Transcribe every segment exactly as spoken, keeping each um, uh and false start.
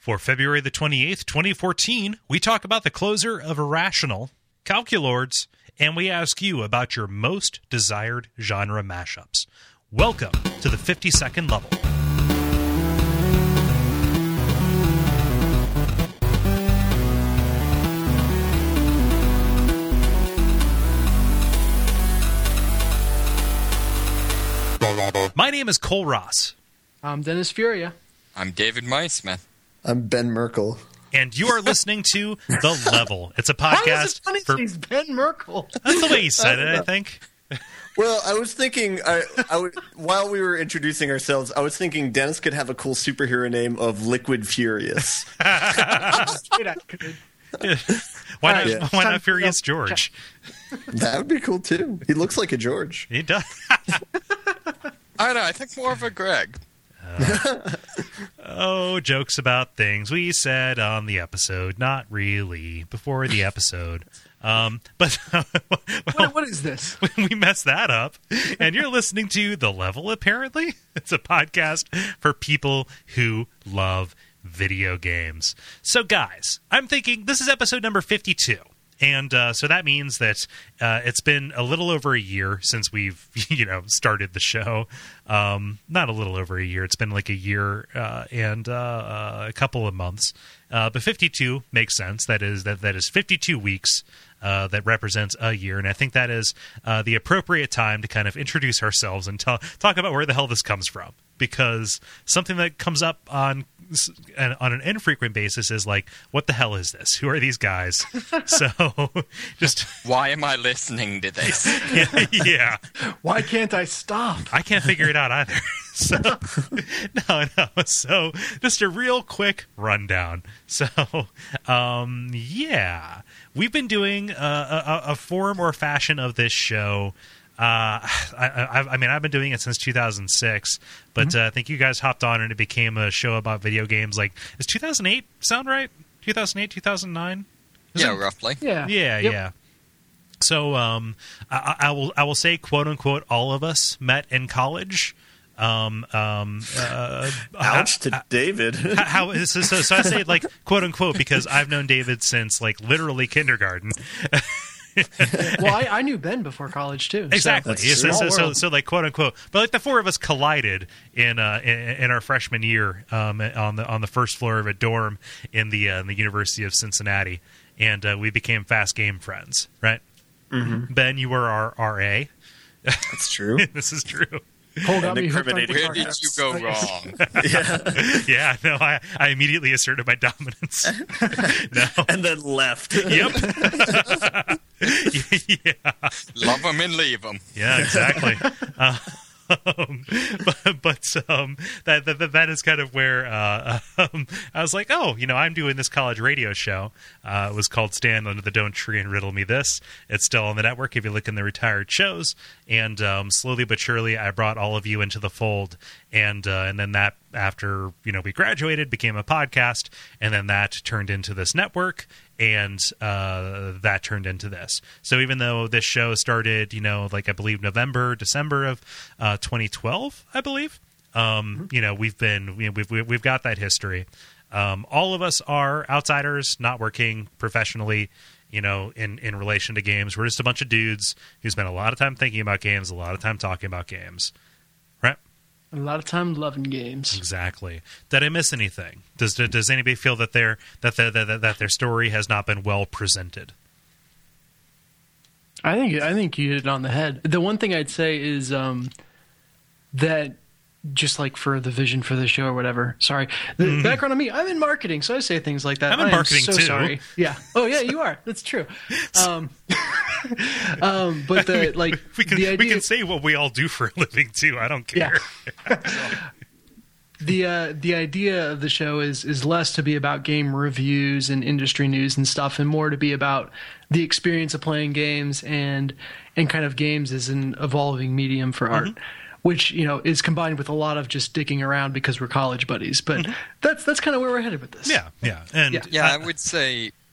For February the twenty-eighth, twenty fourteen, we talk about the closer of Irrational, Calculords, and we ask you about your most desired genre mashups. Welcome to the fifty-second level. My name is Cole Ross. I'm Dennis Furia. I'm David Meisman. I'm Ben Merkel. And you are listening to The Level. It's a Why podcast is it funny for... he's Ben Merkel? That's the way you said it, I think. Well, I was thinking, I, I would, while we were introducing ourselves, I was thinking Dennis could have a cool superhero name of Liquid Furious. Wait, I could. Why not, Yeah. why not Furious George? That would be cool, too. He looks like a George. He does. I don't know, I think more of a Greg. Uh, oh, jokes about things we said on the episode. Not really. Before the episode. Um, but well, What, what is this? we messed that up. And you're listening to The Level, apparently. It's a podcast for people who love video games. So, guys, I'm thinking this is episode number fifty-two. And uh, so that means that uh, it's been a little over a year since we've, you know, started the show. Um, not a little over a year. It's been like a year uh, and uh, uh, a couple of months. Uh, but fifty-two makes sense. That is that that is fifty-two weeks. Uh, that represents a year, and I think that is uh, the appropriate time to kind of introduce ourselves and t- talk about where the hell this comes from. Because something that comes up on on an infrequent basis is like, what the hell is this? Who are these guys? So, just Why am I listening to this? yeah, yeah, Why can't I stop? I can't figure it out either. So, no, no. So, just a real quick rundown. So, um, yeah, we've been doing a, a, a form or fashion of this show. Uh, I, I, I mean, I've been doing it since two thousand six, but mm-hmm. uh, I think you guys hopped on and it became a show about video games. Like, is two thousand eight sound right? two thousand eight, two thousand nine? Yeah, it? roughly. Yeah. Yeah, Yep. yeah. So, um, I, I will, I will say, quote unquote, all of us met in college. Um, um, uh, Ouch how, to David. how, so, so, so I say like quote unquote because I've known David since like literally kindergarten. Well, I, I knew Ben before college too. Exactly. So, Yeah, so, so, so, world. so, like, quote unquote, but like the four of us collided in uh, in, in our freshman year um, on the on the first floor of a dorm in the uh, in the University of Cincinnati, and uh, we became fast game friends. Right? Mm-hmm. Ben, you were our R A. That's true. This is true. Cole got And me hooked on incriminating Where guitar did apps. you go wrong? Yeah. Yeah. No, I, I immediately asserted my dominance. No. And then left. Yep. Yeah. Love them and leave them. Yeah, exactly. um, but but um, that, that that is kind of where uh, um, I was like, oh, you know, I'm doing this college radio show. Uh, it was called Stand Under the Don't Tree and Riddle Me This. It's still on the network if you look in the retired shows. And um, slowly but surely, I brought all of you into the fold. And uh, and then that, after you know we graduated, became a podcast, and then that turned into this network, and uh, that turned into this. So even though this show started, you know, like I believe November, December of uh, twenty twelve, I believe, um, mm-hmm. you know, we've been you know, we've we've got that history. Um, all of us are outsiders, not working professionally. You know, in, in relation to games, we're just a bunch of dudes who spend a lot of time thinking about games, a lot of time talking about games, right? A lot of time loving games. Exactly. Did I miss anything? Does does anybody feel that their that their, that, that their story has not been well presented? I think I think you hit it on the head. The one thing I'd say is um, that just like for the vision for the show or whatever. Sorry, the mm-hmm. background on me. I'm in marketing, so I say things like that. I'm in I marketing so too. Sorry. Yeah. Oh yeah, you are. That's true. Um, um, but the like we can the idea, we can say what we all do for a living too. I don't care. Yeah. The uh, the idea of the show is is less to be about game reviews and industry news and stuff, and more to be about the experience of playing games and and kind of games as an evolving medium for art, mm-hmm. which you know is combined with a lot of just dicking around because we're college buddies. But mm-hmm. that's that's kind of where we're headed with this. Yeah, yeah, and yeah, yeah I would say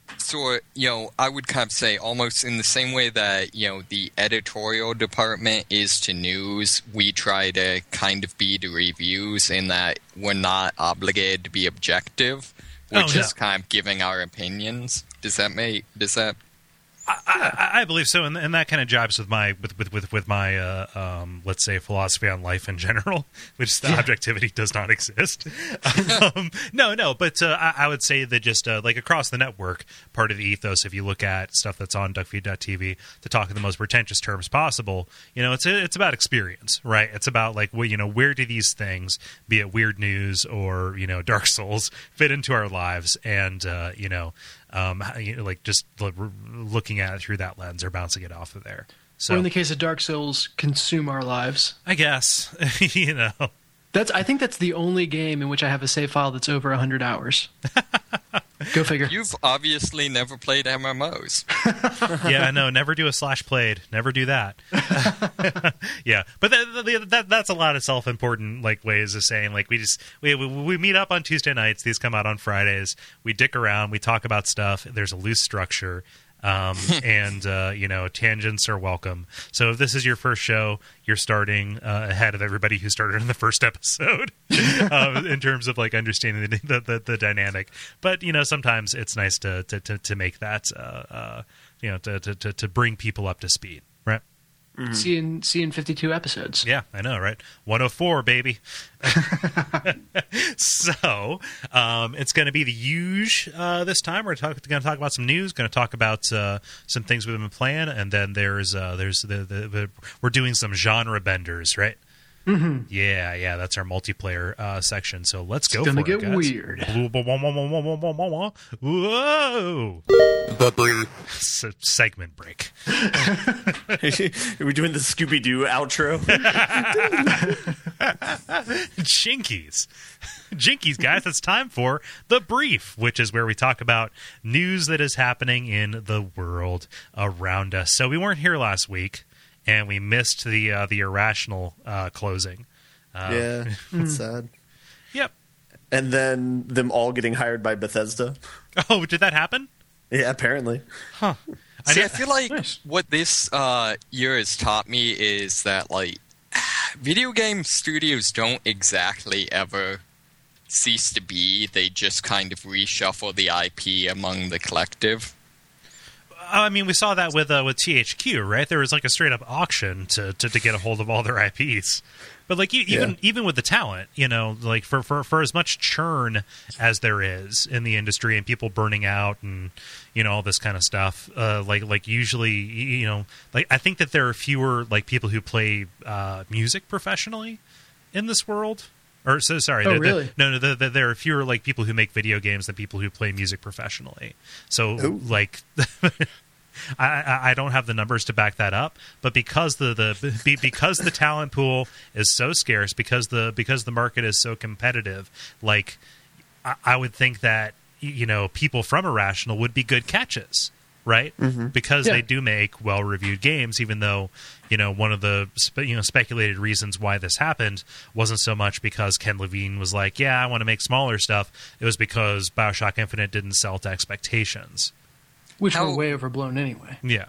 So, you know, I would kind of say almost in the same way that, you know, the editorial department is to news, we try to kind of be to reviews in that we're not obligated to be objective. We're Oh, just no. kind of giving our opinions. Does that make, does that? I, I, I believe so, and, and that kind of jibes with my with with with, with my uh, um, let's say philosophy on life in general, which is that objectivity does not exist. um, no, no, but uh, I, I would say that just uh, like across the network, part of the ethos, if you look at stuff that's on duckfeed dot t v, to talk in the most pretentious terms possible, you know, it's it's about experience, right? It's about like, well, you know, where do these things, be it weird news or you know Dark Souls, fit into our lives, and uh, you know. Um, you know, like just lo- looking at it through that lens or bouncing it off of there. So Or in the case of Dark Souls, consume our lives. I guess you know. That's I think that's the only game in which I have a save file that's over one hundred hours. Go figure. You've obviously never played M M Os. Yeah, no, never do a slash played. Never do that. Yeah, but that, that, that that's a lot of self-important like ways of saying like we just we, we we meet up on Tuesday nights. These come out on Fridays. We dick around. We talk about stuff. There's a loose structure. Um, and, uh, you know, tangents are welcome. So if this is your first show, you're starting uh, ahead of everybody who started in the first episode uh, in terms of, like, understanding the, the, the, the dynamic. But, you know, sometimes it's nice to, to, to, to make that, uh, uh, you know, to, to, to bring people up to speed, right? Mm-hmm. See in see in fifty-two episodes. Yeah, I know, right? one oh four, baby. So, um, it's going to be the huge uh, this time. We're going to talk about some news. Going to talk about uh, some things we've been playing, and then there's uh, there's the, the, the we're doing some genre benders, right? Mm-hmm. Yeah, yeah, that's our multiplayer uh, section. So let's go. It's gonna for it, get guys. weird. Whoa! S- segment break. Are we doing the Scooby Doo outro? Jinkies. Jinkies, guys, it's time for The Brief, which is where we talk about news that is happening in the world around us. So we weren't here last week, and we missed the uh, the Irrational uh, closing. Uh, Yeah, that's sad. Yep. And then them all getting hired by Bethesda. Oh, did that happen? Yeah, apparently. Huh. I See, know- I feel like Nice. what this uh, year has taught me is that, like, video game studios don't exactly ever cease to be. They just kind of reshuffle the I P among the collective. I mean, we saw that with uh, with T H Q, right? There was like a straight up auction to, to, to get a hold of all their I Ps. But like e- even Yeah. even with the talent, you know, like for, for, for as much churn as there is in the industry and people burning out and you know all this kind of stuff, uh, like like usually you know like I think that there are fewer like people who play uh, music professionally in this world. Or so sorry, Oh, the- the- really? no, no. The, the, there are fewer like people who make video games than people who play music professionally. So Ooh. like. I, I I don't have the numbers to back that up, but because the, the be, because the talent pool is so scarce, because the because the market is so competitive, like I, I would think that you know people from Irrational would be good catches, right? Mm-hmm. Because Yeah. they do make well reviewed games, even though you know one of the spe- you know speculated reasons why this happened wasn't so much because Ken Levine was like, yeah, I want to make smaller stuff. It was because BioShock Infinite didn't sell to expectations. Which How- were way overblown anyway. Yeah.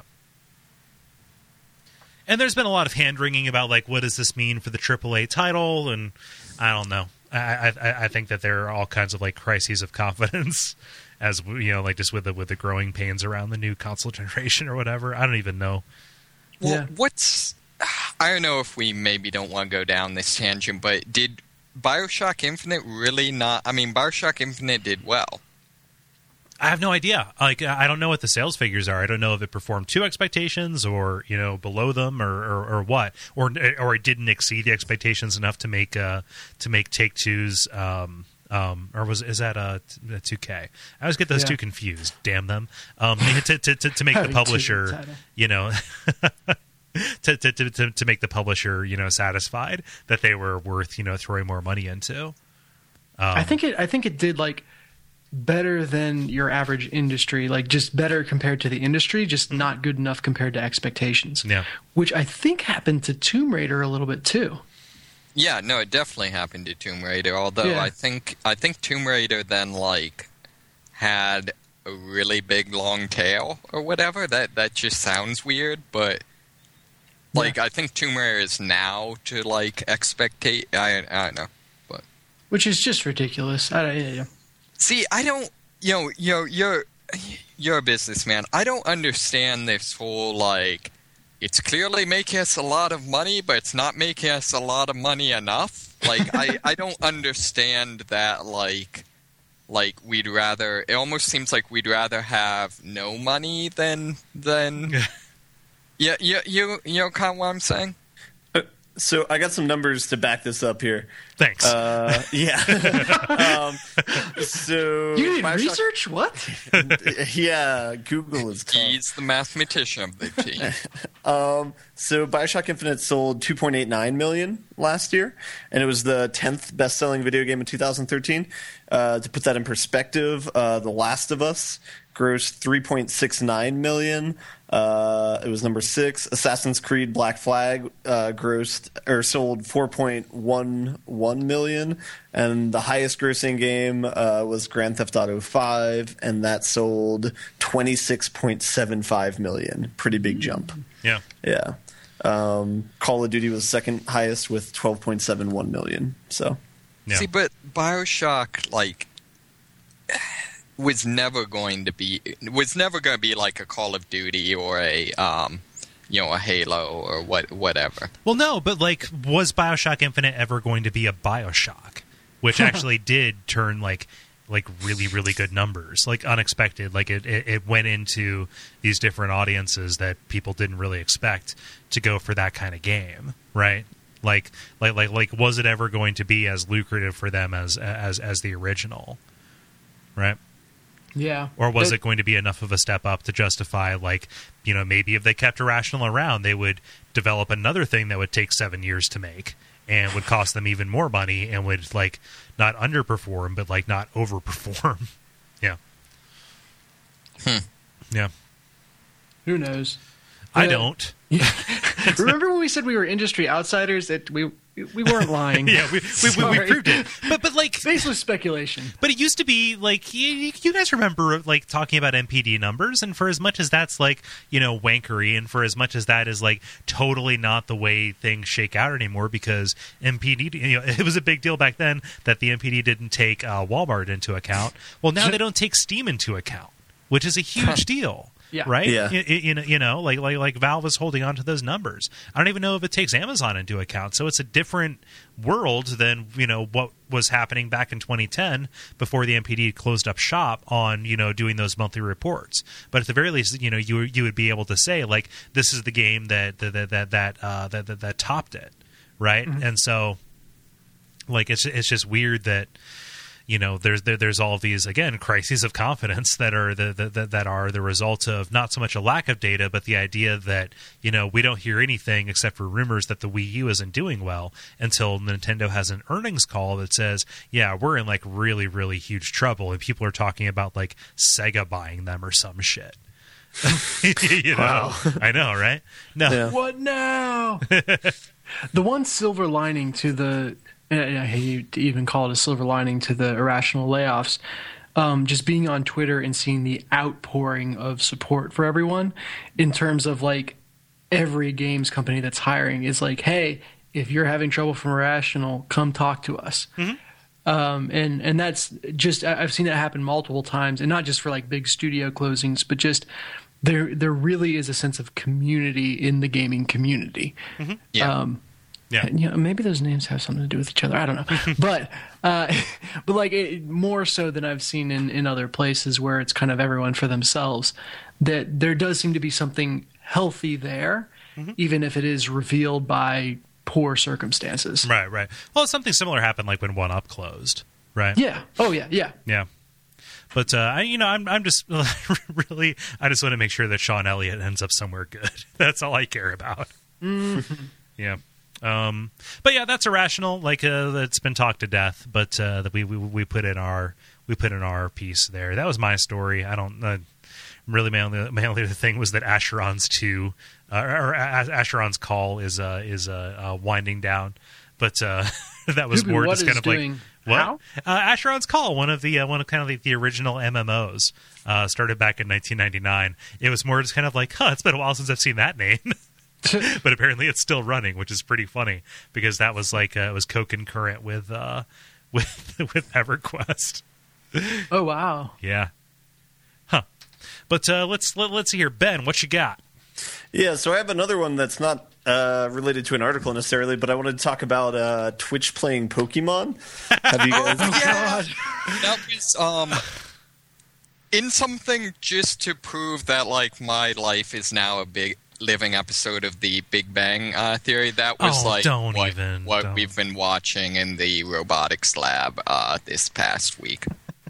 And there's been a lot of hand wringing about like what does this mean for the triple A title, and I don't know. I, I I think that there are all kinds of like crises of confidence, as you know, like just with the with the growing pains around the new console generation or whatever. I don't even know. Well, Yeah. what's... I don't know if we maybe don't want to go down this tangent, but did BioShock Infinite really not... I mean, BioShock Infinite did well. I have no idea. Like I don't know what the sales figures are. I don't know if it performed to expectations or you know below them or, or, or what, or or it didn't exceed the expectations enough to make uh, to make Take Two's um, um, or was is that a two K? I always get those Yeah. two confused. Damn them. Um, to, to, to, to make the Having two publisher, title. you know. To, to, to, to, to make the publisher, you know, satisfied that they were worth, you know, throwing more money into. Um, I think it. I think it did like better than your average industry, like just better compared to the industry, just not good enough compared to expectations. Yeah. Which I think happened to Tomb Raider a little bit too. Yeah, no, it definitely happened to Tomb Raider, although Yeah. I think I think Tomb Raider then, like, had a really big long tail or whatever. That that just sounds weird, but like yeah. I think Tomb Raider is now to like expectate. I I don't know, but which is just ridiculous. I don't. Yeah, yeah. See, I don't. You know, you know, you're you're a businessman. I don't understand this whole like. It's clearly making us a lot of money, but it's not making us a lot of money enough. Like, I, I don't understand that, like, like we'd rather... It almost seems like we'd rather have no money than... than yeah, you, you, you know kind of what I'm saying? Uh, so I got some numbers to back this up here. Thanks. Uh, yeah. um, so you did Bioshock, research? What? Yeah, Google is tough. He's the mathematician of the team. um, so Bioshock Infinite sold two point eight nine million last year, and it was the tenth best-selling video game in two thousand thirteen. Uh, to put that in perspective, uh, The Last of Us grossed three point six nine million. Uh, it was number six. Assassin's Creed Black Flag uh, grossed or sold four point one one million, and the highest grossing game uh, was Grand Theft Auto five, and that sold twenty-six point seven five million. Pretty big jump. Yeah. Yeah. Um, Call of Duty was second highest with twelve point seven one million. So. Yeah. See, but BioShock, like, was never going to be was never going to be like a Call of Duty or a um, you know, a Halo or what whatever. Well, no, but like, was BioShock Infinite ever going to be a BioShock, which actually did turn like like really really good numbers, like unexpected. Like it, it it went into these different audiences that people didn't really expect to go for that kind of game, right? Like, like, like, like, was it ever going to be as lucrative for them as as as the original, right? Yeah. Or was it, it going to be enough of a step up to justify, like, you know, maybe if they kept Irrational around, they would develop another thing that would take seven years to make and would cost them even more money and would, like, not underperform, but, like, not overperform. Yeah. Hmm. Yeah. Who knows? I Uh, don't. Yeah. Remember when we said we were industry outsiders? That we we weren't lying. Yeah, we we, we we proved it. But but like baseless speculation. But it used to be like you, you guys remember like talking about M P D numbers, and for as much as that's like, you know, wankery, and for as much as that is like totally not the way things shake out anymore, because M P D, you know, it was a big deal back then that the M P D didn't take uh, Walmart into account. Well, now they don't take Steam into account, which is a huge deal. Yeah. Right? Yeah. You, you, you know, like, like like Valve is holding on to those numbers. I don't even know if it takes Amazon into account. So it's a different world than, you know, what was happening back in twenty ten before the M P D closed up shop on, you know, doing those monthly reports. But at the very least, you know, you you would be able to say, like, this is the game that that that that uh, that, that, that topped it, right? Mm-hmm. And so, like, it's it's just weird that, you know, there's there, there's all of these, again, crises of confidence that are the, the, the that are the result of not so much a lack of data, but the idea that, you know, we don't hear anything except for rumors that the Wii U isn't doing well until Nintendo has an earnings call that says, yeah, we're in like really really huge trouble, and people are talking about like Sega buying them or some shit. You know, wow. I know, right? No, yeah. What now? The one silver lining to the. I hate to even call it a silver lining to the irrational layoffs. Um, just being on Twitter and seeing the outpouring of support for everyone in terms of like every games company that's hiring is like, hey, if you're having trouble from Irrational, come talk to us. Mm-hmm. Um, and, and that's just, I've seen that happen multiple times, and not just for like big studio closings, but just there, there really is a sense of community in the gaming community. Mm-hmm. Yeah. Um, Yeah, and, you know, maybe those names have something to do with each other. I don't know, but uh, but like it, more so than I've seen in, in other places where it's kind of everyone for themselves. That there does seem to be something healthy there, mm-hmm. even if it is revealed by poor circumstances. Right, right. Well, something similar happened like when One Up closed, right? Yeah. Oh yeah, yeah, yeah. But uh, I, you know, I'm I'm just really I just want to make sure that Sean Elliott ends up somewhere good. That's all I care about. Mm-hmm. Yeah. Um, but yeah, that's Irrational. Like uh, it's been talked to death, but uh, that we, we we put in our we put in our piece there. That was my story. I don't uh, really my only my only thing was that Asheron's two uh, or Asheron's Call is uh, is uh, uh, winding down, but uh, that was Ruby, more what just is kind of doing, like What? How? Uh, Asheron's Call, one of the uh, one of kind of like the original M M Os, uh, started back in nineteen ninety-nine. It was more just kind of like, huh, it's been a while since I've seen that name. But apparently it's still running, which is pretty funny because that was like uh, it was co-concurrent with uh, with with EverQuest. Oh wow! Yeah, huh? But uh, let's let, let's see here, Ben. What you got? Yeah, so I have another one that's not uh, related to an article necessarily, but I wanted to talk about uh, Twitch playing Pokemon. Have you guys? Oh, yeah. That was um, in something just to prove that like my life is now a big living episode of the Big Bang uh, Theory. That was Oh, like don't what, even, what don't. we've been watching in the robotics lab uh, this past week.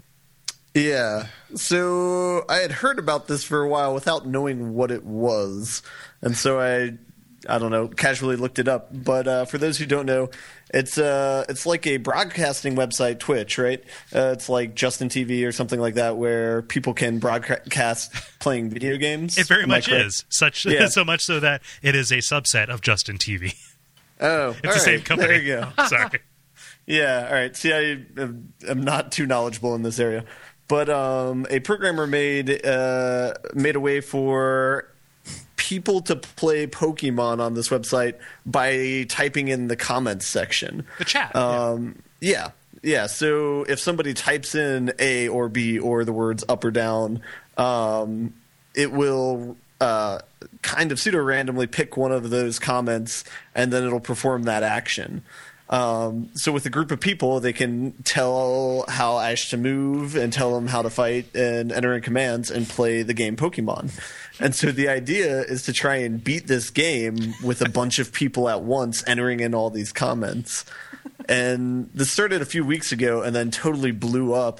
Yeah. So I had heard about this for a while without knowing what it was. And so I I don't know, casually looked it up. But uh, for those who don't know, it's uh it's like a broadcasting website, Twitch, right? Uh, it's like Justin T V or something like that where people can broadcast playing video games. It very Am I much correct? is such Yeah. so much so that it is a subset of Justin T V. Oh, It's all the same right. company. There you go. Sorry. Yeah, all right. See, I am am not too knowledgeable in this area, but um, a programmer made uh, made a way for people to play Pokemon on this website by typing in the comments section. The chat. Um, yeah. yeah, So if somebody types in A or B or the words up or down, um, it will uh, kind of pseudo randomly pick one of those comments, and then it'll perform that action. Um, so with a group of people, they can tell how Ash to move and tell them how to fight and enter in commands and play the game Pokemon. And so the idea is to try and beat this game with a bunch of people at once entering in all these comments. And this started a few weeks ago and then totally blew up.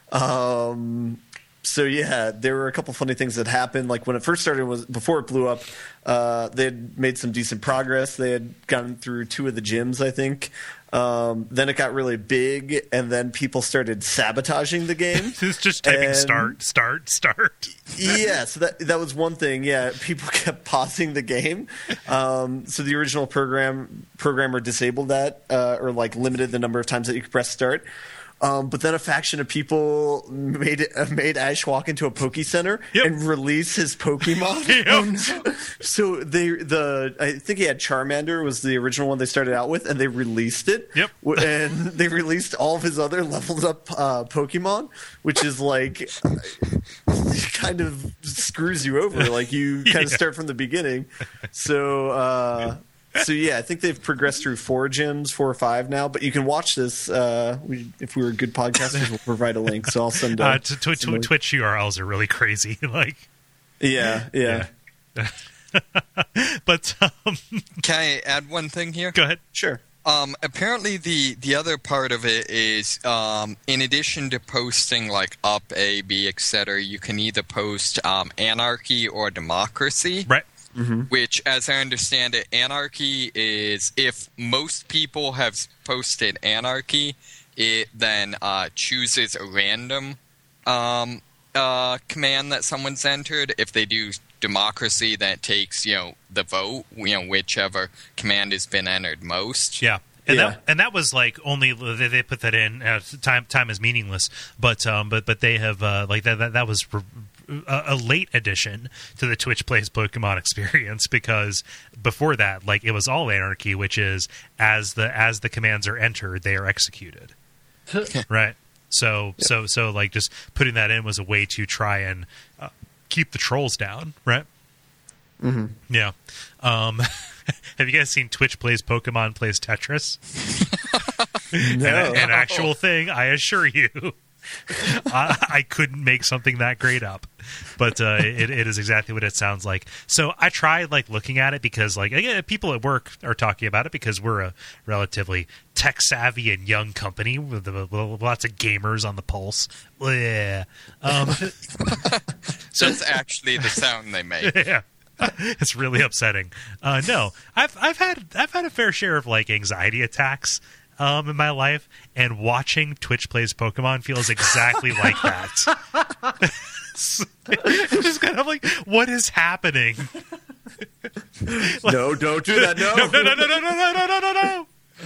Um, so yeah, there were a couple funny things that happened. Like when it first started, was before it blew up, uh, they had made some decent progress. They had gotten through two of the gyms, I think. Um, then it got really big, and then people started sabotaging the game. It's just typing and- start, start, start. Yeah, so that that was one thing. Yeah, people kept pausing the game. Um, so the original program programmer disabled that, uh, or like limited the number of times that you could press start. Um, but then a faction of people made it, uh, made Ash walk into a Poke Center Yep. and release his Pokemon. Yep. So they the I think he had Charmander was the original one they started out with, and they released it. Yep. W- And they released all of his other leveled up uh, Pokemon, which is like kind of screws you over. Like you kind of Yeah. start from the beginning. So. Uh, So yeah, I think they've progressed through four gyms, four or five now. But you can watch this. Uh, we, if we were good podcasters, we'll provide a link. So I'll send. Uh, Uh, t- t- some t- of- Twitch U R Ls are really crazy. Like, Yeah, yeah, but um, Can I add one thing here? go ahead. sure. Um, apparently, the, the other part of it is, um, in addition to posting like up, A, B, et cetera, you can either post um, anarchy or democracy. Right. Which, as I understand it, anarchy is if most people have posted anarchy, it then uh, chooses a random um, uh, command that someone's entered. If they do democracy, that takes you know the vote, you know whichever command has been entered most. Yeah. And Yeah. that and that was like only they, they put that in. Uh, time time is meaningless, but um, but but they have uh, like that that that was a, a late addition to the Twitch Plays Pokemon experience, because before that, like it was all anarchy, which is as the as the commands are entered, they are executed. Right. So so so like just putting that in was a way to try and uh, keep the trolls down. Right. Mm-hmm. Yeah. Um, have you guys seen Twitch Plays Pokemon Plays Tetris? No. An, an actual thing, I assure you. I, I couldn't make something that great up, but uh, it, it is exactly what it sounds like. So I tried like looking at it because like again, people at work are talking about it because we're a relatively tech savvy and young company with, with lots of gamers on the pulse. Yeah. Um, So that's actually the sound they make. yeah. It's really upsetting. Uh, no, I've I've had I've had a fair share of like anxiety attacks um, in my life, and watching Twitch Plays Pokemon feels exactly like that. It's just kind of like, what is happening? No, don't do that. No, No, no, no, no, no, no, no, no, no, no.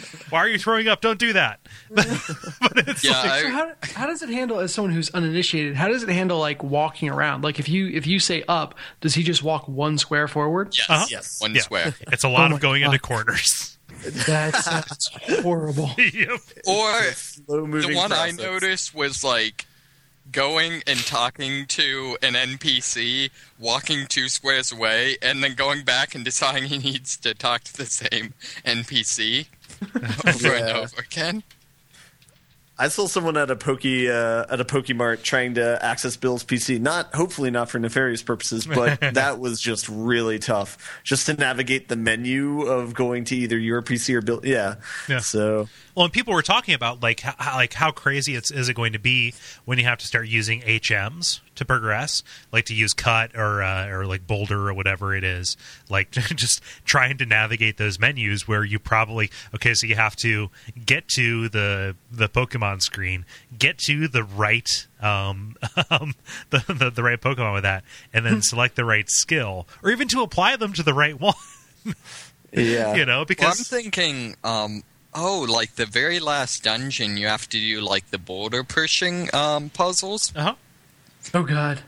Why are you throwing up? Don't do that. But it's Yeah, like, I- So how, how does it handle as someone who's uninitiated? How does it handle like walking around? Like if you if you say up, does he just walk one square forward? Yes, Uh-huh. Yes. one yeah, square. it's a lot Oh of my going God. into corners. That sounds horrible. Yep. Or Slow the moving one I process. noticed was like going and talking to an N P C, walking two squares away, and then going back and deciding he needs to talk to the same N P C over and Yeah. over again. I saw someone at a Poke uh, at a Pokemart trying to access Bill's P C. Not hopefully not for nefarious purposes, but that was just really tough. Just to navigate the menu of going to either your P C or Bill. Yeah. Yeah. So Well, and people were talking about like how, like how crazy it's is it going to be when you have to start using H Ms to progress, like to use cut or uh, or like boulder or whatever it is, like just trying to navigate those menus where you probably okay, so you have to get to the the Pokemon screen, get to the right um, um the, the the right Pokemon with that, and then select the right skill, or even to apply them to the right one. yeah. You know, Well, I'm because thinking, um, oh, like the very last dungeon, you have to do like the border pushing um, puzzles. uh-huh. Oh God.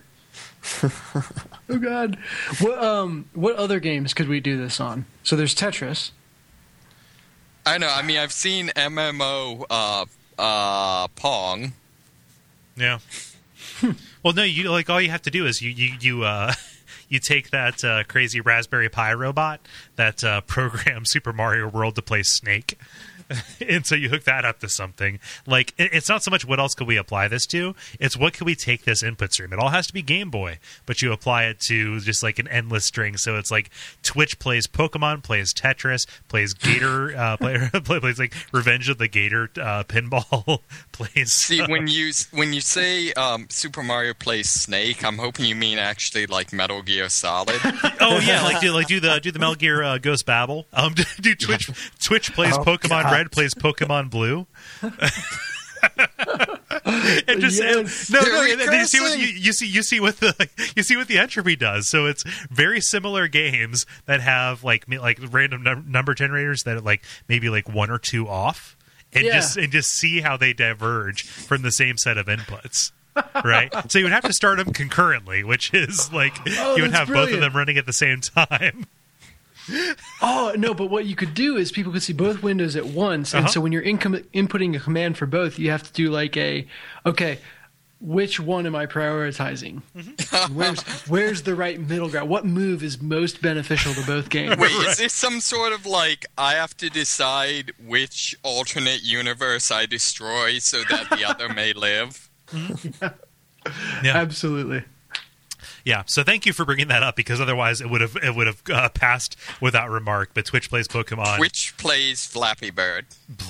Oh God. What um what other games could we do this on? So there's Tetris. I know. I mean, I've seen M M O uh, uh, Pong. Yeah. Well, no, you like all you have to do is you you you uh you take that uh, crazy Raspberry Pi robot that uh, programs Super Mario World to play Snake. And so you hook that up to something. Like, it, it's not so much what else could we apply this to, it's what could we take this input stream. It all has to be Game Boy, but you apply it to just like an endless string. So it's like Twitch plays Pokemon, plays Tetris, plays Gator, uh, play, play, plays like Revenge of the Gator uh, pinball, plays. See, when you when you say um, Super Mario plays Snake, I'm hoping you mean actually like Metal Gear Solid. Oh yeah, like do like do the do the Metal Gear uh, Ghost Babel. Um, do, do Twitch Twitch plays Oh, Pokemon God. Red, plays Pokemon Blue. And just Yes. no, They're no. And then you see what regressing. you, you see you see what the you see what the entropy does. So it's very similar games that have like me- like random num- number generators that are like maybe like one or two off, and Yeah. just and just see how they diverge from the same set of inputs. Right, so you would have to start them concurrently, which is like Oh, you would that's have both of brilliant. them running at the same time. Oh no! But what you could do is people could see both windows at once, and Uh-huh. so when you're incom- inputting a command for both, you have to do like a, okay, which one am I prioritizing? Mm-hmm. Where's where's the right middle ground? What move is most beneficial to both games? Wait, is this some sort of like I have to decide which alternate universe I destroy so that the other may live? Yeah, Absolutely. yeah. So thank you for bringing that up, because otherwise it would have it would have uh, passed without remark. But Twitch plays Pokemon. Which plays Flappy Bird?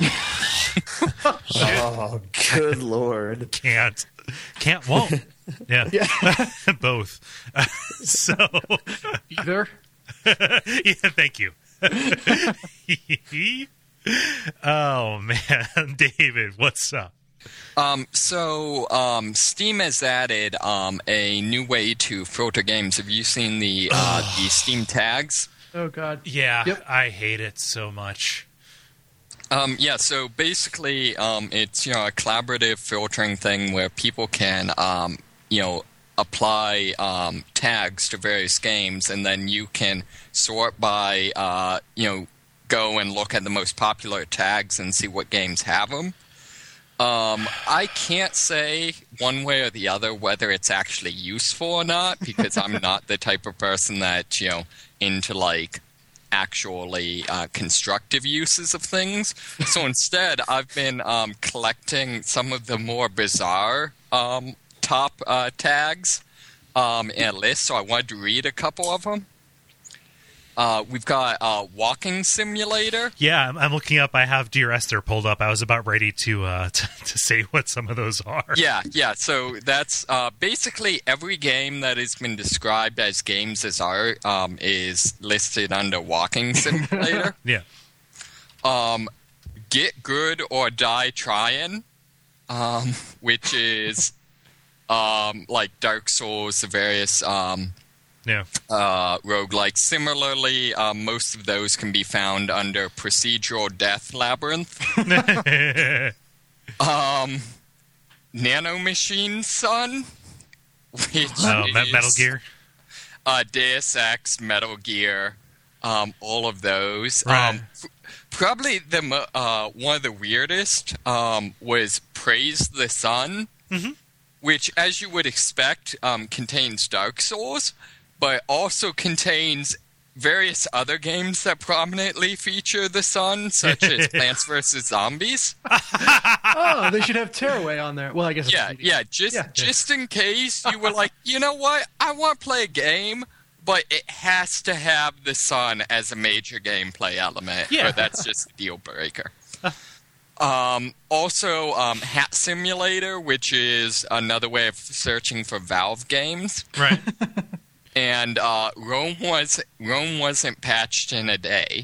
Oh, good lord. can't can't won't. Yeah, both. So Either. yeah, thank you. Oh man, David, what's up? Um, so um, Steam has added um, a new way to filter games. Have you seen the uh, the Steam tags? Oh God. Yeah, Yep. I hate it so much. Um, yeah, so basically, um, it's you know a collaborative filtering thing where people can um, you know apply um, tags to various games, and then you can sort by uh, you know go and look at the most popular tags and see what games have them. Um, I can't say one way or the other whether it's actually useful or not, because I'm not the type of person that you know into like actually uh, constructive uses of things. So instead, I've been um, collecting some of the more bizarre um, top uh, tags um, in a list, so I wanted to read a couple of them. Uh, we've got uh, Walking Simulator. Yeah, I'm, I'm looking up. I have Dear Esther pulled up. I was about ready to uh, to, to say what some of those are. Yeah, yeah. So that's uh, basically every game that has been described as games as art um, is listed under Walking Simulator. Yeah. um, Get Good or Die Trying, um, which is um, like Dark Souls, the various um, Yeah. uh, roguelike. Similarly, uh, most of those can be found under Procedural Death Labyrinth. um, Nanomachine Sun, which Oh, is, Me- Metal Gear. uh, Deus Ex, Metal Gear, um, all of those. Right. Um, p- probably the mo- uh, one of the weirdest um, was Praise the Sun, Mhm. which, as you would expect, um, contains Dark Souls, but also contains various other games that prominently feature the sun, such as Plants vs. Zombies. Oh, they should have Tearaway on there. Well, I guess it's Yeah, yeah, just Yeah. just in case you were like, you know what, I want to play a game, but it has to have the sun as a major gameplay element, Yeah. or that's just a deal breaker. Um, also, um, Hat Simulator, which is another way of searching for Valve games. Right. And uh, Rome was Rome wasn't patched in a day.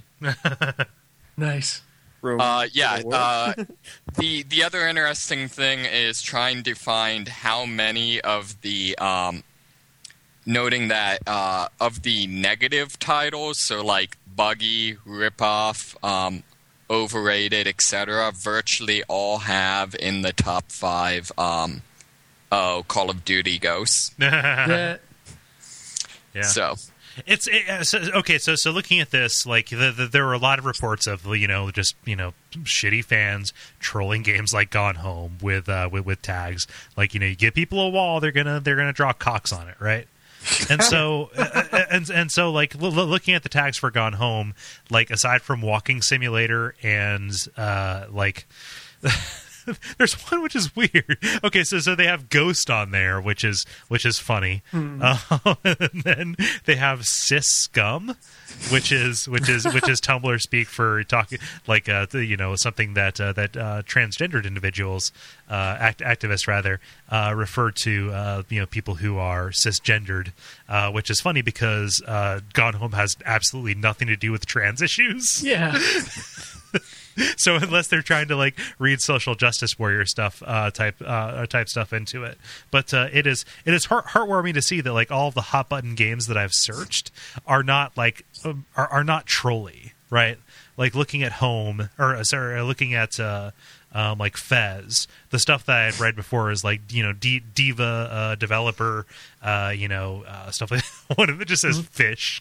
nice. Rome Uh, yeah. for the world. Uh, the the other interesting thing is trying to find how many of the um, noting that uh, of the negative titles, so like buggy, ripoff, um, overrated, et cetera, virtually all have in the top five. Um, oh, Call of Duty Ghosts. Yeah. Yeah. So. It's it, uh, so, okay. So, so looking at this, like the, the, there were a lot of reports of you know just you know shitty fans trolling games like Gone Home with uh, with with tags like you know you give people a wall, they're gonna they're gonna draw cocks on it, right? And so uh, and and so like l- looking at the tags for Gone Home, like aside from Walking Simulator and uh, like. There's one which is weird. Okay, so so they have Ghost on there, which is which is funny. Hmm. Uh, and then they have Cis Scum, which is which is which is Tumblr speak for talking like uh, the, you know something that uh, that uh, transgendered individuals, uh, act, activists rather, uh, refer to uh, you know people who are cisgendered, uh, which is funny because uh, Gone Home has absolutely nothing to do with trans issues. Yeah. So unless they're trying to like read social justice warrior stuff, uh, type uh, type stuff into it, but uh, it is it is heart- heartwarming to see that like all of the hot button games that I've searched are not like um, are, are not trolly, right? Like looking at Home or uh, sorry, looking at uh, um, like Fez, the stuff that I had read before is like you know D- Diva uh, developer, uh, you know uh, stuff like one of it just says fish.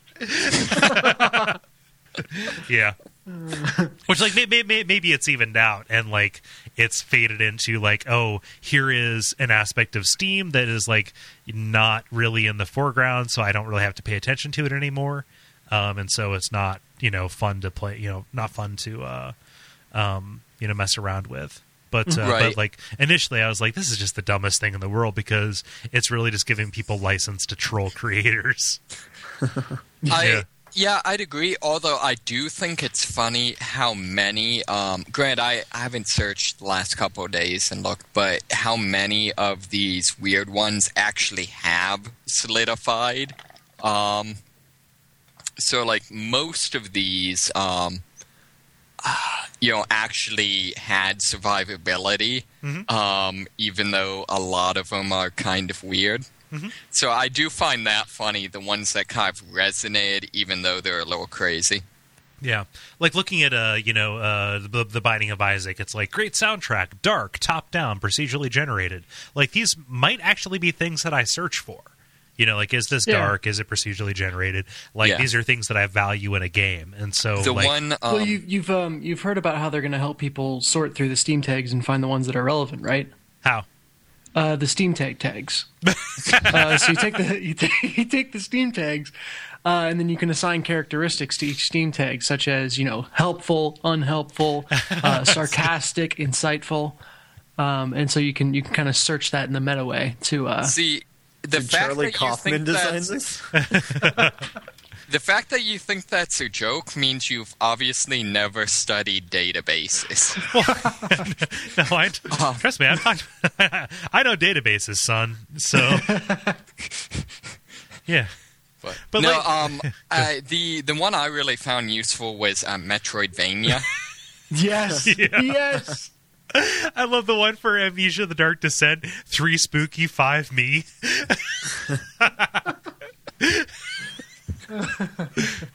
Yeah. Which like maybe, maybe it's evened out and like it's faded into like, oh, here is an aspect of Steam that is like not really in the foreground, so I don't really have to pay attention to it anymore, um, and so it's not you know fun to play, you know not fun to uh, um, you know mess around with. But uh, Right. but like initially I was like, this is just the dumbest thing in the world because it's really just giving people license to troll creators. I, Yeah. yeah, I'd agree, although I do think it's funny how many, um, granted, I, I haven't searched the last couple of days and looked, but how many of these weird ones actually have solidified. Um, so, like, most of these, um, uh, you know, actually had survivability, Mhm. um, even though a lot of them are kind of weird. Mhm. So I do find that funny, the ones that kind of resonated, even though they're a little crazy. Yeah, like looking at uh, you know, uh, the, the Binding of Isaac. It's like great soundtrack, dark, top down, procedurally generated. Like these might actually be things that I search for. You know, like is this Yeah. dark? Is it procedurally generated? Like Yeah. these are things that I value in a game, and so The like, one, um, well, you, you've um, you've heard about how they're going to help people sort through the Steam tags and find the ones that are relevant, right? how Uh, the Steam tag tags. uh, so you take the you take, you take the Steam tags, uh, and then you can assign characteristics to each Steam tag, such as you know helpful, unhelpful, uh, sarcastic, insightful, um, and so you can you can kind of search that in the meta way to. Uh, see, the Did fact Charlie that you Kaufman think design that's, this? the fact that you think that's a joke means you've obviously never studied databases. no, I trust me, I'm not, I know databases, son. So yeah, But, But no, like- um, uh, the the one I really found useful was uh, Metroidvania. yes, Yeah. yes. I love the one for Amnesia: The Dark Descent. Three spooky, five me.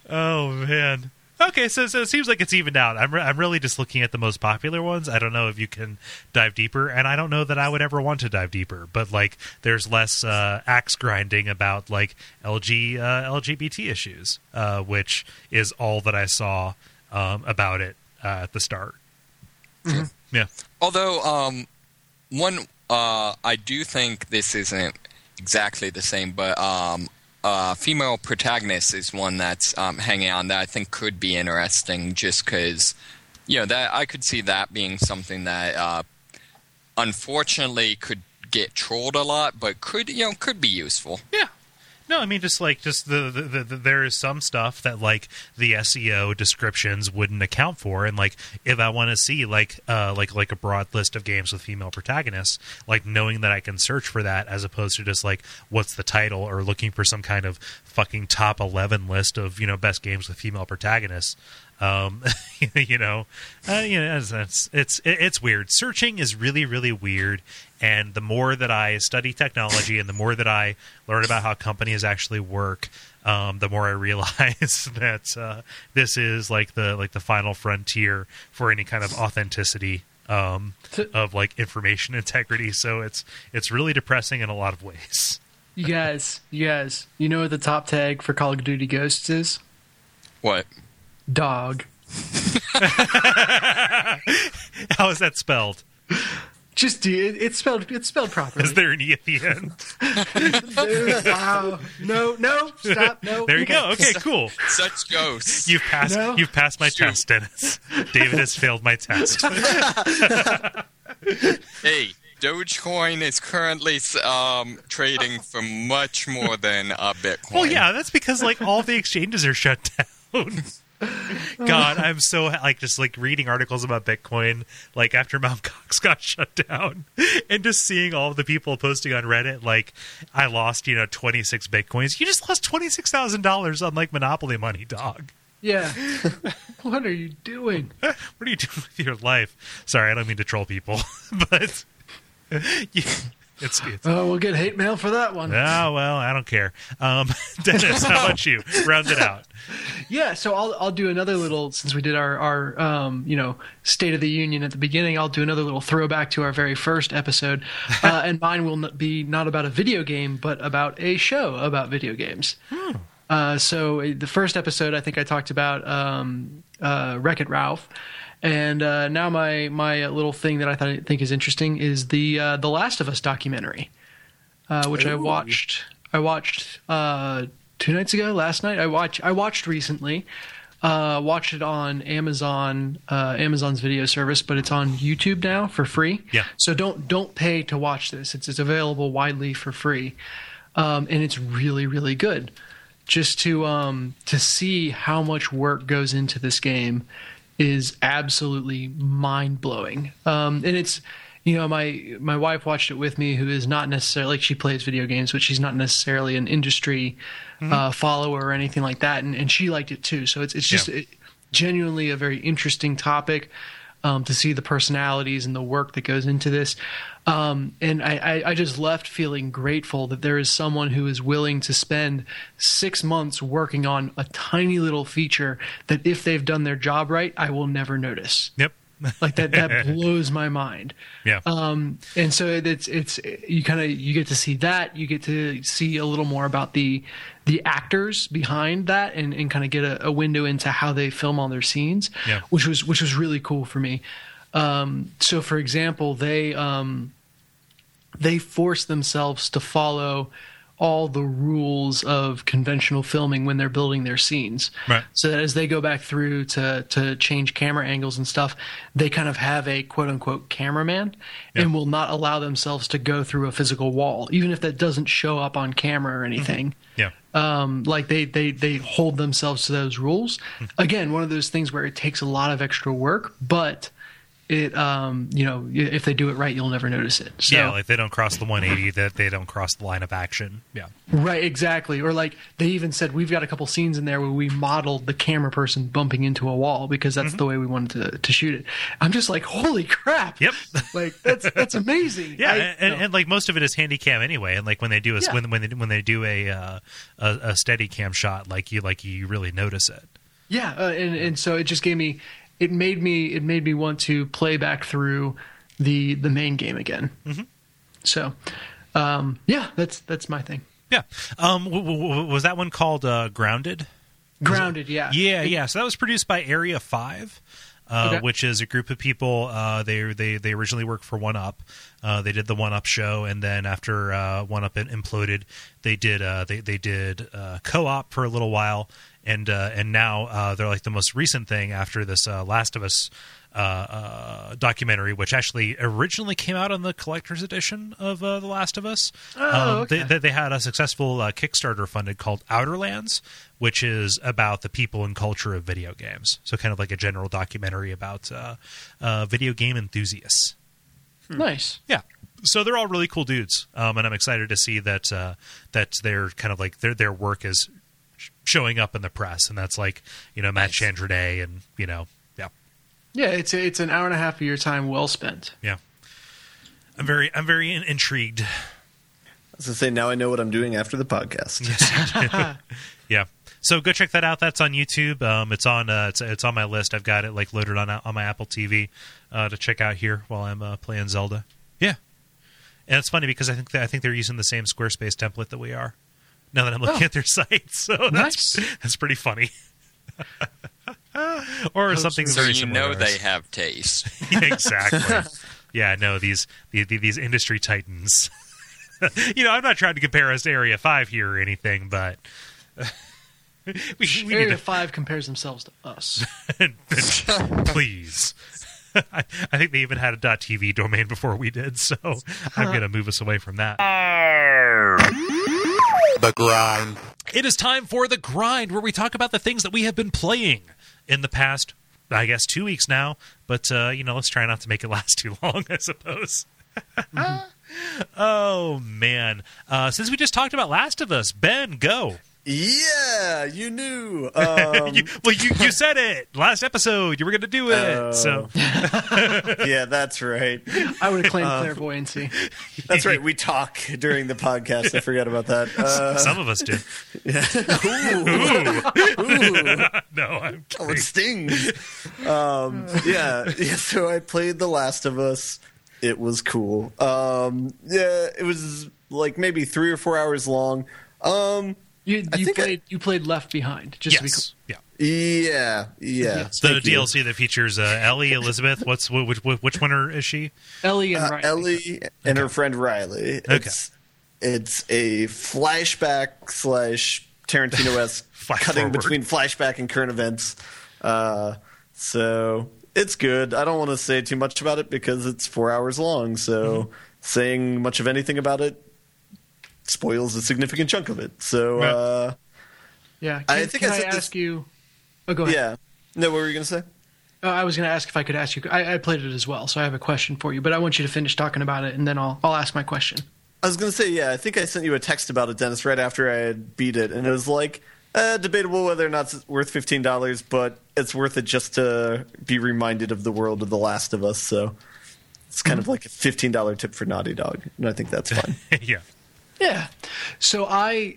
Oh man. Okay, so, so it seems like it's evened out. I'm re- I'm really just looking at the most popular ones. I don't know if you can dive deeper, and I don't know that I would ever want to dive deeper. But like, there's less uh, axe grinding about like L G uh, L G B T issues, uh, which is all that I saw um, about it uh, at the start. Mm-hmm. Yeah. Although um, one, uh, I do think this isn't exactly the same, but. Um, Uh, female protagonist is one that's um, hanging on that I think could be interesting, just because, you know, that I could see that being something that uh, unfortunately could get trolled a lot, but could you know could be useful. Yeah. No, I mean, just like, just the, the, the, the there is some stuff that, like, the S E O descriptions wouldn't account for, and, like, if I want to see, like, uh, like, like a broad list of games with female protagonists, like, knowing that I can search for that as opposed to just, like, what's the title, or looking for some kind of fucking top eleven list of, you know, best games with female protagonists. Um, you know, uh, you know, it's, it's, it's, it's weird. Searching is really, really weird. And the more that I study technology and the more that I learn about how companies actually work, um, the more I realize that, uh, this is like the, like the final frontier for any kind of authenticity, um, of like information integrity. So it's, it's really depressing in a lot of ways. You guys, you guys, you know what the top tag for Call of Duty Ghosts is? What? Dog. How is that spelled? Just do it. It's spelled. It's spelled properly. Is there an E at the end? Wow. No. No. Stop. No. There you go. Okay. Cool. Such ghosts. You've passed. No. You've passed my Shoot. test, Dennis. David has failed my test. Hey, Dogecoin is currently um, trading for much more than uh, Bitcoin. Well, yeah, that's because like all the exchanges are shut down. God, I'm so like just like reading articles about Bitcoin, like after Mount Gox got shut down, and just seeing all the people posting on Reddit, like I lost, you know, twenty-six Bitcoins. You just lost twenty-six thousand dollars on like Monopoly money, dog. Yeah. What are you doing? What are you doing with your life? Sorry, I don't mean to troll people, but yeah, it's it's. Oh, we'll get hate mail for that one. Oh, well, I don't care. Um, Dennis, how about you? Round it out. Yeah, so I'll I'll do another little, since we did our our um, you know, State of the Union at the beginning. I'll do another little throwback to our very first episode, uh, and mine will not be not about a video game, but about a show about video games. Hmm. Uh, so uh, the first episode, I think I talked about um, uh, Wreck-It Ralph, and uh, now my my little thing that I thought I think is interesting is the uh, the Last of Us documentary, uh, which Ooh. I watched. I watched. Uh, Two nights ago, last night, I watched. I watched recently. Uh, watched it on Amazon, uh, Amazon's video service, but it's on YouTube now for free. Yeah. So don't don't pay to watch this. It's it's available widely for free, um, and it's really really good. Just to um, to see how much work goes into this game is absolutely mind blowing. Um, and it's. You know, my my wife watched it with me, who is not necessarily, like, she plays video games, but she's not necessarily an industry mm-hmm. uh, follower or anything like that, and, and she liked it too. So it's it's just yeah. it, genuinely a very interesting topic um, to see the personalities and the work that goes into this. Um, and I, I, I just left feeling grateful that there is someone who is willing to spend six months working on a tiny little feature that, if they've done their job right, I will never notice. Yep. Like that, that blows my mind. Yeah. Um, and so it's, it's, you kind of, you get to see that, you get to see a little more about the, the actors behind that, and, and kind of get a, a window into how they film all their scenes, yeah. which was, which was really cool for me. Um, so for example, they, um, they force themselves to follow all the rules of conventional filming when they're building their scenes. Right. So that as they go back through to, to change camera angles and stuff, they kind of have a quote-unquote cameraman Yeah. and will not allow themselves to go through a physical wall, even if that doesn't show up on camera or anything. Yeah. Um, like they, they, they hold themselves to those rules. Again, one of those things where it takes a lot of extra work, but it um you know if they do it right, you'll never notice it. So, yeah, like they don't cross the one eighty, that they don't cross the line of action. Yeah, right, exactly. Or like they even said we've got a couple scenes in there where we modeled the camera person bumping into a wall because that's mm-hmm. the way we wanted to, to shoot it. I'm just like, holy crap! Yep, like that's that's amazing. Yeah, I, and, no. and like most of it is handy cam anyway. And like when they do a, yeah. when when they when they do a uh, a, a steady cam shot, like you like you really notice it. Yeah, uh, and and so it just gave me. It made me it made me want to play back through the the main game again. Mm-hmm. So, um, yeah, that's that's my thing. Yeah, um, w- w- was that one called uh, Grounded? Grounded, yeah, yeah, yeah. So that was produced by Area Five, uh, okay. which is a group of people. Uh, they they they originally worked for One Up. Uh, they did the One Up show, and then after uh, One Up imploded, they did uh, they they did uh, Co-op for a little while. And uh, and now uh, they're like the most recent thing after this uh, Last of Us uh, uh, documentary, which actually originally came out on the collector's edition of uh, The Last of Us. Oh, um, okay. they, they had a successful uh, Kickstarter funded called Outerlands, which is about the people and culture of video games. So kind of like a general documentary about uh, uh, video game enthusiasts. Nice. Yeah. So they're all really cool dudes, um, and I'm excited to see that uh, that they're kind of like their their work is showing up in the press, and that's like, you know, Matt Chandronay and, you know, yeah. Yeah, it's a, it's an hour and a half of your time well spent. Yeah. I'm very I'm very in- intrigued. I was going to say, now I know what I'm doing after the podcast. Yes, you do. Yeah. So go check that out. That's on YouTube. Um, it's on uh, it's it's on my list. I've got it like loaded on on my Apple T V uh, to check out here while I'm uh, playing Zelda. Yeah. And it's funny because I think that, I think they're using the same Squarespace template that we are. Now that I'm looking oh. at their site, so that's nice. that's pretty funny. Or something so very you similar. know they have taste. Yeah, exactly. Yeah, no, these these, these industry titans. You know, I'm not trying to compare us to Area Five here or anything, but we, we Area need to... Five compares themselves to us. Please. I, I think they even had a .tv domain before we did, so I'm going to move us away from that. The Grind. It is time for The Grind, where we talk about the things that we have been playing in the past, I guess, two weeks now. But, uh, you know, let's try not to make it last too long, I suppose. Mm-hmm. Oh, man. Uh, since we just talked about Last of Us, Ben, go. Yeah, you knew. Um, you, well, you, you said it last episode. You were going to do it. Uh, so, yeah, that's right. I would have claimed um, clairvoyancy. That's right. We talk during the podcast. I forgot about that. Uh, Some of us do. Yeah. Ooh. Ooh. No, I'm kidding. Oh, it stings. Um, yeah, yeah. So I played The Last of Us. It was cool. Um, yeah, it was like maybe three or four hours long. Um. You, you played I, you played Left Behind, just yes. to be cool. Yeah, yeah, yeah. Yes. The D L C that features uh, Ellie, Elizabeth. What's which which one is she? Ellie and uh, Riley. Ellie and okay. her friend Riley. It's, okay. It's a flashback slash Tarantino-esque cutting forward. between flashback and current events. Uh, so it's good. I don't want to say too much about it because it's four hours long. So mm-hmm. saying much of anything about it spoils a significant chunk of it. So, right. uh, yeah. Can, I think can I, I ask this... you? Oh, go ahead. Yeah. No, what were you going to say? Uh, I was going to ask if I could ask you. I, I played it as well, so I have a question for you. But I want you to finish talking about it, and then I'll I'll ask my question. I was going to say, yeah. I think I sent you a text about it, Dennis, right after I had beat it, and it was like uh, debatable whether or not it's worth fifteen dollars, but it's worth it just to be reminded of the world of The Last of Us. So it's kind mm-hmm. of like a fifteen dollars tip for Naughty Dog, and I think that's fine. Yeah. Yeah. So I,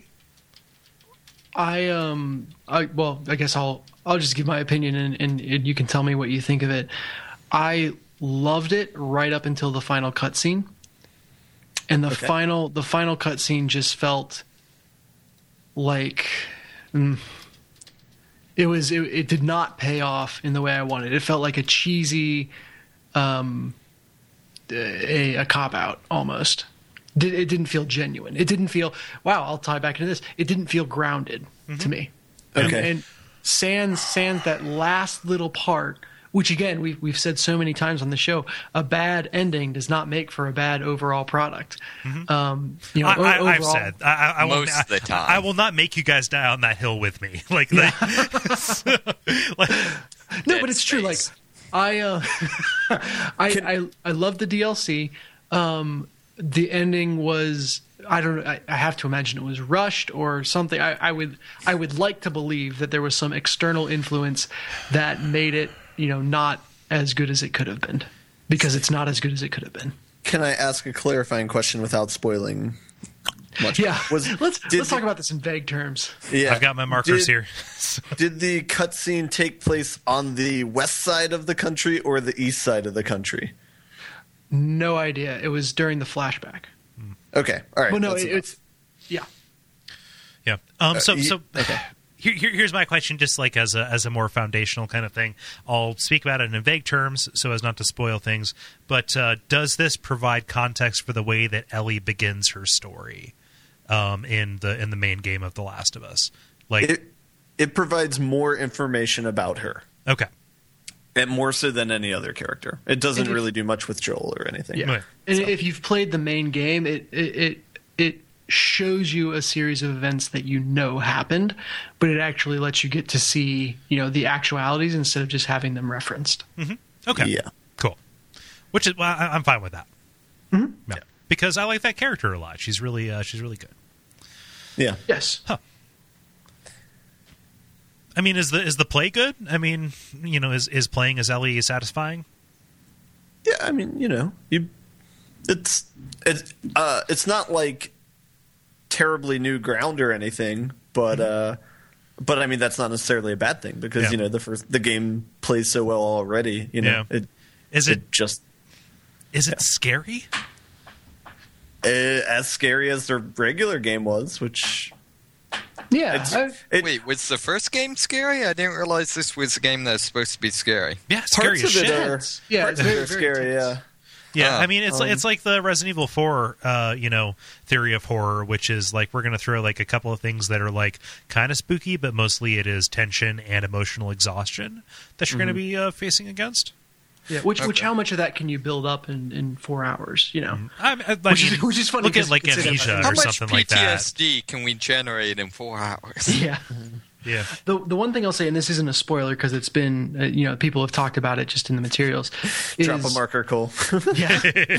I um, I well, I guess I'll I'll just give my opinion, and, and, and you can tell me what you think of it. I loved it right up until the final cutscene, and the okay. final the final cutscene just felt like mm, it was it, it did not pay off in the way I wanted. It felt like a cheesy, um, a, a cop out almost. It didn't feel genuine. It didn't feel, wow, I'll tie back into this. It didn't feel grounded mm-hmm. to me. Okay. And, and sans, sans that last little part, which again, we've, we've said so many times on the show, a bad ending does not make for a bad overall product. Mm-hmm. Um, you know, I, I, overall, I've said, I, I, I most will, of the time. I, I will not make you guys die on that hill with me. Like, yeah. like, like no, but it's true. Like, I uh, I, Can- I I love the D L C. Um, the ending was I don't I, I have to imagine it was rushed or something. I, I would I would like to believe that there was some external influence that made it, you know, not as good as it could have been, because it's not as good as it could have been. Can I ask a clarifying question without spoiling much? Yeah, Was, let's did let's the- talk about this in vague terms. Yeah. I've got my markers Did- here. Did the cutscene take place on the west side of the country or the east side of the country? No idea. It was during the flashback. Okay, all right. Well, no, that's it, enough. it's yeah. Yeah. Um. So ye- so. okay. Here, here, here's my question, just like as a as a more foundational kind of thing. I'll speak about it in vague terms so as not to spoil things. But uh, does this provide context for the way that Ellie begins her story um, in the in the main game of The Last of Us? Like, It it provides more information about her, okay, and more so than any other character. It doesn't And if- really do much with Joel or anything. Yeah. Right. And if you've played the main game, it, it it it shows you a series of events that you know happened, but it actually lets you get to see, you know, the actualities instead of just having them referenced. okay, Yeah. cool. Which is well, I, I'm fine with that. Mm-hmm. Yeah. Because I like that character a lot. She's really uh, she's really good. Yeah. Yes. I mean, is the is the play good? I mean, you know, is is playing as Ellie satisfying? Yeah, I mean, you know, you it's it's uh it's not like terribly new ground or anything, but uh but I mean that's not necessarily a bad thing because Yeah. you know the first the game plays so well already, you know. Yeah. It Is it it just is it scary? uh, as scary as the regular game was, which Yeah. it's, I- it, Wait, was the first game scary? I didn't realize this was a game that was supposed to be scary. Yeah, scary parts as of it shit. are Yeah, parts it's of it very, are very scary, intense. yeah. Yeah, Uh, I mean it's um, it's like the Resident Evil four, uh, you know, theory of horror, which is like we're going to throw like a couple of things that are like kind of spooky, but mostly it is tension and emotional exhaustion that you're going to be uh, facing against. yeah. Which which Okay. how much of that can you build up in, in four hours? You know. I, I, I Which is- mean, which is funny look at 'cause like consider Amnesia that- or How much something like P T S that. D can we generate in four hours? Yeah. Yeah, The the one thing I'll say, and this isn't a spoiler because it's been, uh, you know, people have talked about it just in the materials. Is, Drop a marker, Cole. Yeah.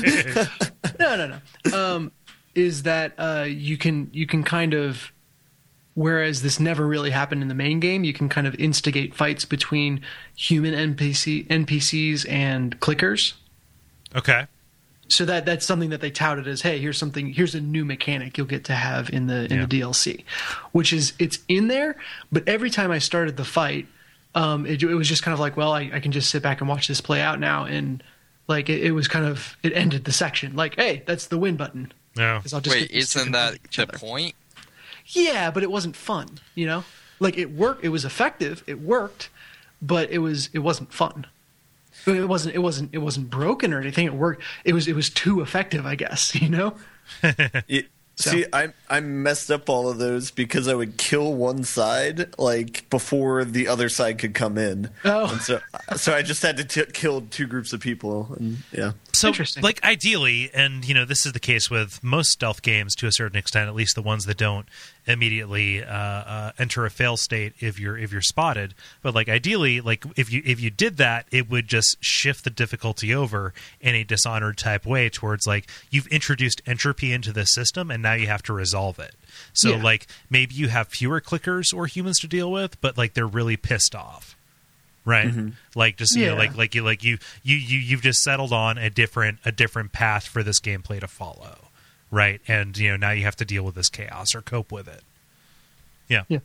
no, no, no. Um, is that uh, you can you can kind of, whereas this never really happened in the main game, you can kind of instigate fights between human N P C N P Cs and clickers. okay, So that that's something that they touted as, hey, here's something, here's a new mechanic you'll get to have in the in Yeah. the D L C, which is it's in there. But every time I started the fight, um, it, it was just kind of like, well, I, I can just sit back and watch this play out now, and like it, it was kind of it ended the section. Like, hey, that's the win button. no, 'Cause I'll just Wait, get these two isn't to that beat each the other. point? Yeah, but it wasn't fun. You know, like it worked. It was effective. It worked, but it was it wasn't fun. But it wasn't it wasn't it wasn't broken or anything. It worked. It was it was too effective, I guess. You know. It, So- See, I I messed up all of those because I would kill one side like before the other side could come in. Oh. And so so I just had to t- kill two groups of people, and yeah, So, Interesting. like, ideally, and, you know, this is the case with most stealth games to a certain extent, at least the ones that don't immediately uh, uh, enter a fail state if you're if you're spotted. But, like, ideally, like, if you if you did that, it would just shift the difficulty over in a Dishonored type way towards, like, you've introduced entropy into the system, and now you have to resolve it. So, Yeah. like, maybe you have fewer clickers or humans to deal with, but, like, they're really pissed off. Right, like just you know, Yeah. like like you like you you you you've just settled on a different a different path for this gameplay to follow, right? And you know now you have to deal with this chaos or cope with it. Yeah, Yeah.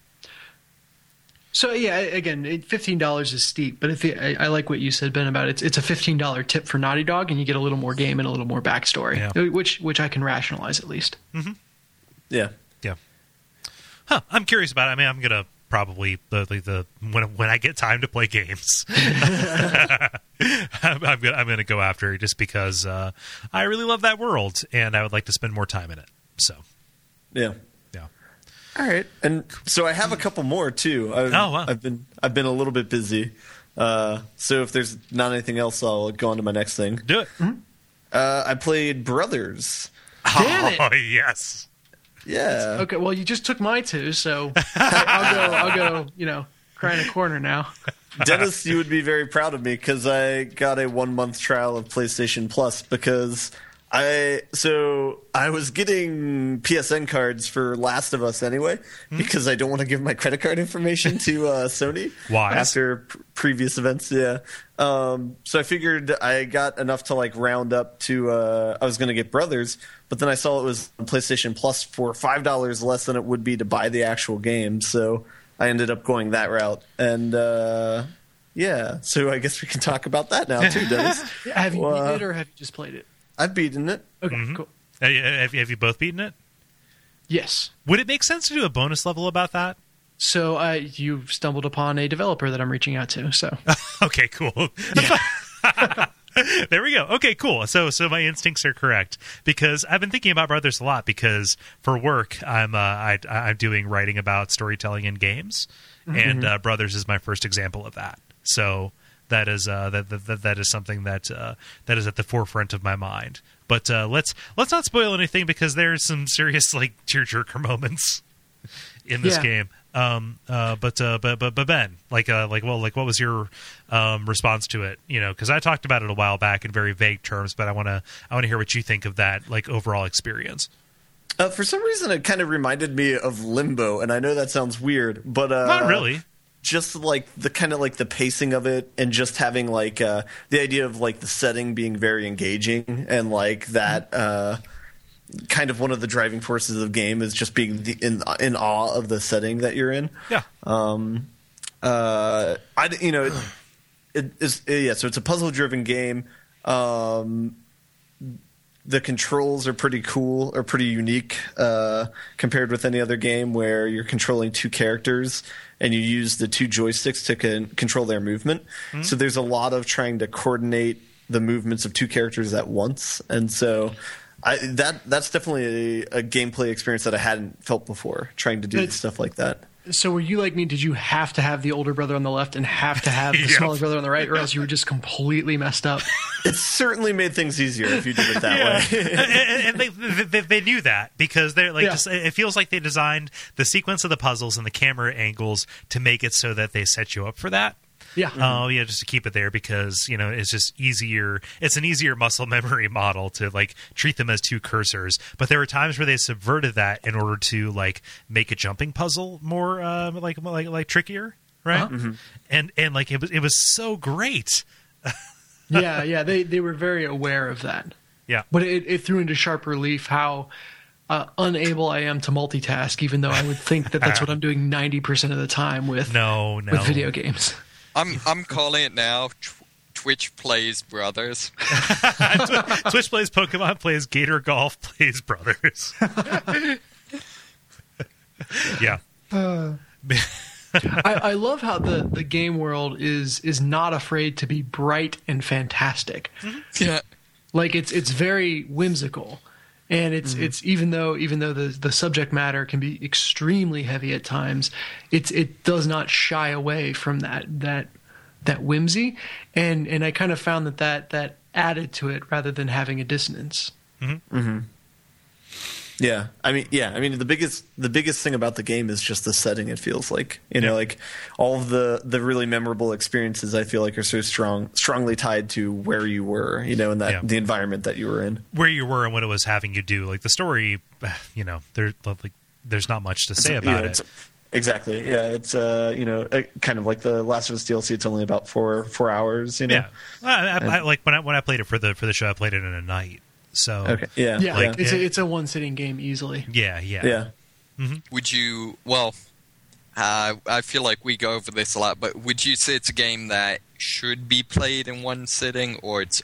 So yeah, again, it- fifteen dollars is steep, but if it, I, I like what you said, Ben, about it. It's, it's a fifteen dollar tip for Naughty Dog, and you get a little more game and a little more backstory, Yeah. which which I can rationalize at least. yeah. yeah. Huh? I'm curious about it. I mean, I'm gonna probably the the, the when when I get time to play games, I'm, I'm gonna I'm gonna go after it just because uh, I really love that world and I would like to spend more time in it. So Yeah. yeah. All right, and so I have a couple more too. I've, Oh, wow. I've been I've been a little bit busy, uh, so if there's not anything else, I'll go on to my next thing. Do it. Uh, I played Brothers. Damn it! Oh yes. Yeah. Okay, well, you just took my two, so I, I'll go. I'll go. You know, cry in a corner now. Dennis, you would be very proud of me because I got a one month trial of PlayStation Plus because I so I was getting P S N cards for Last of Us anyway mm-hmm. because I don't want to give my credit card information to uh, Sony. Why? After p- previous events, yeah. Um, so I figured I got enough to like round up to. Uh, I was going to get Brothers, but then I saw it was on PlayStation Plus for five dollars less than it would be to buy the actual game. So I ended up going that route, and uh, yeah. So I guess we can talk about that now too, Dennis. Have you well, beaten it or have you just played it? I've beaten it. Okay, mm-hmm. cool. Have you, have you both beaten it? Yes. Would it make sense to do a bonus level about that? So uh, you've stumbled upon a developer that I'm reaching out to. So okay, cool. There we go. Okay, cool. So, so my instincts are correct because I've been thinking about Brothers a lot because for work I'm uh, I, I'm doing writing about storytelling in games, mm-hmm. and uh, Brothers is my first example of that. So that is uh, that, that that is something that uh, that is at the forefront of my mind. But uh, let's let's not spoil anything because there's some serious like tearjerker moments in this yeah. game. Um, uh, but, uh, but, but, but Ben, like, uh, like, well, like, what was your, um, response to it? You know, cause I talked about it a while back in very vague terms, but I want to, I want to hear what you think of that, like, overall experience. Uh, for some reason, it kind of reminded me of Limbo, and I know that sounds weird, but, uh, not really. Just like the kind of like the pacing of it and just having like, uh, the idea of like the setting being very engaging and like that, uh, kind of one of the driving forces of the game is just being the, in in awe of the setting that you're in. Yeah. Um. Uh. I you know it, it is yeah. So it's a puzzle driven game. Um. The controls are pretty cool or pretty unique uh, compared with any other game where you're controlling two characters and you use the two joysticks to con- control their movement. Mm-hmm. So there's a lot of trying to coordinate the movements of two characters at once, and so. I, that that's definitely a, a gameplay experience that I hadn't felt before, trying to do But, stuff like that. So were you like me? Did you have to have the older brother on the left and have to have the Yep. smaller brother on the right, or else you were just completely messed up? It certainly made things easier if you did it that Yeah. way. and, and they, they they knew that because they're like Yeah. just, it feels like they designed the sequence of the puzzles and the camera angles to make it so that they set you up for that. Yeah. Oh, yeah, just to keep it there because, you know, it's just easier. It's an easier muscle memory model to, like, treat them as two cursors. But there were times where they subverted that in order to, like, make a jumping puzzle more, uh, like, like, like trickier, right? Uh-huh. Mm-hmm. And, and, like, it was, it was so great. yeah, yeah. They they were very aware of that. Yeah. But it, it threw into sharp relief how uh, unable I am to multitask, even though I would think that that's what I'm doing ninety percent of the time with, no, no. with video games. I'm I'm calling it now. Tw- Twitch plays Brothers. Twitch plays Pokemon, plays Gator Golf, plays Brothers. yeah. Uh, I, I love how the, the game world is is not afraid to be bright and fantastic. Yeah. Like it's it's very whimsical. And it's mm-hmm. it's even though even though the the subject matter can be extremely heavy at times, it's it does not shy away from that that that whimsy, and and I kind of found that that, that added to it rather than having a dissonance. Mm-hmm. Mm-hmm. Yeah, I mean, yeah, I mean, the biggest the biggest thing about the game is just the setting. It feels like you know, yeah. like all of the the really memorable experiences. I feel like are so strong, strongly tied to where you were, you know, and that yeah. the environment that you were in, where you were, and what it was having you do. Like the story, you know, there like there's not much to say it's, about you know, it. Exactly, yeah, it's uh, you know, kind of like the Last of Us D L C. It's only about four four hours, you know. Yeah, I, I, I, like when I when I played it for the for the show, I played it in a night. So okay, yeah, yeah, like, it's it, a, it's a one sitting game easily. Yeah, yeah, yeah. Mm-hmm. Would you? Well, uh, I feel like we go over this a lot, but would you say it's a game that should be played in one sitting, or it's?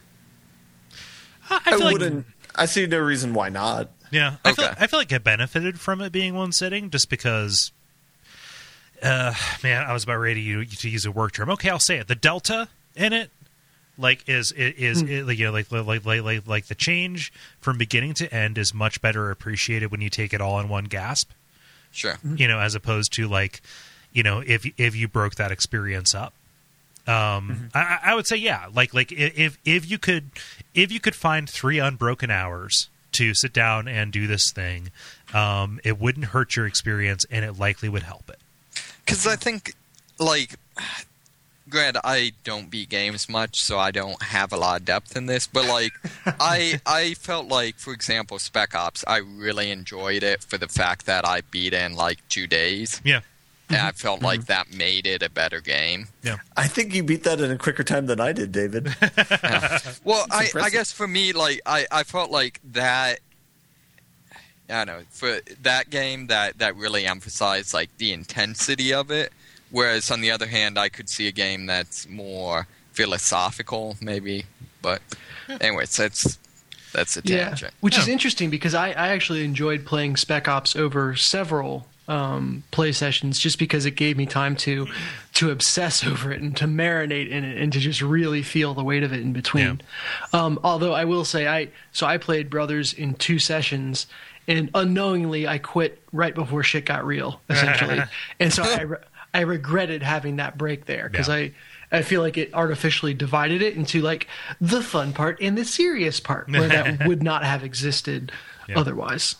I, I, I feel wouldn't. Like, I see no reason why not. yeah, I Okay. feel I feel like I benefited from it being one sitting, just because. Uh, man, I was about ready to, to use a work term. Okay, I'll say it. The delta in it. Like is is, is mm. you know like, like like like like the change from beginning to end is much better appreciated when you take it all in one gasp. Sure. You know, as opposed to like, you know, if if you broke that experience up. Um, mm-hmm. I, I would say yeah, like like if if you could if you could find three unbroken hours to sit down and do this thing, um, it wouldn't hurt your experience and it likely would help it. Because I think like. granted, I don't beat games much, so I don't have a lot of depth in this. But like, I I felt like, for example, Spec Ops, I really enjoyed it for the fact that I beat it in like two days. Yeah. And I felt mm-hmm. like that made it a better game. Yeah. I think you beat that in a quicker time than I did, David. Yeah. Well, I, I guess for me, like I, I felt like that. I don't know, for that game, that, that really emphasized like the intensity of it. Whereas on the other hand, I could see a game that's more philosophical, maybe. But anyways, that's that's a tangent. Yeah, which oh. is interesting because I, I actually enjoyed playing Spec Ops over several um, play sessions just because it gave me time to to obsess over it and to marinate in it and to just really feel the weight of it in between. Yeah. Um, although I will say, I so I played Brothers in two sessions. And unknowingly, I quit right before shit got real, essentially. And so I, re- I regretted having that break there because yeah. I, I feel like it artificially divided it into like the fun part and the serious part where that would not have existed yeah. otherwise.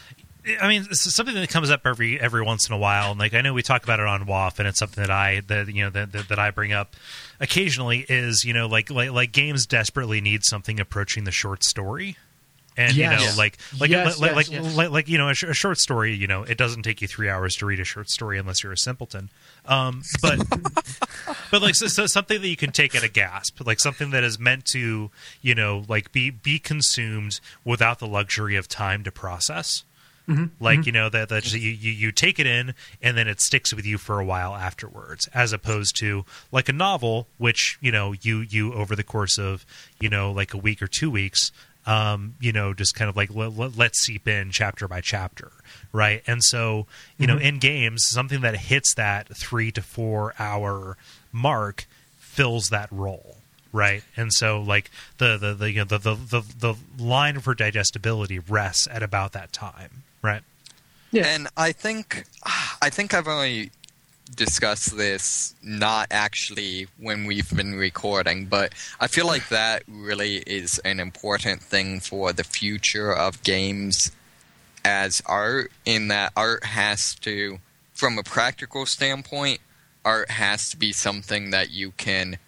I mean, it's something that comes up every every once in a while, and like I know we talk about it on W A F, and it's something that I that you know that that, that I bring up occasionally. Is you know like like like games desperately need something approaching the short story. And yes. you know, like, like, yes, like, yes, like, yes. like, like, you know, a, sh- a short story. You know, it doesn't take you three hours to read a short story unless you're a simpleton. Um, but, but like, so, so something that you can take at a gasp, like something that is meant to, you know, like be be consumed without the luxury of time to process. Mm-hmm. Like, mm-hmm. you know, that, that you, you, you take it in and then it sticks with you for a while afterwards, as opposed to like a novel, which, you know, you, you over the course of, you know, like a week or two weeks, um, you know, just kind of like let, let, let's seep in chapter by chapter. Right. And so, you mm-hmm. know, in games, something that hits that three to four hour mark fills that role. Right. And so like the, the, the, you know, the, the, the, the line for digestibility rests at about that time. Right. Yeah. And I think I think I've only discussed this not actually when we've been recording, but I feel like that really is an important thing for the future of games as art, in that art has to, from a practical standpoint, art has to be something that you can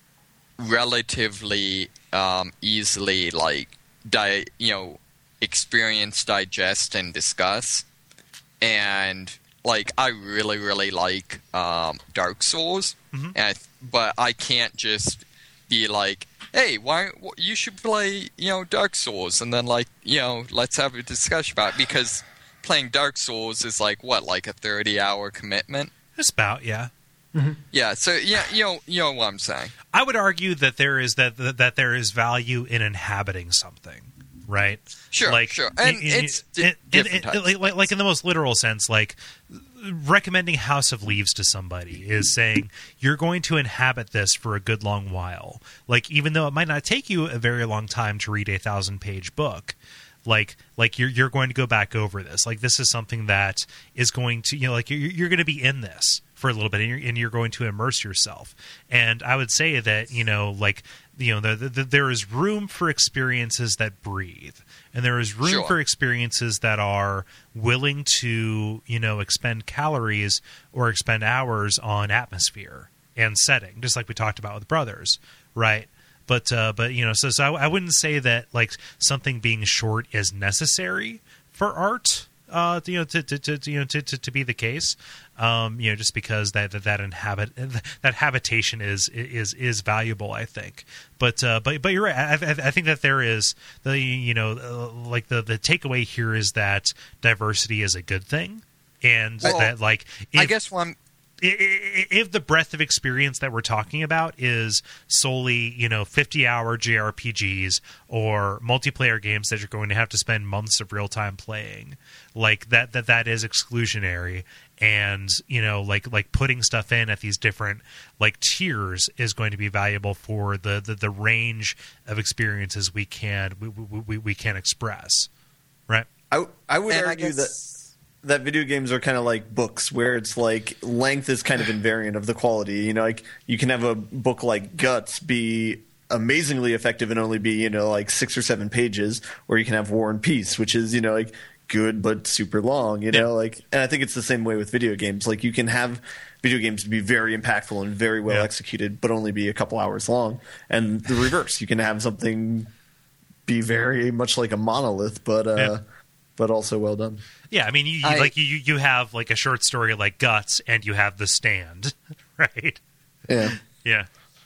relatively um, easily like di- you know experience, digest, and discuss. And like I really really like um, Dark Souls, mm-hmm. and I th- but I can't just be like, hey, why you should play you know Dark Souls, and then like you know let's have a discussion about it, because playing Dark Souls is like what like a thirty hour commitment. It's about yeah. Mm-hmm. Yeah, so yeah, you know, you know what I'm saying. I would argue that there is that that, that there is value in inhabiting something, right? Sure, like, sure, and in, it's in, di- in, in, in, like, like in the most literal sense, like recommending House of Leaves to somebody is saying you're going to inhabit this for a good long while. Like, even though it might not take you a very long time to read a thousand page book. Like, like you're you're going to go back over this. Like, this is something that is going to, you know, like you're you're going to be in this for a little bit, and you're, and you're going to immerse yourself. And I would say that, you know, like, you know, the, the, there is room for experiences that breathe, and there is room sure. for experiences that are willing to, you know, expend calories or expend hours on atmosphere and setting, just like we talked about with Brothers, right? But, uh, but you know, so, so I, I wouldn't say that, like, something being short is necessary for art, uh, you know, to, to, to you know, to, to, to be the case, um, you know, just because that, that, that inhabit, that habitation is, is, is valuable, I think. But, uh, but, but you're right. I, I, I think that there is the, you know, uh, like the, the takeaway here is that diversity is a good thing. And well, that, like, if, I guess one, if the breadth of experience that we're talking about is solely, you know, fifty-hour J R P Gs or multiplayer games that you're going to have to spend months of real-time playing, like that, that that is exclusionary. And, you know, like like putting stuff in at these different like tiers is going to be valuable for the the, the range of experiences we can we we, we can express, right? I I would and argue I guess- that. that video games are kind of like books, where it's like length is kind of invariant of the quality. You know, like you can have a book like Guts be amazingly effective and only be, you know, like six or seven pages, or you can have War and Peace, which is, you know, like good but super long, you know, Yeah. like, and I think it's the same way with video games. Like, you can have video games be very impactful and very well Yeah. executed, but only be a couple hours long. And the reverse, you can have something be very much like a monolith, but uh, Yeah. but also well done. Yeah, I mean, you, you I- like you you have like a short story like Guts, and you have The Stand, right? Yeah. Yeah.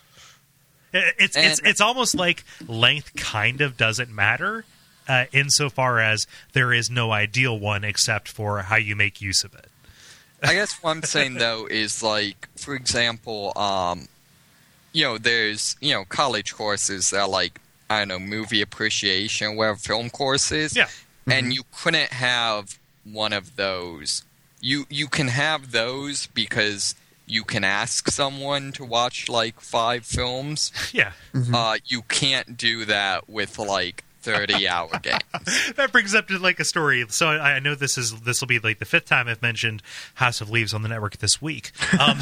It- It's it's And- it's almost like length kind of doesn't matter, uh, insofar as there is no ideal one except for how you make use of it. I guess what I'm saying though is like, for example, um, you know, there's you know college courses that are like I don't know movie appreciation, where film courses, Yeah. and you couldn't have one of those. You you can have those because you can ask someone to watch like five films. Yeah. Uh, you can't do that with like thirty-hour games. That brings up to like a story. So I, I know this is this will be like the fifth time I've mentioned House of Leaves on the network this week. Um,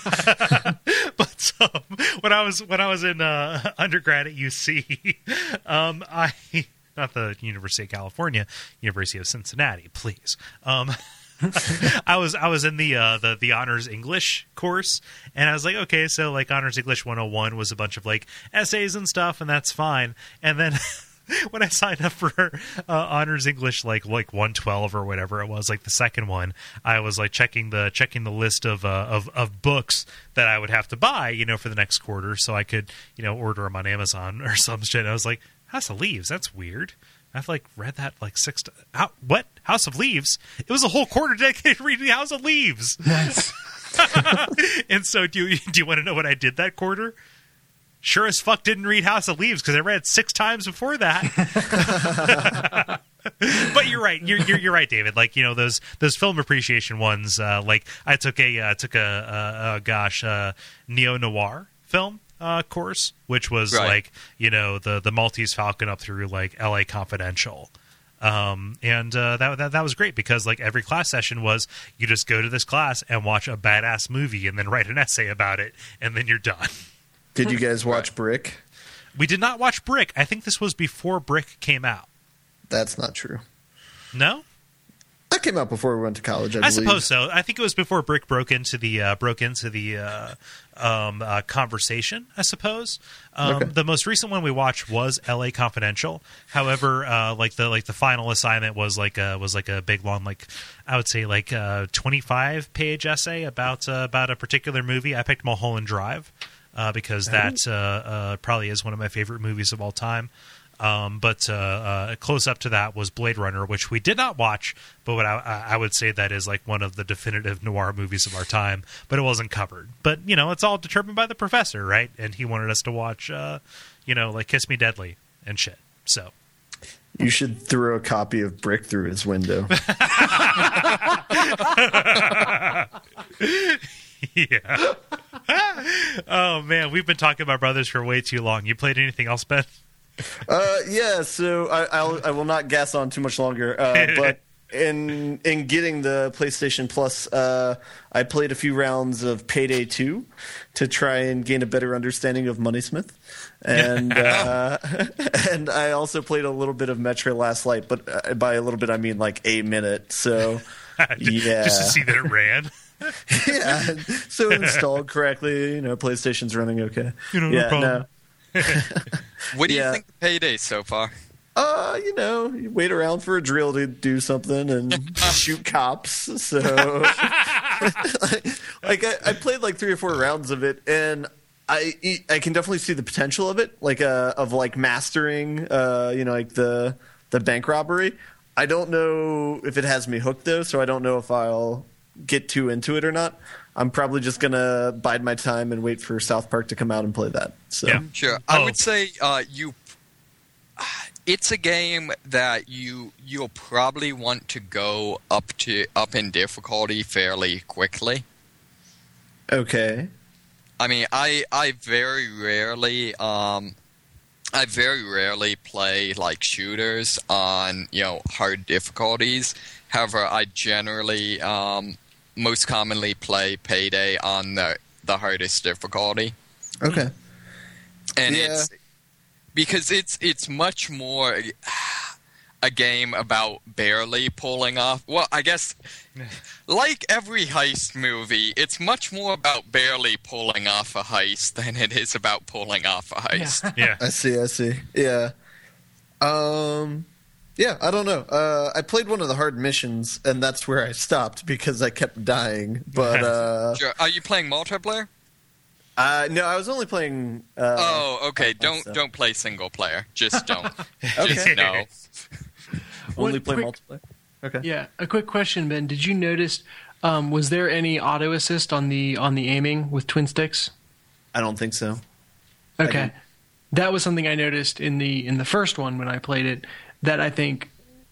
but um, when I was when I was in uh, undergrad at U C, um, I not the University of California, University of Cincinnati, please. Um, I was I was in the uh, the the honors English course, and I was like, okay, so like honors English one oh one was a bunch of like essays and stuff, and that's fine. And then when I signed up for uh, honors English, like like one twelve or whatever it was, like the second one, I was like checking the checking the list of uh, of of books that I would have to buy, you know, for the next quarter, so I could you know order them on Amazon or some shit. And I was like, House of Leaves, that's weird. I've like read that like six. T- how, what House of Leaves? It was a whole quarter dedicated to reading House of Leaves. Nice. And so, do you, do you want to know what I did that quarter? Sure as fuck didn't read House of Leaves because I read it six times before that. But you're right. You're, you're you're right, David. Like you know those those film appreciation ones. Uh, like I took a uh, took a uh, uh, gosh uh, neo noir film. Uh, course, which was Right. like you know the the Maltese Falcon up through like L A Confidential, um, and uh, that, that that was great because like every class session was you just go to this class and watch a badass movie and then write an essay about it and then you're done. Did you guys watch Brick? We did not watch Brick. I think this was before Brick came out. That's not true. No, That came out before we went to college, I, I believe. suppose so. I think it was before Brick broke into the uh, broke into the uh, um, uh, conversation. I suppose um, Okay. the most recent one we watched was L A Confidential. However, uh, like the like the final assignment was like a, was like a big long like I would say like a twenty-five page essay about uh, about a particular movie. I picked Mulholland Drive uh, because that uh, uh, probably is one of my favorite movies of all time. Um, but uh, uh, close up to that was Blade Runner, which we did not watch, but what I, I would say that is like one of the definitive noir movies of our time, but it wasn't covered. But, you know, it's all determined by the professor, right? And he wanted us to watch, uh, you know, like Kiss Me Deadly and shit. So, You should throw a copy of Brick through his window. yeah. Oh, man, we've been talking about Brothers for way too long. You played anything else, Ben? Uh, yeah, so I, I'll, I will not gas on too much longer. Uh, but in in getting the PlayStation Plus, uh, I played a few rounds of Payday two to try and gain a better understanding of Moneysmith, and uh, and I also played a little bit of Metro Last Light, but uh, by a little bit I mean like a minute. So yeah, Just to see that it ran. yeah, so installed correctly. You know, PlayStation's running okay. You know, no yeah, problem. no. What do Yeah. you think of Payday so far? Uh, you know, you wait around for a drill to do something and shoot cops. So, like, I, I played like three or four rounds of it, and I I can definitely see the potential of it, like uh, of like mastering, uh, you know, like the the bank robbery. I don't know if it has me hooked though, so I don't know if I'll get too into it or not. I'm probably just gonna bide my time and wait for South Park to come out and play that. So. Yeah. Sure. I Oh. would say uh, you. It's a game that you you'll probably want to go up to up in difficulty fairly quickly. Okay. I mean, I I very rarely um I very rarely play like shooters on you know hard difficulties. However, I generally um most commonly play Payday on the the hardest difficulty. Okay. And Yeah. it's because it's it's much more a game about barely pulling off. Well, I guess, like every heist movie, it's much more about barely pulling off a heist than it is about pulling off a heist. Yeah. I see, I see. Yeah. Um, yeah, I don't know. Uh, I played one of the hard missions, and that's where I stopped because I kept dying. But uh, Sure. Are you playing multiplayer? uh, no, I was only playing. Uh, Oh, okay. I- Don't so- don't play single player. Just don't. Okay. Just no. Only What play quick- multiplayer. Okay. Yeah, a quick question, Ben. Did you notice? Um, was there any auto assist on the on the aiming with twin sticks? I don't think so. I Okay, didn't. that was something I noticed in the in the first one when I played it. That I think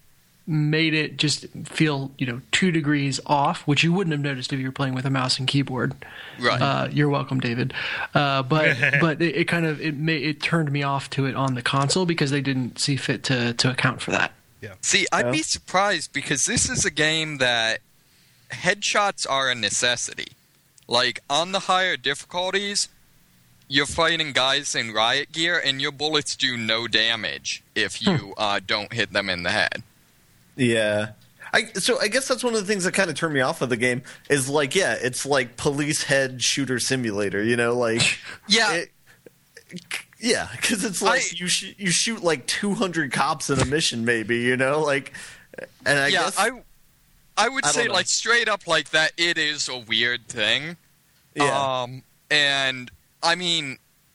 made it just feel you know two degrees off, which you wouldn't have noticed if you were playing with a mouse and keyboard. Right. Uh, you're welcome, David. Uh, but but it, it kind of it made it turned me off to it on the console because they didn't see fit to to account for that. See, I'd Yeah. be surprised because this is a game that headshots are a necessity. Like, on the higher difficulties, you're fighting guys in riot gear, and your bullets do no damage if you uh, don't hit them in the head. Yeah. I, so I guess that's one of the things that kind of turned me off of the game is like, yeah, it's like police head shooter simulator, you know, like Yeah. it, yeah, because it's like I- you sh- you shoot like two hundred cops in a mission, maybe, you know, like, and I yeah, guess I, I would I don't say, know. like, straight up like that, it is a weird thing. yeah, Um, and, I mean,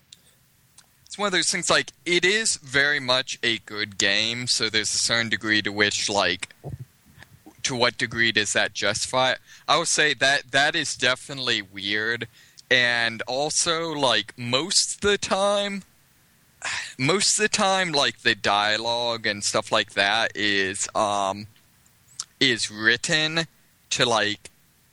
it's one of those things, like, it is very much a good game, so there's a certain degree to which, like, to what degree does that justify it? I would say that that is definitely weird, and also, like, most of the time, most of the time, like, the dialogue and stuff like that is, um, is written to, like,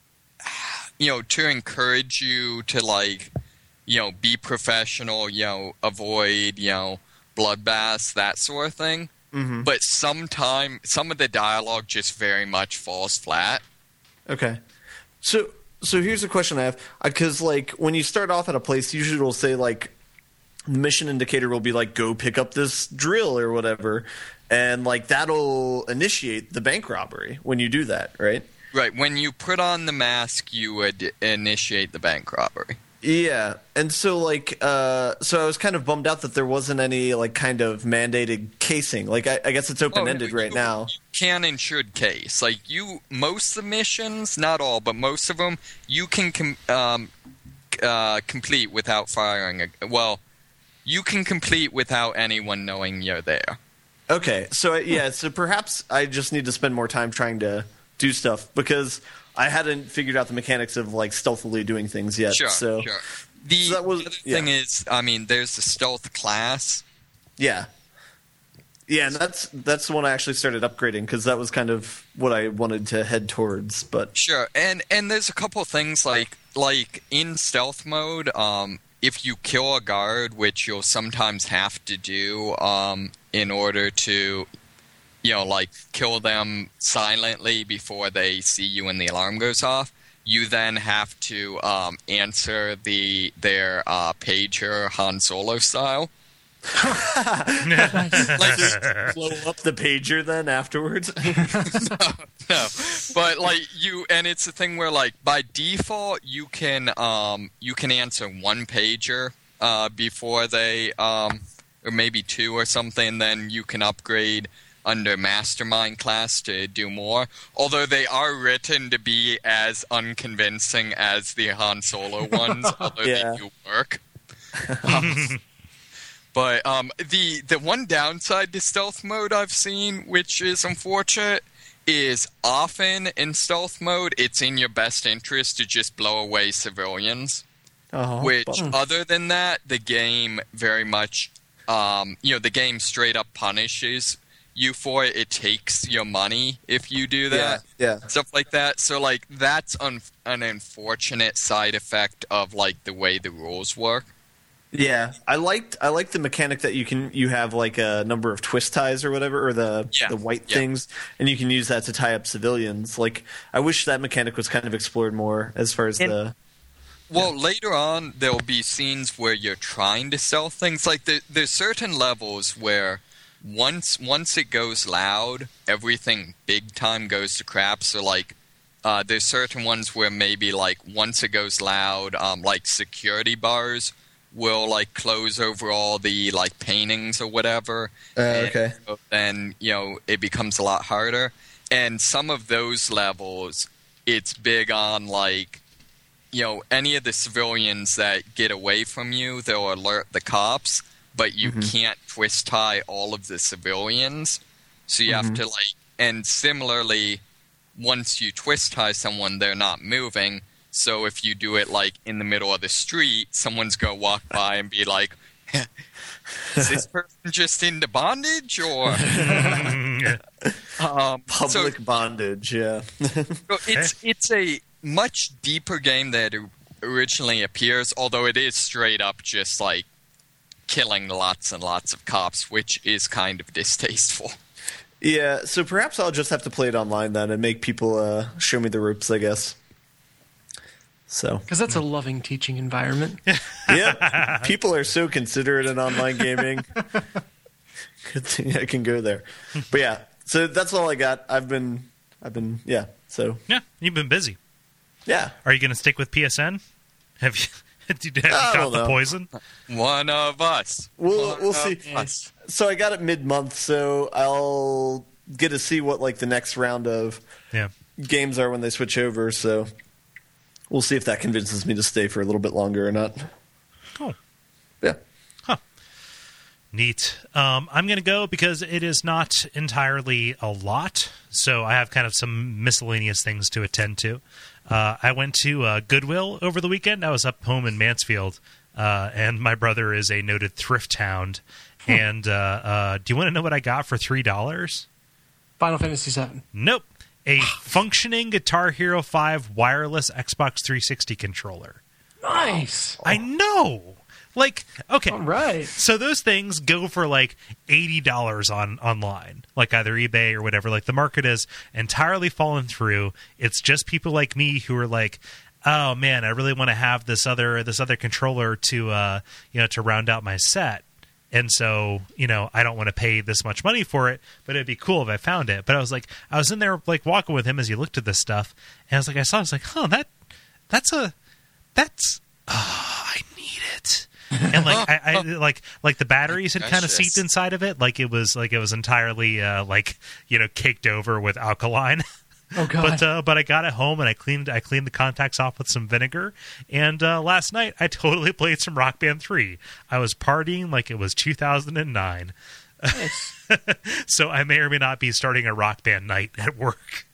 you know, to encourage you to, like, you know, be professional, you know, avoid, you know, bloodbaths, that sort of thing. mm-hmm. But sometime, some of the dialogue just very much falls flat. Okay. So so here's a question I have because like when you start off at a place, usually it'll say like the mission indicator will be like go pick up this drill or whatever, and like that'll initiate the bank robbery when you do that, right? Right, when you put on the mask, you would initiate the bank robbery. Yeah, and so like, uh, so I was kind of bummed out that there wasn't any like kind of mandated casing. Like, I, I guess it's open ended Oh, right you now. Can and should case. Like, you, most of the missions, not all, but most of them, you can com- um, uh, complete without firing a. Well, you can complete without anyone knowing you're there. Okay, so yeah, so perhaps I just need to spend more time trying to do stuff because I hadn't figured out the mechanics of like stealthily doing things yet. Sure, so sure. The, so that was- the other yeah. thing is, I mean, there's the stealth class. yeah, yeah, and that's that's the one I actually started upgrading because that was kind of what I wanted to head towards. But Sure, and and there's a couple things like like in stealth mode, um, if you kill a guard, which you'll sometimes have to do, um, in order to, you know, like kill them silently before they see you and the alarm goes off, you then have to um, answer the their uh, pager Han Solo style. Like, blow up the pager then afterwards. no, but like you, and it's a thing where like by default you can um you can answer one pager uh before they um or maybe two or something. Then you can upgrade under Mastermind class to do more. Although they are written to be as unconvincing as the Han Solo ones, although Yeah. they do work. Um, But um, the the one downside to stealth mode I've seen, which is unfortunate, is often in stealth mode it's in your best interest to just blow away civilians. Oh, Which, bummer. other than that, the game very much, um, you know, the game straight up punishes you for it. It takes your money if you do that. yeah, yeah. Stuff like that. So, like, that's un- an unfortunate side effect of, like, the way the rules work. Yeah, I liked I liked the mechanic that you can you have like a number of twist ties or whatever, or the Yeah, the white yeah. things, and you can use that to tie up civilians. Like I wish that mechanic was kind of explored more as far as And- the Well, later on, there'll be scenes where you're trying to sell things. Like, there, there's certain levels where once once it goes loud, everything big time goes to crap. So like, uh, there's certain ones where maybe like once it goes loud, um, like security bars will like close over all the like paintings or whatever. Uh, okay. So then you know it becomes a lot harder. And some of those levels, it's big on like, you know, any of the civilians that get away from you, they'll alert the cops, but you mm-hmm. can't twist tie all of the civilians. So you mm-hmm. have to like, and similarly, once you twist tie someone, they're not moving. So if you do it like in the middle of the street, someone's going to walk by and be like, is this person just into bondage or um, public so, bondage? Yeah, so it's it's a much deeper game than it originally appears. Although it is straight up just like killing lots and lots of cops, which is kind of distasteful. Yeah, so perhaps I'll just have to play it online then and make people uh, show me the ropes, I guess. So, because that's a loving teaching environment. Yeah, people are so considerate in online gaming. Good thing I can go there. But yeah, so that's all I got. I've been, I've been, yeah. So yeah, you've been busy. Yeah. Are you going to stick with P S N? Have you? Have you got the poison? One of us. We'll One we'll see. Us. So I got it mid month, so I'll get to see what like the next round of yeah. games are when they switch over. So. We'll see if that convinces me to stay for a little bit longer or not. Cool. Yeah. Huh. Neat. Um, I'm going to go because it is not entirely a lot, so I have kind of some miscellaneous things to attend to. Uh, I went to uh, Goodwill over the weekend. I was up home in Mansfield, uh, and my brother is a noted thrift hound. Hmm. And uh, uh, do you want to know what I got for three dollars? Final Fantasy seven. Nope. A functioning Guitar Hero five wireless Xbox three sixty controller. Nice. I know. Like, okay. All right. So those things go for like eighty dollars on online, like either eBay or whatever. Like the market has entirely fallen through. It's just people like me who are like, oh man, I really want to have this other this other controller to uh, you know, to round out my set. And so, you know, I don't want to pay this much money for it, but it'd be cool if I found it. But I was like, I was in there like walking with him as he looked at this stuff, and I was like, I saw, I was like, oh, that, that's a, that's, oh, I need it. And like, I, I like, like the batteries had kind of seeped inside of it, like it was, like it was entirely, uh, like, you know, caked over with alkaline. Oh God. But uh, but I got it home and I cleaned I cleaned the contacts off with some vinegar. And uh, last night I totally played some Rock Band three. I was partying like it was two thousand nine. Nice. So I may or may not be starting a Rock Band night at work.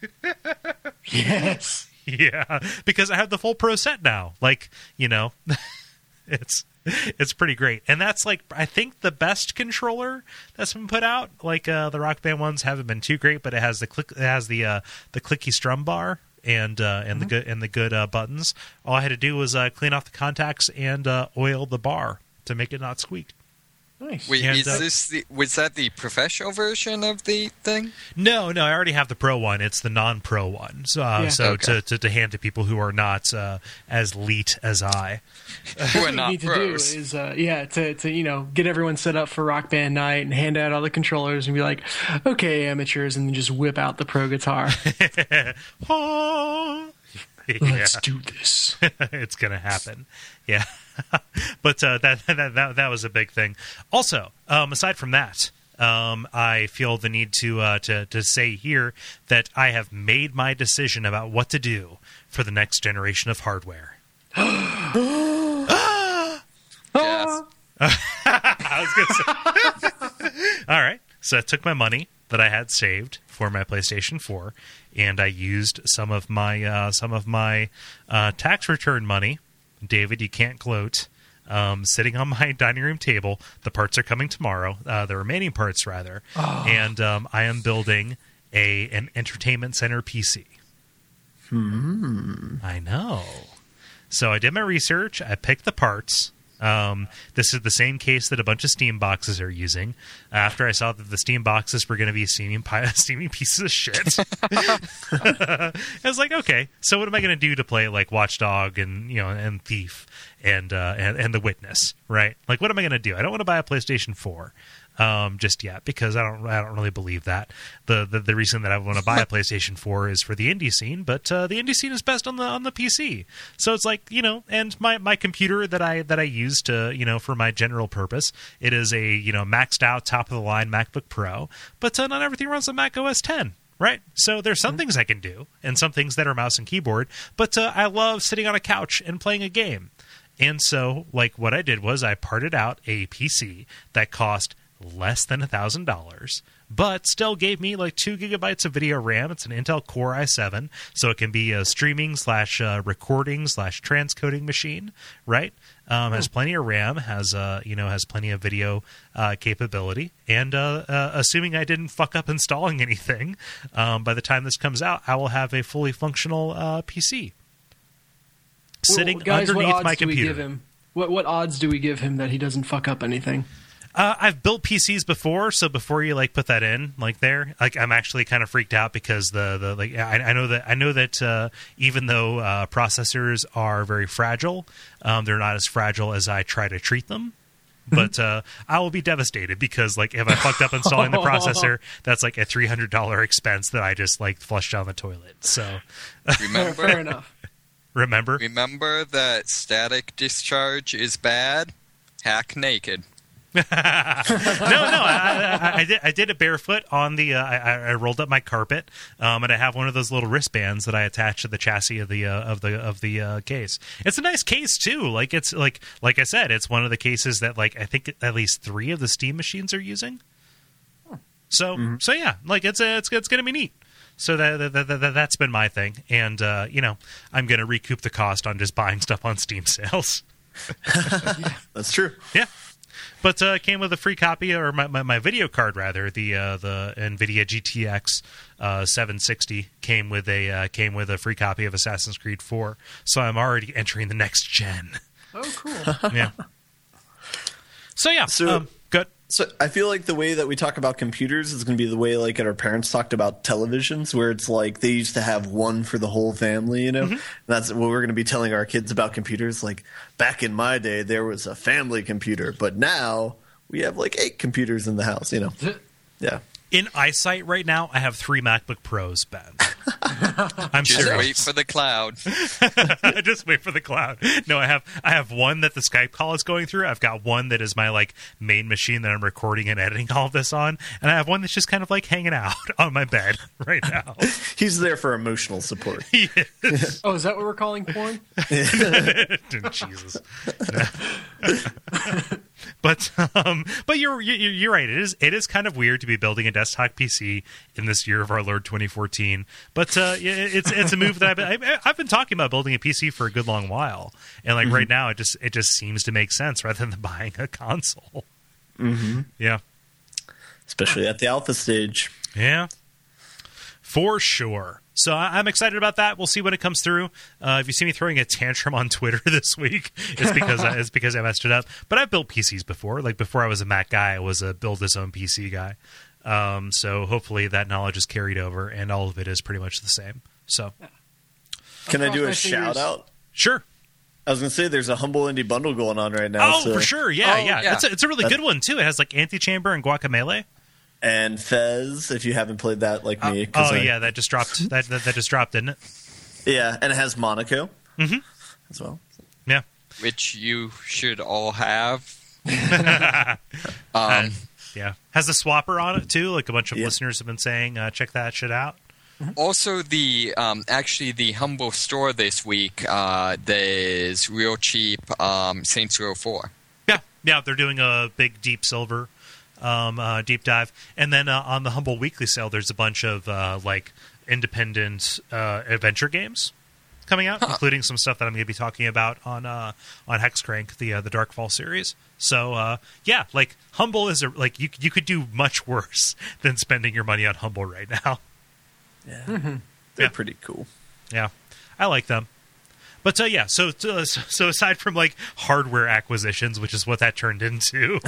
Yes. Yeah, because I have the full pro set now. Like, you know, it's it's pretty great. And that's like, I think the best controller that's been put out. Like uh, the Rock Band ones haven't been too great, but it has the click, it has the uh, the clicky strum bar and uh, and mm-hmm. the good and the good uh, buttons. All I had to do was uh, clean off the contacts and uh, oil the bar to make it not squeak. Nice. Wait, and, is uh, this the, was that the professional version of the thing? No, no, I already have the pro one. It's the non-pro one. So, uh, Yeah. so Okay. to, to to hand to people who are not uh, as elite as I. We're What you not need to pros. do is, uh, yeah, to, to you know, get everyone set up for Rock Band night and hand out all the controllers and be like, okay, amateurs, and then just whip out the pro guitar. Oh. Let's Yeah. do this. It's gonna happen. Yeah. But uh, that, that that that was a big thing. Also, um, aside from that, um, I feel the need to uh, to to say here that I have made my decision about what to do for the next generation of hardware. Yes. I was gonna say. All right. So I took my money that I had saved for my PlayStation four, and I used some of my uh, some of my uh, tax return money. David, you can't gloat. Um, sitting on my dining room table. The parts are coming tomorrow. Uh, the remaining parts, rather. Oh. And um, I am building a an entertainment center P C. Hmm. I know. So I did my research. I picked the parts. Um, this is the same case that a bunch of Steam boxes are using. After I saw that the Steam boxes were going to be steaming, steaming pieces of shit, I was like, okay, so what am I going to do to play like Watchdog and you know and Thief and uh, and, and The Witness, right? Like, what am I going to do? I don't want to buy a PlayStation four. um, just yet because I don't I don't really believe that. The the, the reason that I want to buy a PlayStation four is for the indie scene, but uh, the indie scene is best on the on the P C. So it's like, you know, and my, my computer that I that I use to, you know, for my general purpose, it is a, you know, maxed out top of the line MacBook Pro, but uh, not everything runs on Mac O S ten. Right? So there's some things I can do and some things that are mouse and keyboard, but uh, I love sitting on a couch and playing a game. And so, like, what I did was I parted out a P C that cost less than one thousand dollars, but still gave me like two gigabytes of video RAM. It's an Intel Core i seven, so it can be a streaming slash uh, recording slash transcoding machine, right? Um, has plenty of RAM, has uh, you know has plenty of video uh, capability, and uh, uh, assuming I didn't fuck up installing anything, um, by the time this comes out, I will have a fully functional uh, P C sitting well, guys, underneath what odds my do we computer. give him? What what odds do we give him that he doesn't fuck up anything? Uh, I've built P Cs before, so before you like put that in, like there, like I'm actually kind of freaked out because the, the like I, I know that I know that uh, even though uh, processors are very fragile, um, they're not as fragile as I try to treat them. But uh, I will be devastated because, like, if I fucked up installing the processor, that's like a three hundred dollar expense that I just like flushed down the toilet. So, Remember, Fair enough. remember, remember that static discharge is bad? Hack naked. no, no, I, I, I did. I did it barefoot on the. Uh, I, I rolled up my carpet, um, and I have one of those little wristbands that I attach to the chassis of the uh, of the of the uh, case. It's a nice case too. Like it's like like I said, it's one of the cases that like I think at least three of the Steam machines are using. So mm-hmm. so yeah, like it's a, it's it's gonna be neat. So that, that, that that's been my thing, and uh, you know I'm gonna recoup the cost on just buying stuff on Steam sales. That's true. Yeah. But uh, it came with a free copy, or my, my, my video card, rather. The uh, the NVIDIA G T X uh, seven sixty came with a uh, came with a free copy of Assassin's Creed four. So I'm already entering the next gen. Oh, cool. Yeah. So yeah, So- um, good. So I feel like the way that we talk about computers is going to be the way like our parents talked about televisions, where it's like they used to have one for the whole family, you know? Mm-hmm. And that's what we're going to be telling our kids about computers. Like back in my day, there was a family computer, but now we have like eight computers in the house, you know? Yeah. In eyesight right now, I have three MacBook Pros, Ben. I'm Just serious. wait for the cloud. Just wait for the cloud. No, I have I have one that the Skype call is going through. I've got one that is my like main machine that I'm recording and editing all of this on, and I have one that's just kind of like hanging out on my bed right now. He's there for emotional support. Yes. Oh, is that what we're calling porn? Jesus. But um, but you're you're you're right. It is it is kind of weird to be building a desktop P C in this year of our Lord twenty fourteen. But uh, it's it's a move that I've been, I've been talking about building a P C for a good long while, and like mm-hmm. right now it just it just seems to make sense rather than buying a console. Mm-hmm. Yeah, especially at the alpha stage. Yeah, for sure. So I'm excited about that. We'll see when it comes through. Uh, if you see me throwing a tantrum on Twitter this week, it's because I, it's because I messed it up. But I've built P Cs before. Like before I was a Mac guy, I was a build his own P C guy. Um, so hopefully that knowledge is carried over, and all of it is pretty much the same. So, can I do a shout out? Sure. I was going to say there's a Humble Indie bundle going on right now. Oh, so. for sure. Yeah, oh, yeah. yeah. It's a, it's a really good one too. It has like Antichamber and Guacamelee. And Fez, if you haven't played that like me. Uh, oh I, yeah, that just dropped. That, that that just dropped, didn't it? Yeah, and it has Monaco mm-hmm. as well. Yeah, which you should all have. um, um, yeah, has the swapper on it too. Like a bunch of yeah. listeners have been saying, uh, check that shit out. Also, the um, actually the Humble store this week, uh, there's real cheap um, Saints Row four. Yeah, yeah, they're doing a big deep silver. Um, uh, deep dive, and then uh, on the Humble Weekly sale, there's a bunch of uh, like independent uh, adventure games coming out, huh. including some stuff that I'm going to be talking about on uh, on Hexcrank, the uh, the Darkfall series. So uh, yeah, like Humble is a, like you you could do much worse than spending your money on Humble right now. Yeah, mm-hmm. they're yeah. pretty cool. Yeah, I like them. But uh, yeah, so, so so aside from like hardware acquisitions, which is what that turned into,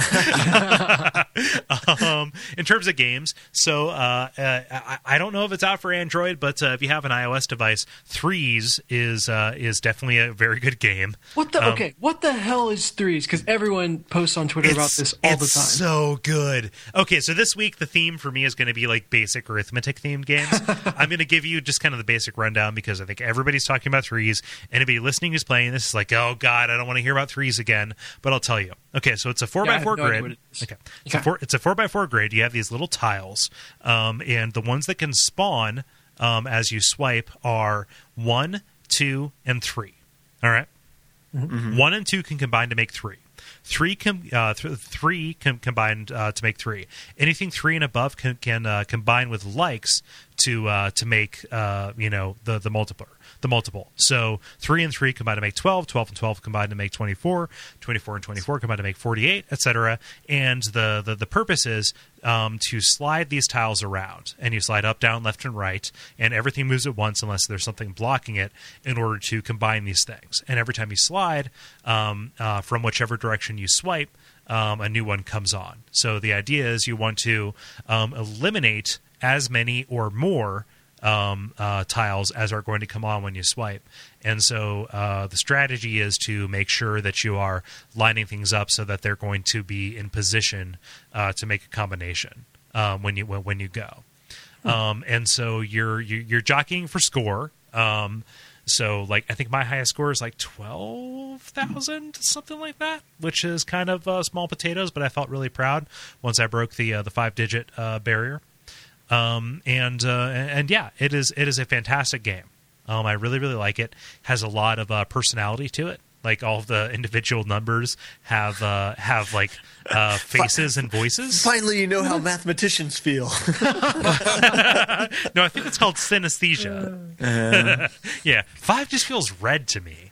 um, in terms of games, so uh, uh, I, I don't know if it's out for Android, but uh, if you have an iOS device, Threes is uh, is definitely a very good game. What the Um, okay? What the hell is Threes? Because everyone posts on Twitter about this all the it's time. so good. Okay, so this week the theme for me is going to be like basic arithmetic themed games. I'm going to give you just kind of the basic rundown because I think everybody's talking about Threes. Anybody listening who's playing this is like, oh god, I don't want to hear about Threes again. But I'll tell you. Okay, so it's a four Yeah, I by have four no idea grid. what it is. Okay, it's Okay. a four. It's a four by four grid. You have these little tiles, um, and the ones that can spawn um, as you swipe are one, two, and three. All right? Mm-hmm. One and two can combine to make three. Three com- uh, th- three can combine uh, to make three. Anything three and above can, can uh, combine with likes to uh, to make uh, you know the the multiple the multiple. So three and three combine to make twelve. Twelve and twelve combine to make twenty-four. Twenty-four and twenty-four combine to make forty-eight, et cetera. And the the the purpose is um, to slide these tiles around, and you slide up, down, left, and right, and everything moves at once unless there's something blocking it in order to combine these things. And every time you slide um, uh, from whichever direction you swipe, um, a new one comes on. So the idea is you want to um, eliminate as many or more um, uh, tiles as are going to come on when you swipe. And so uh, the strategy is to make sure that you are lining things up so that they're going to be in position uh, to make a combination um, when you when, when you go. Um, and so you're you're, you're jockeying for score. Um, so like I think my highest score is like twelve thousand, something like that, which is kind of uh, small potatoes. But I felt really proud once I broke the uh, the five digit uh, barrier. Um, and uh, and yeah, it is it is a fantastic game. Um, I really really like it. Has a lot of uh, personality to it. Like all of the individual numbers have uh, have like uh, faces and voices. Finally, you know how mathematicians feel. No, I think it's called synesthesia. Uh, Yeah, five just feels red to me.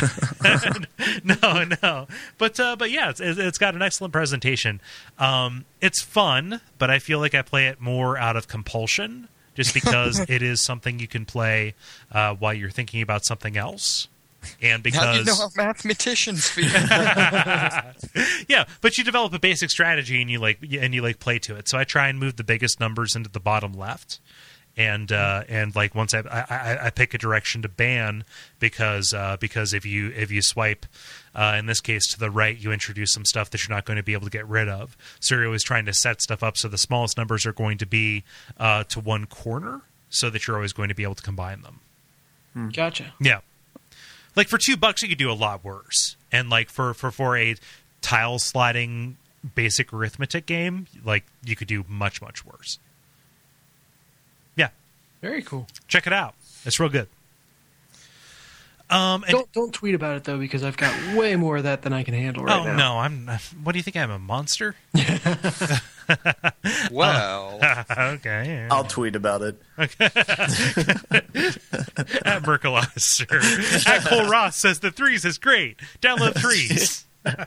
no, no, but uh, but yeah, it's, it's got an excellent presentation. Um, it's fun, but I feel like I play it more out of compulsion, just because it is something you can play uh, while you're thinking about something else. And because Now you know how mathematicians feel. yeah, but you develop a basic strategy and you like and you like play to it. So I try and move the biggest numbers into the bottom left, and uh, and like once I, I I pick a direction to ban because uh, because if you if you swipe uh, in this case to the right, you introduce some stuff that you're not going to be able to get rid of. So you're always trying to set stuff up so the smallest numbers are going to be uh, to one corner, so that you're always going to be able to combine them. Gotcha. Yeah. Like for two bucks, you could do a lot worse. And like for, for, for a tile sliding basic arithmetic game, like you could do much, much worse. Yeah. Very cool. Check it out. It's real good. Um, and, Don't don't tweet about it though, because I've got way more of that than I can handle right oh now. no, I'm. What do you think? I'm a monster? Well, Okay. Yeah. I'll tweet about it. At Merkelaster. At Cole Ross says the threes is great. Download threes.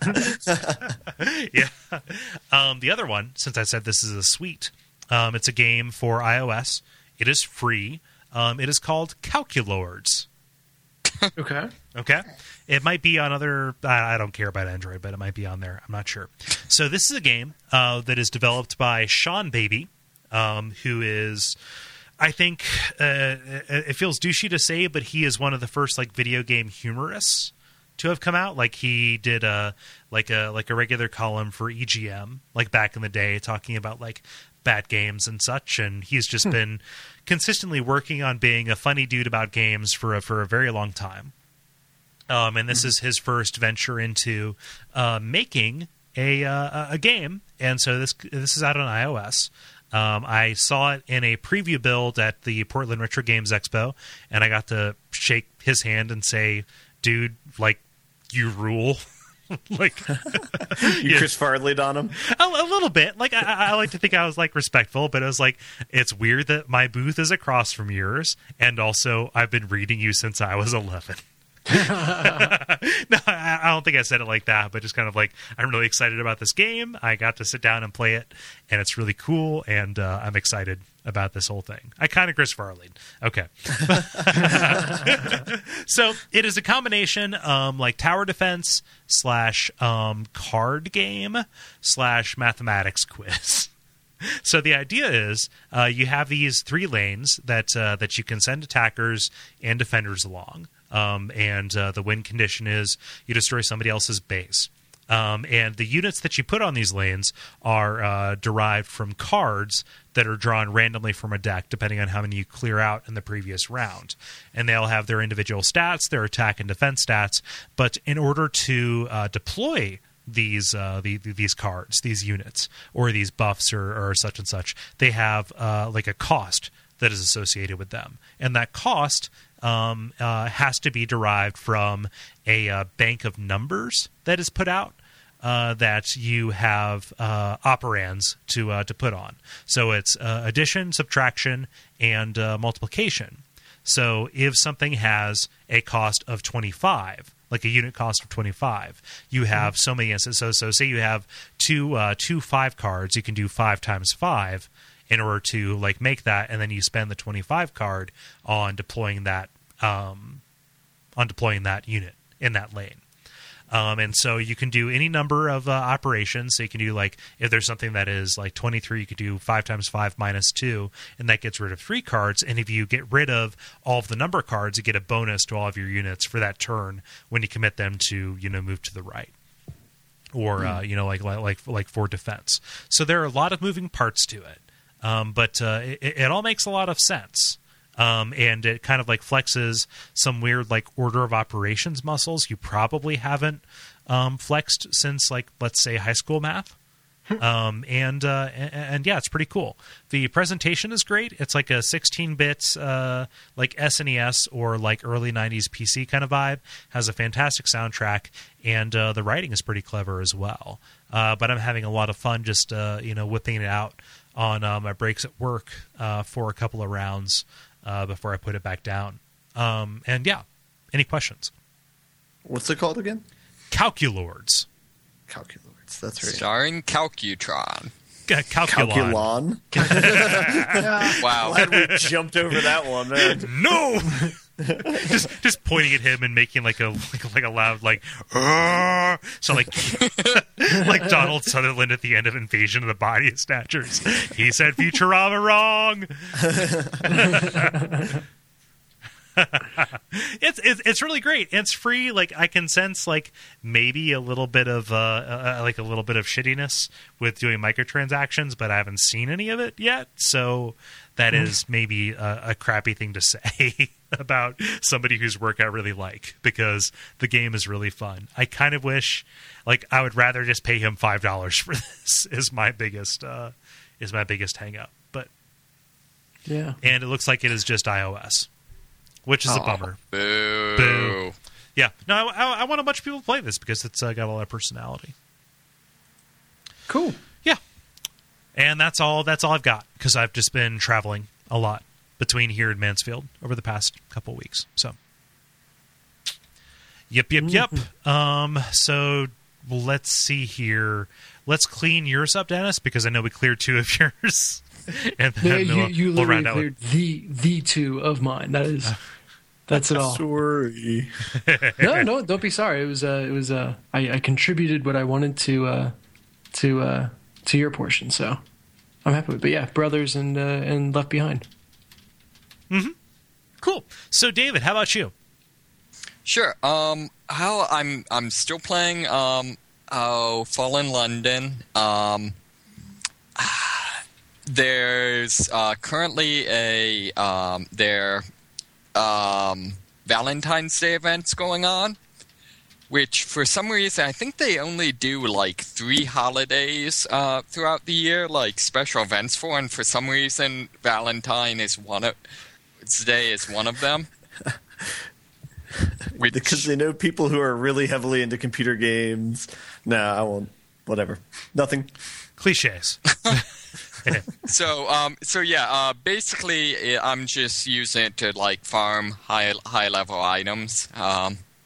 Yeah. Um, the other one, since I said this is a suite, um, it's a game for iOS. It is free. Um, it is called Calculords. Okay. Okay. It might be on other, I I don't care about Android, but it might be on there. I'm not sure. So this is a game uh, that is developed by Sean Baby, um, who is, I think, uh, it feels douchey to say, but he is one of the first like video game humorists to have come out. Like he did a like a like a regular column for E G M, like back in the day, talking about like bad games and such. And he's just hmm. been consistently working on being a funny dude about games for a, for a very long time. Um, and this mm-hmm. is his first venture into uh, making a uh, a game, and so this this is out on iOS. Um, I saw it in a preview build at the Portland Retro Games Expo, and I got to shake his hand and say, "Dude, like you rule." Like you yeah. Chris Farley'd on him a, a little bit. Like I, I like to think I was like respectful, but it was like it's weird that my booth is across from yours, and also I've been reading you since I was eleven. No, I, I don't think I said it like that, but just kind of like, I'm really excited about this game. I got to sit down and play it, and it's really cool, and uh, I'm excited about this whole thing. I kind of Chris Farley. Okay. So it is a combination um, like tower defense slash um, card game slash mathematics quiz. So the idea is uh, you have these three lanes that uh, that you can send attackers and defenders along. Um, and uh, the win condition is you destroy somebody else's base. Um, and the units that you put on these lanes are uh, derived from cards that are drawn randomly from a deck, depending on how many you clear out in the previous round. And they'll have their individual stats, their attack and defense stats. But in order to uh, deploy these uh, the, these cards, these units, or these buffs or, or such and such, they have uh, like a cost that is associated with them. And that cost um, uh, has to be derived from a uh, bank of numbers that is put out uh, that you have uh, operands to uh, to put on. So it's uh, addition, subtraction, and uh, multiplication. So if something has a cost of twenty-five, like a unit cost of twenty-five, you have so many instances. So, so say you have two uh, two five cards, you can do five times five in order to like make that, and then you spend the twenty-five card on deploying that um, on deploying that unit in that lane. Um, and so you can do any number of uh, operations. So you can do like, if there's something that is like twenty-three, you could do five times five minus two, and that gets rid of three cards. And if you get rid of all of the number cards, you get a bonus to all of your units for that turn when you commit them to, you know, move to the right. Or, mm. uh, you know, like, like, like for defense. So there are a lot of moving parts to it. Um, but uh, it, it all makes a lot of sense. Um, and it kind of like flexes some weird like order of operations muscles you probably haven't um, flexed since like, let's say, high school math. um, and, uh, and and yeah, it's pretty cool. The presentation is great. It's like a sixteen bit uh, like S N E S or like early nineties P C kind of vibe. Has a fantastic soundtrack, and uh, the writing is pretty clever as well. Uh, but I'm having a lot of fun just uh, you know whipping it out on uh, my breaks at work uh, for a couple of rounds uh, before I put it back down. Um, and yeah, any questions? What's it called again? Calculords. Calculords. That's right. Starring Calcutron. Uh, Calculon. Calculon. Wow. Glad we jumped over that one, man. No. just just pointing at him and making like a like, like a loud like Arr! So like like Donald Sutherland at the end of Invasion of the Body Snatchers. He said Futurama wrong. it's, it's it's really great. It's free. Like I can sense like maybe a little bit of uh, uh like a little bit of shittiness with doing microtransactions, but I haven't seen any of it yet. So that is maybe a, a crappy thing to say about somebody whose work I really like, because the game is really fun. I kind of wish, like, I would rather just pay him five dollars for this. Is my biggest uh, is my biggest hang up. But yeah, and it looks like it is just iOS. Which is oh, a bummer. Boo. Boo. Yeah. No, I, I want a bunch of people to play this because it's uh, got a lot of personality. Cool. Yeah. And that's all. That's all I've got because I've just been traveling a lot between here and Mansfield over the past couple weeks. So. Yep. Yep. Yep. Mm-hmm. Um. So let's see here. Let's clean yours up, Dennis, because I know we cleared two of yours. And then yeah, we'll, you, you we'll literally round out cleared with... the the two of mine. That is, that's it all. Sorry. no, no, don't be sorry. It was, uh, it was. Uh, I, I contributed what I wanted to, uh, to, uh, to your portion. So I'm happy with it. But yeah, Brothers and uh, and Left Behind. Mm-hmm. Cool. So David, how about you? Sure. Um, how I'm I'm still playing. Um, oh, Fallen London. Um. There's uh, currently a um, their um, Valentine's Day events going on, which for some reason I think they only do like three holidays uh, throughout the year, like special events for, and for some reason Valentine is one of today is one of them. Which, because they know people who are really heavily into computer games. No, I won't. Whatever. Nothing. Cliches. so um so yeah uh basically I'm just using it to like farm high high level items, um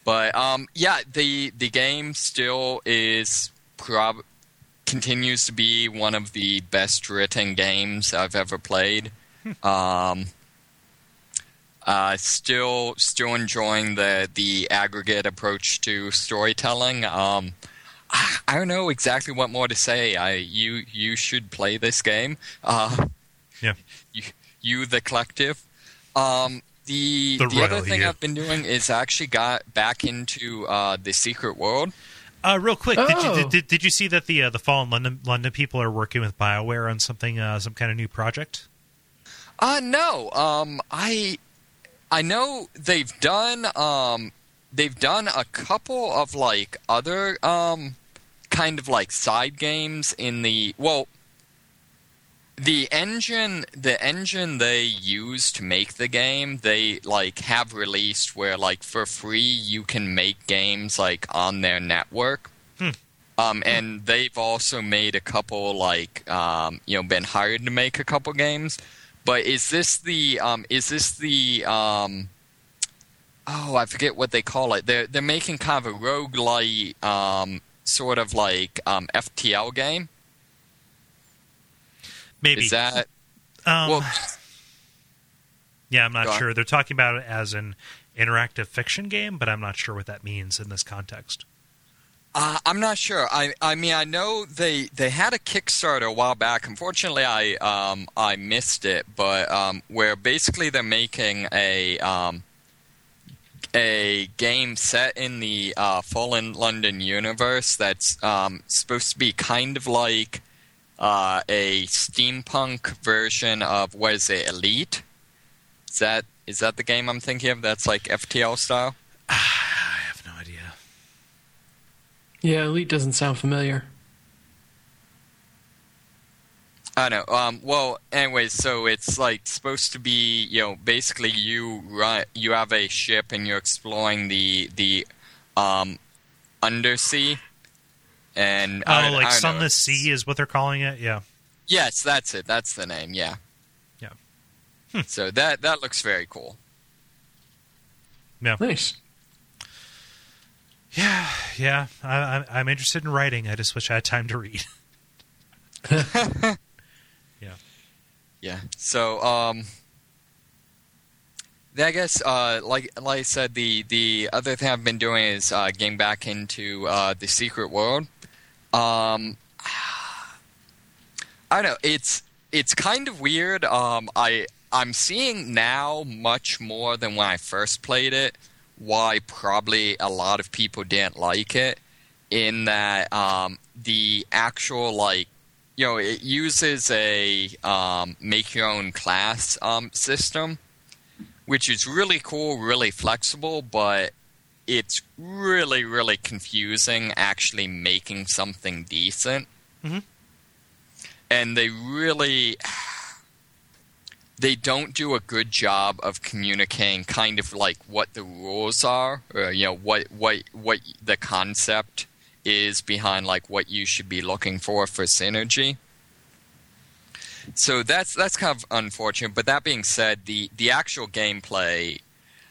But um, yeah, the the game still is prob continues to be one of the best written games I've ever played. um, uh, still still enjoying the the aggregate approach to storytelling. Um, I, I don't know exactly what more to say. I you you should play this game. Uh, Yeah. You, you the collective. Um, the The the, other royal thing you. I've been doing is actually got back into uh, the Secret World. Uh, real quick, did you Oh. did, did, did you see that the uh, the Fallen London London people are working with BioWare on something uh, some kind of new project? Uh no. Um, I I know they've done um they've done a couple of like other um kind of like side games in the well. The engine, the engine they use to make the game, they like have released where like for free you can make games like on their network. Hmm. Um, and they've also made a couple like um, you know been hired to make a couple games. But is this the um, is this the um, oh I forget what they call it. They're they're making kind of a roguelite um, sort of like um, F T L game. Maybe. Is that Um, well? yeah, I'm not go on. sure. They're talking about it as an interactive fiction game, but I'm not sure what that means in this context. Uh, I'm not sure. I I mean I know they, they had a Kickstarter a while back. Unfortunately, I um I missed it. But um where basically they're making a um a game set in the uh, Fallen London universe that's um supposed to be kind of like uh, a steampunk version of what is it, Elite? Is that is that the game I'm thinking of? That's like F T L style. I have no idea. Yeah, Elite doesn't sound familiar. I know. Um, well, anyways, so it's like supposed to be, you know, basically you run, you have a ship and you're exploring the the um, undersea, and Oh, I don't- like I don't know. Sunless Sea is what they're calling it. Yeah. Yes, that's it. That's the name. Yeah. Yeah. So that that looks very cool. Yeah. Nice. Yeah. Yeah. I, I, I'm interested in writing. I just wish I had time to read. Yeah. Yeah. So, um, I guess, uh, like like I said, the the other thing I've been doing is uh, getting back into uh, the Secret World. Um, I don't know. It's it's kind of weird. Um, I I'm seeing now much more than when I first played it. Why probably a lot of people didn't like it. In that um, the actual like. You know, it uses a um, make your own class um, system, which is really cool, really flexible, but it's really, really confusing actually making something decent. Mm-hmm. And they really, they don't do a good job of communicating kind of like what the rules are, or, you know, what, what, what the concept is behind like what you should be looking for for synergy. So that's that's kind of unfortunate. But that being said, the, the actual gameplay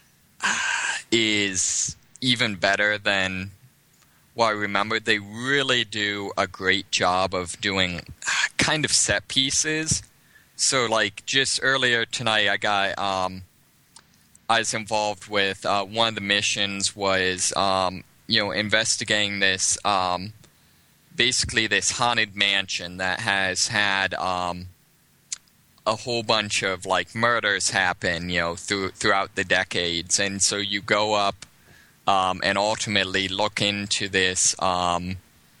is even better than what I remember. They really do a great job of doing kind of set pieces. So like just earlier tonight, I got um, I was involved with uh, one of the missions was um, you know investigating this um, basically this haunted mansion that has had um, a whole bunch of like murders happen, you know, through, throughout the decades, and so you go up um, and ultimately look into this, um,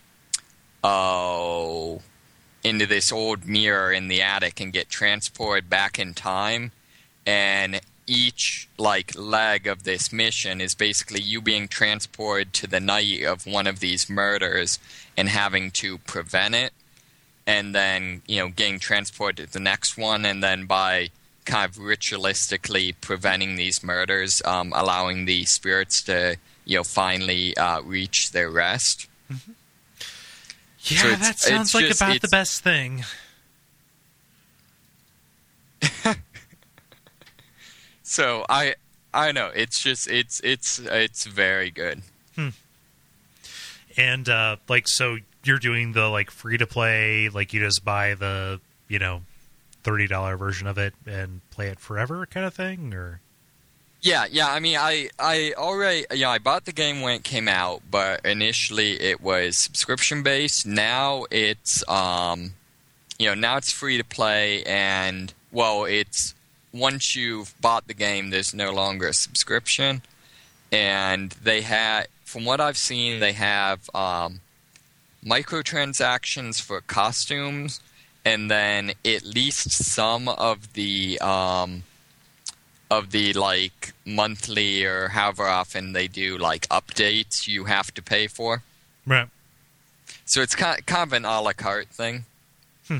oh, into this old mirror in the attic and get transported back in time, and each like leg of this mission is basically you being transported to the night of one of these murders and having to prevent it. And then, you know, getting transported to the next one, and then by kind of ritualistically preventing these murders, um, allowing the spirits to, you know, finally uh, reach their rest. Mm-hmm. Yeah, So it's- that sounds it's like just- about the it's- best thing. So I, I know. It's just it's it's it's very good. Hmm. And uh, like, so you're doing the like free to play, like you just buy the you know thirty dollar version of it and play it forever kind of thing, or? Yeah, yeah. I mean, I, I already, yeah, I bought the game when it came out, but initially it was subscription based. Now it's, um, you know, now it's free to play, and well, it's once you've bought the game, there's no longer a subscription, and they had, from what I've seen, they have um, microtransactions for costumes, and then at least some of the um, of the like monthly or however often they do like updates you have to pay for. Right. So it's kind of, kind of an a la carte thing. Hmm.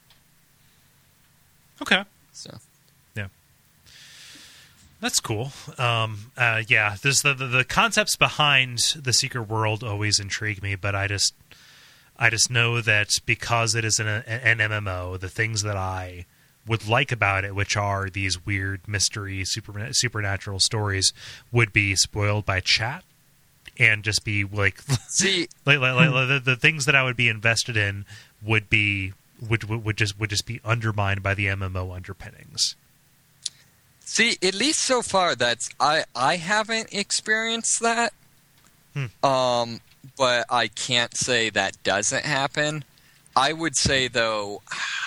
Okay. So. Yeah. That's cool. Um, uh, yeah, there's the, the the concepts behind the Secret World always intrigue me, but I just I just know that because it is an, an M M O, the things that I would like about it, which are these weird mystery super, supernatural stories, would be spoiled by chat and just be like, see, like, like, like, like the, the things that I would be invested in would be would would just would just be undermined by the M M O underpinnings. See, at least so far, that's I I haven't experienced that. Hmm. Um, but I can't say that doesn't happen. I would say though.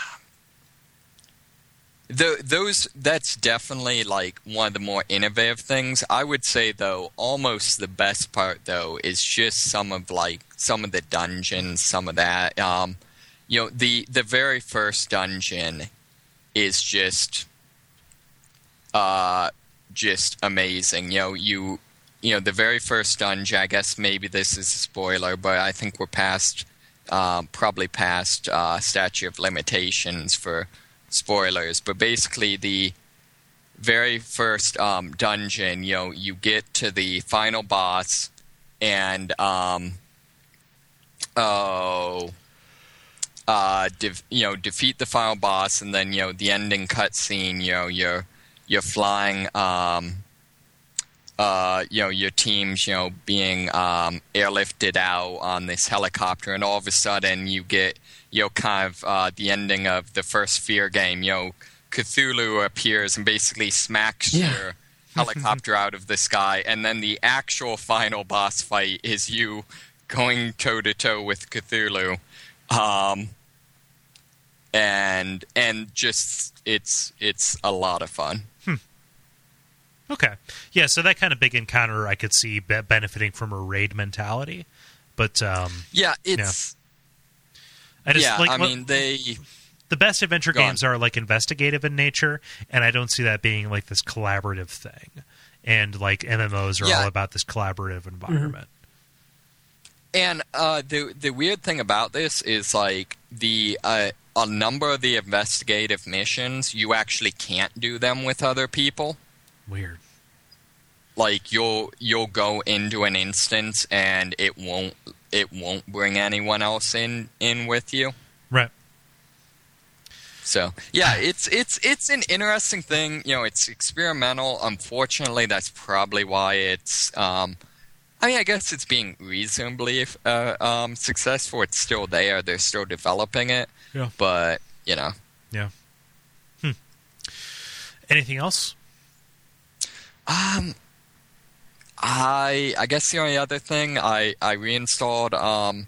The, those that's definitely like one of the more innovative things. I would say though, almost the best part though is just some of like some of the dungeons, some of that. Um, you know, the the very first dungeon is just, uh, just amazing. You know, you you know the very first dungeon. I guess maybe this is a spoiler, but I think we're past, uh, probably past uh, statute of limitations for spoilers, but basically the very first um, dungeon, you know, you get to the final boss and um, oh, uh, de- you know, defeat the final boss, and then you know the ending cutscene. You know, you're you're flying. Um, uh, you know, your team's you know being um, airlifted out on this helicopter, and all of a sudden you get. You know, kind of uh, the ending of the first Fear game, you know, Cthulhu appears and basically smacks Yeah. your helicopter out of the sky, and then the actual final boss fight is you going toe-to-toe with Cthulhu. Um, and and just, it's it's a lot of fun. Hmm. Okay. Yeah, so that kind of big encounter I could see be- benefiting from a raid mentality, but... Um, yeah, it's... Yeah. I just, yeah, like, I what, mean, they... The best adventure Go games on. are, like, investigative in nature, and I don't see that being, like, this collaborative thing. And, like, M M Os are Yeah. all about this collaborative environment. And uh, the the weird thing about this is, like, the uh, a number of the investigative missions, you actually can't do them with other people. Weird. Like, you'll you'll go into an instance, and it won't it won't bring anyone else in, in with you. Right. So yeah, it's it's it's an interesting thing. You know, it's experimental. Unfortunately, that's probably why it's. Um, I mean, I guess it's being reasonably uh, um, successful. It's still there. They're still developing it. Yeah. But you know. Yeah. Hmm. Anything else? Um. I I guess the only other thing I I reinstalled um.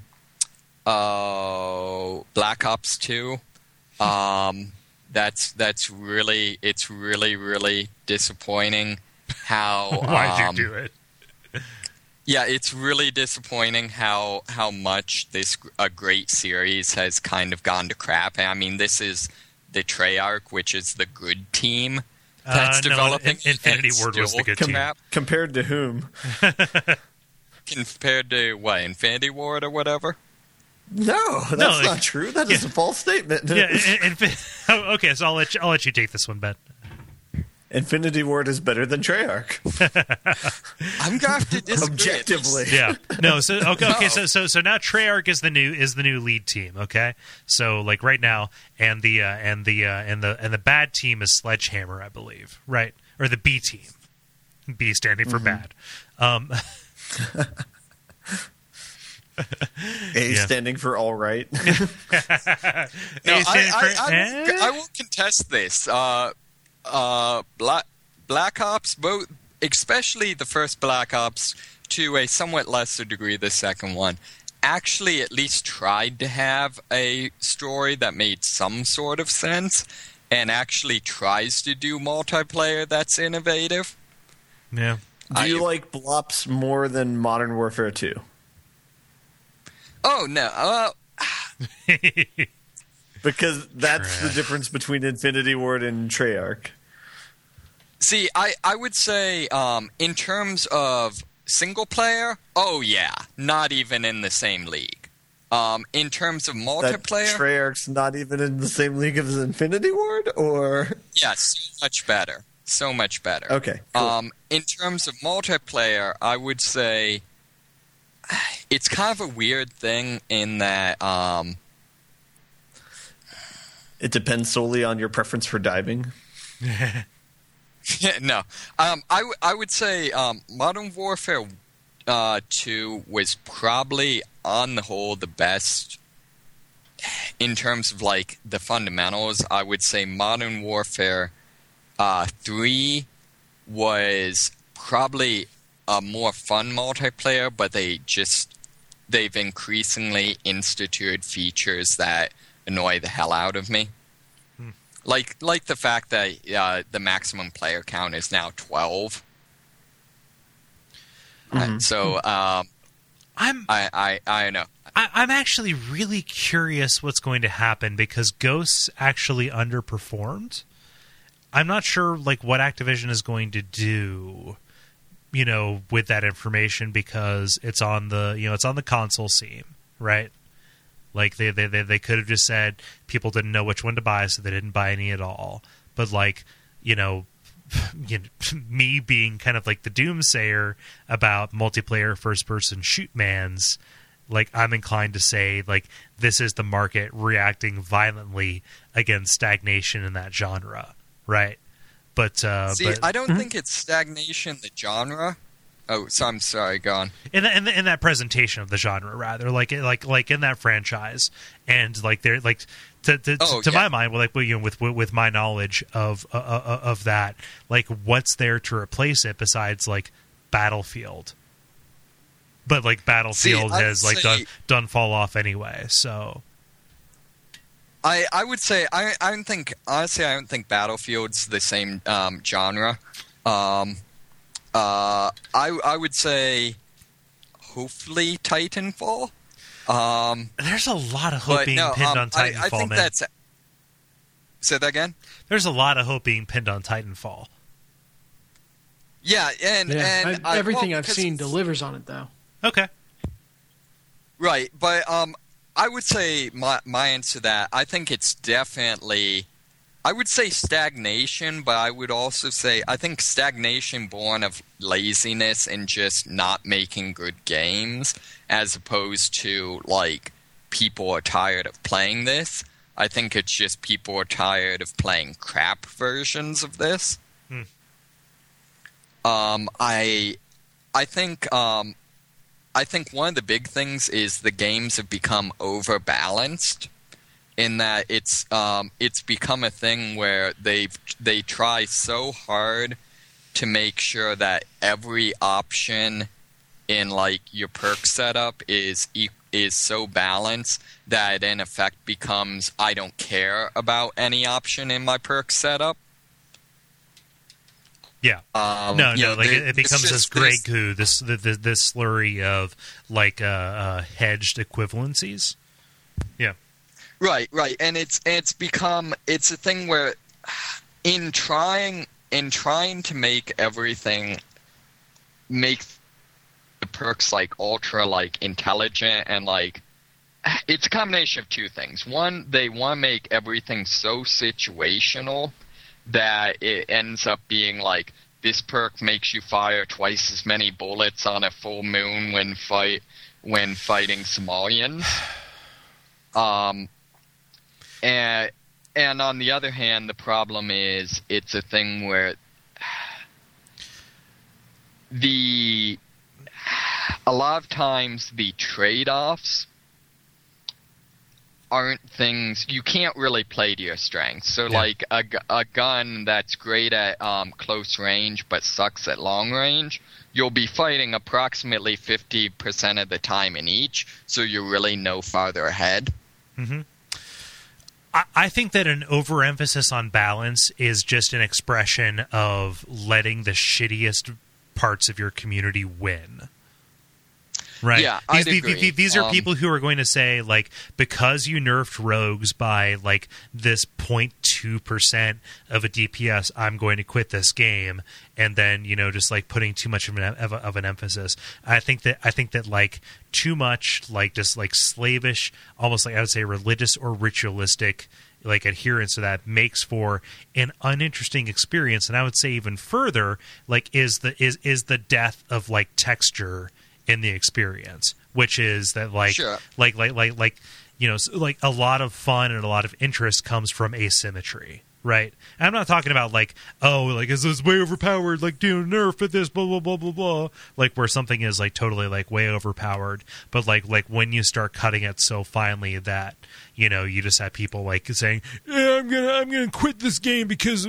Uh, Black Ops two. Um, that's that's really it's really really disappointing how Why'd um, you do it? yeah, it's really disappointing how how much this a great series has kind of gone to crap. I mean, this is the Treyarch, which is the good team that's Uh, no, developing. In- Infinity and Ward was still the good crap. Compared to whom? Compared to what, Infinity Ward or whatever. No, that's No, like- not true. That is yeah. a false statement. Yeah. In, in, oh, okay, so I'll let you, I'll let you take this one, Ben. Infinity Ward is better than Treyarch. I'm gonna have to disagree. Objectively. Yeah. No. So okay. Okay. So so so now Treyarch is the new is the new lead team. Okay. So like right now, and the uh, and the uh, and the and the bad team is Sledgehammer, I believe. Right. Or the B team. B standing for Mm-hmm. bad. Um, A Yeah. standing for all right. No, A I, standing I, for I, eh? will, I will contest this. Uh, uh, Black, Black Ops, both, especially the first Black Ops, to a somewhat lesser degree the second one, actually at least tried to have a story that made some sort of sense and actually tries to do multiplayer that's innovative. Yeah. Do you I- like Blops more than Modern Warfare two? Oh, no. Uh, Because that's Trash. the difference between Infinity Ward and Treyarch. see, I, I would say um, in terms of single player, oh, yeah. Not even in the same league. Um, in terms of That multiplayer, Treyarch's not even in the same league as Infinity Ward, or yes, so much better. So much better. okay, cool. Um, in terms of multiplayer, I would say it's kind of a weird thing in that um, It depends solely on your preference for diving. no, um, I, w- I would say um, Modern Warfare uh, two was probably on the whole the best in terms of like the fundamentals. I would say Modern Warfare uh, three was probably a more fun multiplayer, but they just they've increasingly instituted features that annoy the hell out of me. Hmm. Like like the fact that uh, the maximum player count is now twelve. Uh, so um, I'm I, I I know. I, I'm actually really curious what's going to happen because Ghosts actually underperformed. I'm not sure like what Activision is going to do, you know, with that information because it's on the you know it's on the console scene, right? Like they they they, they could have just said people didn't know which one to buy, so they didn't buy any at all. But like you know, you know, me being kind of like the doomsayer about multiplayer first person shoot mans, like I'm inclined to say like this is the market reacting violently against stagnation in that genre, right? But uh, See, but I don't think it's stagnation the genre. Oh, so I'm sorry, go on. in that in, the, in that presentation of the genre, rather like like like in that franchise, and like they're like to to, Oh, to yeah. my mind, well, like well, you know, with with my knowledge of uh, uh, of that, like what's there to replace it besides like Battlefield? But like Battlefield I would has like say- done done fall off anyway, so I, I would say I I don't think honestly I don't think Battlefield's the same um, genre. Um, uh, I I would say hopefully Titanfall. Um, there's a lot of hope but being no, pinned um, on I, Titanfall, I think man. that's. Say that again. There's a lot of hope being pinned on Titanfall. Yeah, and Yeah, and I, I- everything well, I've because- seen delivers on it though. Okay. Right, but um, I would say my my answer to that. I think it's definitely. I would say stagnation, but I would also say I think stagnation born of laziness and just not making good games, as opposed to like people are tired of playing this. I think it's just people are tired of playing crap versions of this. Hmm. Um, I, I think um, I think one of the big things is the games have become overbalanced. In that it's um, it's become a thing where they they try so hard to make sure that every option in like your perk setup is e- is so balanced that it in effect becomes I don't care about any option in my perk setup. Yeah. Um, no, you no, know, like there- it, it becomes it's this just- gray there's- goo, this this, this slurry of like uh, uh, hedged equivalencies. Yeah. Right, right, and it's it's become it's a thing where in trying in trying to make everything make the perks like ultra like intelligent and like it's a combination of two things. One, they want to make everything so situational that it ends up being like this perk makes you fire twice as many bullets on a full moon when fight when fighting Somalians. Um And and on the other hand, the problem is it's a thing where the a lot of times the trade-offs aren't things you can't really play to your strengths. So, yeah. like a, a gun that's great at um, close range but sucks at long range, you'll be fighting approximately fifty percent of the time in each, so you're really no farther ahead. Mm-hmm. I, I think that an overemphasis on balance is just an expression of letting the shittiest parts of your community win. Right. Yeah, these, I'd agree. These, these are um, people who are going to say, like, because you nerfed rogues by, like, this zero point two percent of a D P S, I'm going to quit this game. And then, you know, just, like, putting too much of an, of, a, of an emphasis. I think that, I think that, like, too much, like, just, like, slavish, almost like I would say religious or ritualistic, like, adherence to that makes for an uninteresting experience. And I would say even further, like, is the is is the death of, like, texture in the experience, which is that like, sure. like, like, like, like, you know, like a lot of fun and a lot of interest comes from asymmetry, right? And I'm not talking about like, oh, like, is this way overpowered? Like, do nerf at this, blah, blah, blah, blah, blah. Like where something is like totally like way overpowered, but like, like when you start cutting it so finely that, you know, you just have people like saying, yeah, I'm gonna, I'm gonna quit this game because,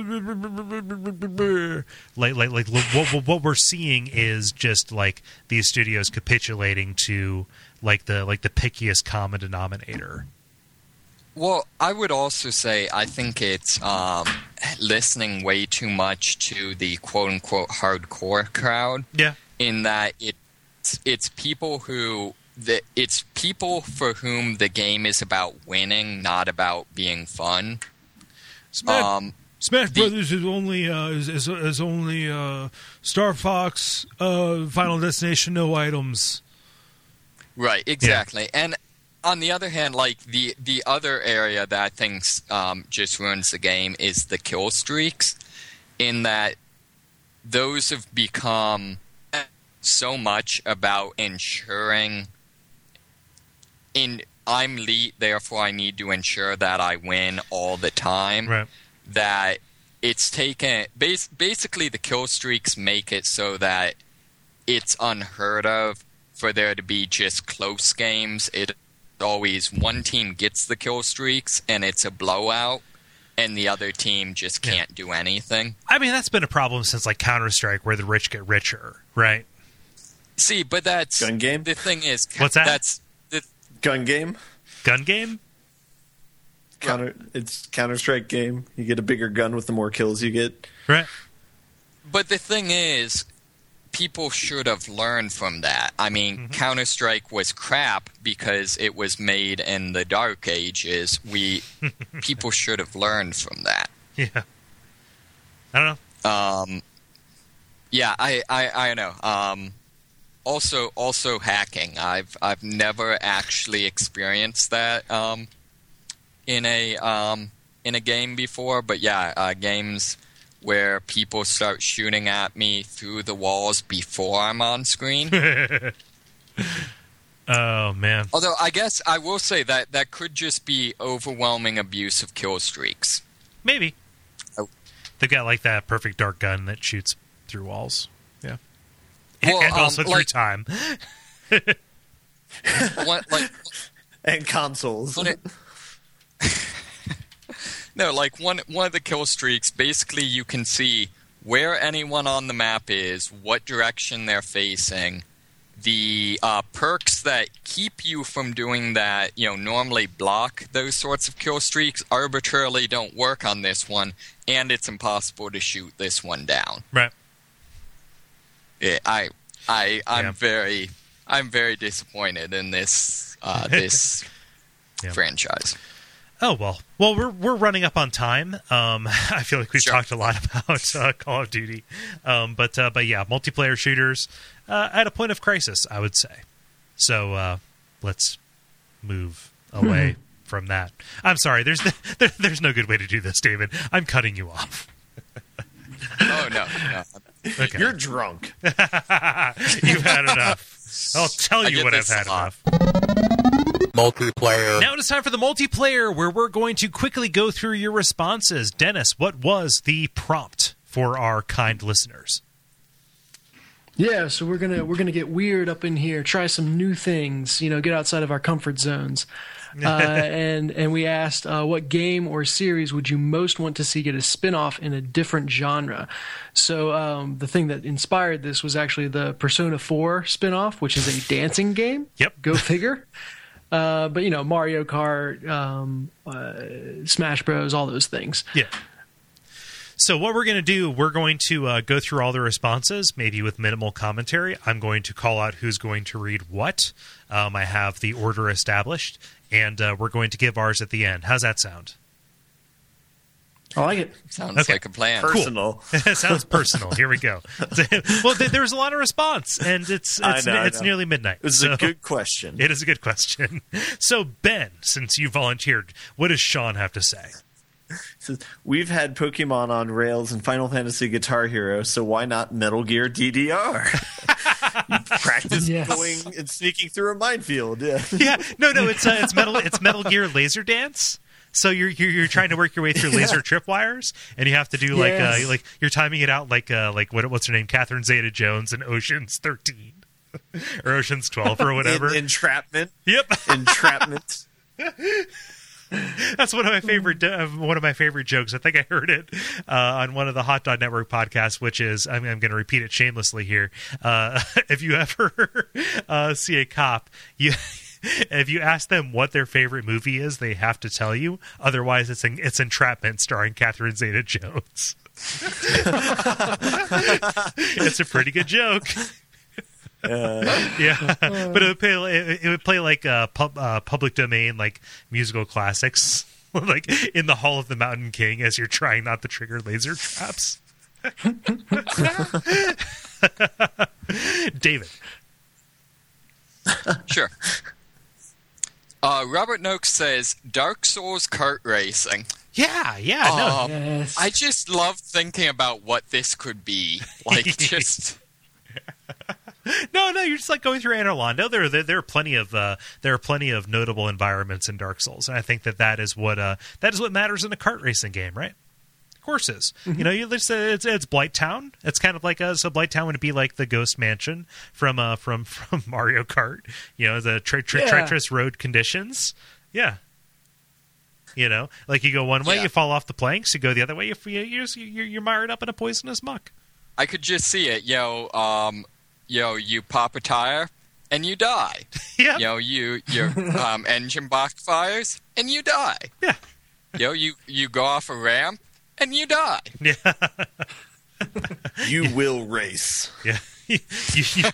like, like, like, what, what we're seeing is just like these studios capitulating to like the, like the pickiest common denominator. Well, I would also say I think it's um, listening way too much to the quote-unquote hardcore crowd. Yeah. In that it's it's people who. The, it's people for whom the game is about winning, not about being fun. Smash, um, Smash the, Brothers is only uh, is, is, is only uh, Star Fox, uh, Final Destination, no items. Right, exactly. Yeah. And on the other hand, like the the other area that I think um, just ruins the game is the kill streaks, in that those have become so much about ensuring. In I'm elite, therefore I need to ensure that I win all the time. Right. That it's taken bas- basically the kill streaks make it so that it's unheard of for there to be just close games. It always one team gets the kill streaks and it's a blowout, and the other team just can't yeah. do anything. I mean, that's been a problem since like Counter-Strike, where the rich get richer, right? See, but that's gun game. The thing is, what's that? That's Gun game? Gun game? Counter, it's Counter-Strike game. You get a bigger gun with the more kills you get. Right. But the thing is, people should have learned from that. I mean, mm-hmm. Counter-Strike was crap because it was made in the Dark Ages. We people should have learned from that. Yeah. I don't know. Um. Yeah, I, I, I know. Um. Also, also hacking. I've I've never actually experienced that um, in a um, in a game before. But yeah, uh, games where people start shooting at me through the walls before I'm on screen. Oh man! Although I guess I will say that that could just be overwhelming abuse of kill streaks. Maybe oh. They've got like that perfect dark gun that shoots through walls. Yeah. Well, and also um, through like, time. what, like, and consoles. It, no, like one one of the kill streaks, basically you can see where anyone on the map is, what direction they're facing, the uh, perks that keep you from doing that, you know, normally block those sorts of kill streaks, arbitrarily don't work on this one, and it's impossible to shoot this one down. Right. Yeah, I, I, I'm yeah. very, I'm very disappointed in this, uh, this yeah. franchise. Oh well, well we're we're running up on time. Um, I feel like we've sure. talked a lot about uh, Call of Duty, um, but uh, but yeah, multiplayer shooters uh, at a point of crisis, I would say. So uh, let's move away from that. I'm sorry, there's there, there's no good way to do this, David. I'm cutting you off. Oh no, no. Okay. You're drunk. You've had enough. I'll tell you when I've had enough. Multiplayer. Now it is time for the multiplayer, where we're going to quickly go through your responses. Dennis, what was the prompt for our kind listeners? Yeah, so we're gonna we're gonna get weird up in here, try some new things, you know, get outside of our comfort zones. Uh, and and we asked, uh, what game or series would you most want to see get a spin-off in a different genre? So um, the thing that inspired this was actually the Persona four spin-off, which is a dancing game. Yep. Go figure. Uh, but, you know, Mario Kart, um, uh, Smash Bros., all those things. Yeah. So what we're going to do, we're going to uh, go through all the responses, maybe with minimal commentary. I'm going to call out who's going to read what. Um, I have the order established, and uh, we're going to give ours at the end. How's that sound? I like it. Sounds Okay. like a plan. Personal. It sounds personal. Here we go. Well, th- there's a lot of response, and it's I it's, know, I it's know. nearly midnight. This is so a good question. It is a good question. So, Ben, since you volunteered, what does Sean have to say? Says, we've had Pokemon on rails and Final Fantasy Guitar Hero, so why not Metal Gear D D R? You practice Yes. going and sneaking through a minefield. Yeah. Yeah, no, no, it's uh, it's metal it's Metal Gear Laser Dance. So you're, you're you're trying to work your way through laser tripwires, and you have to do like Yes. uh, like you're timing it out like uh, like what what's her name, Catherine Zeta-Jones in Ocean's thirteen or Ocean's twelve or whatever. En- entrapment. Yep, Entrapment. that's one of my favorite uh, one of my favorite jokes. I think I heard it uh, on one of the Hot Dog Network podcasts, which is I'm, I'm going to repeat it shamelessly here. Uh, if you ever uh, see a cop, you. If you ask them what their favorite movie is, they have to tell you. Otherwise, it's en- it's Entrapment starring Catherine Zeta-Jones. It's a pretty good joke. Uh, Yeah, but it would play, it, it would play like uh, pub, uh, public domain, like musical classics, like in the Hall of the Mountain King, as you're trying not to trigger laser traps. David. Sure. Uh, Robert Noakes says Dark Souls kart racing. Yeah, yeah, no. Um, Yes. I just love thinking about what this could be. Like, just No, no, you're just like going through Anne Orlando. There, there, there are plenty of uh, there are plenty of notable environments in Dark Souls, and I think that that is what uh, that is what matters in a kart racing game, right? Courses, Mm-hmm. you know, you it's, it's it's Blight Town. It's kind of like a so Blight Town would be like the Ghost Mansion from uh from from Mario Kart. You know, the tre- tre- Yeah. treacherous road conditions. Yeah. You know, like you go one way, Yeah. you fall off the planks. You go the other way, you you're you're, you're mired up in a poisonous muck. I could just see it. Yo, um, yo, you pop a tire and you die. Yeah, Yo, you your um, engine box fires and you die. yeah, Yo, you you go off a ramp and you die. yeah. you will race. Yeah. You- you-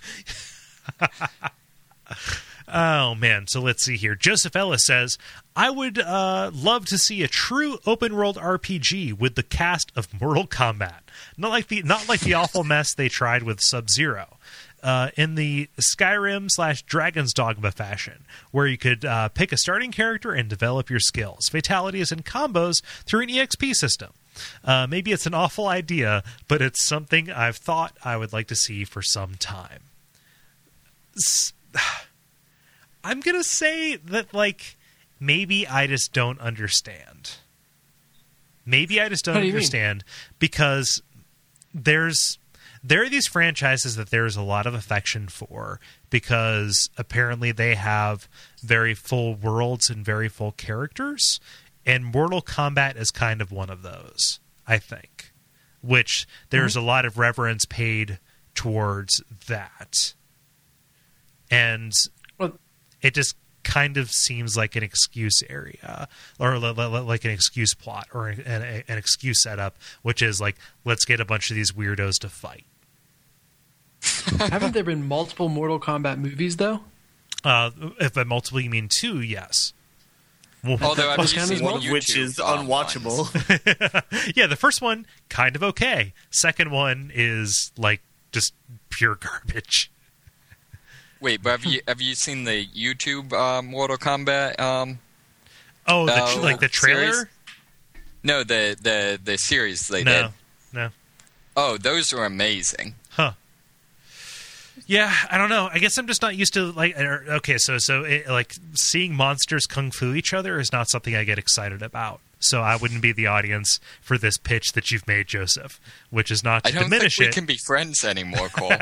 oh, man. So let's see here. Joseph Ellis says, I would uh, love to see a true open-world R P G with the cast of Mortal Kombat. Not like the not like the awful mess they tried with Sub-Zero. Uh, in the Skyrim slash Dragon's Dogma fashion, where you could uh, pick a starting character and develop your skills, fatalities, and combos through an E X P system. Uh, maybe it's an awful idea, but it's something I've thought I would like to see for some time. S- I'm going to say that, like, maybe I just don't understand. Maybe I just don't What do you mean? understand because there's there are these franchises that there's a lot of affection for because apparently they have very full worlds and very full characters, and Mortal Kombat is kind of one of those, I think, which there's Mm-hmm. a lot of reverence paid towards that. And Well, it just kind of seems like an excuse area or li- li- like an excuse plot or an, an, an excuse setup, which is like, let's get a bunch of these weirdos to fight. haven't there been multiple Mortal Kombat movies though? Uh, if by multiple you mean two, yes. Well, Although I've Plus just count as seen One the of which YouTube, is um, unwatchable. ones. yeah, the first one, kind of okay. Second one is like just pure garbage. Wait, but have you have you seen the YouTube uh, Mortal Kombat? Um, Oh, the, Uh, like the trailer? series? no, the the the series they No, did. no. Oh, those are amazing. Huh. Yeah, I don't know. I guess I'm just not used to like. er, Okay, so so it, like seeing monsters kung fu each other is not something I get excited about. so I wouldn't be the audience for this pitch that you've made, Joseph, which is not to I don't diminish think we it. can be friends anymore, Cole.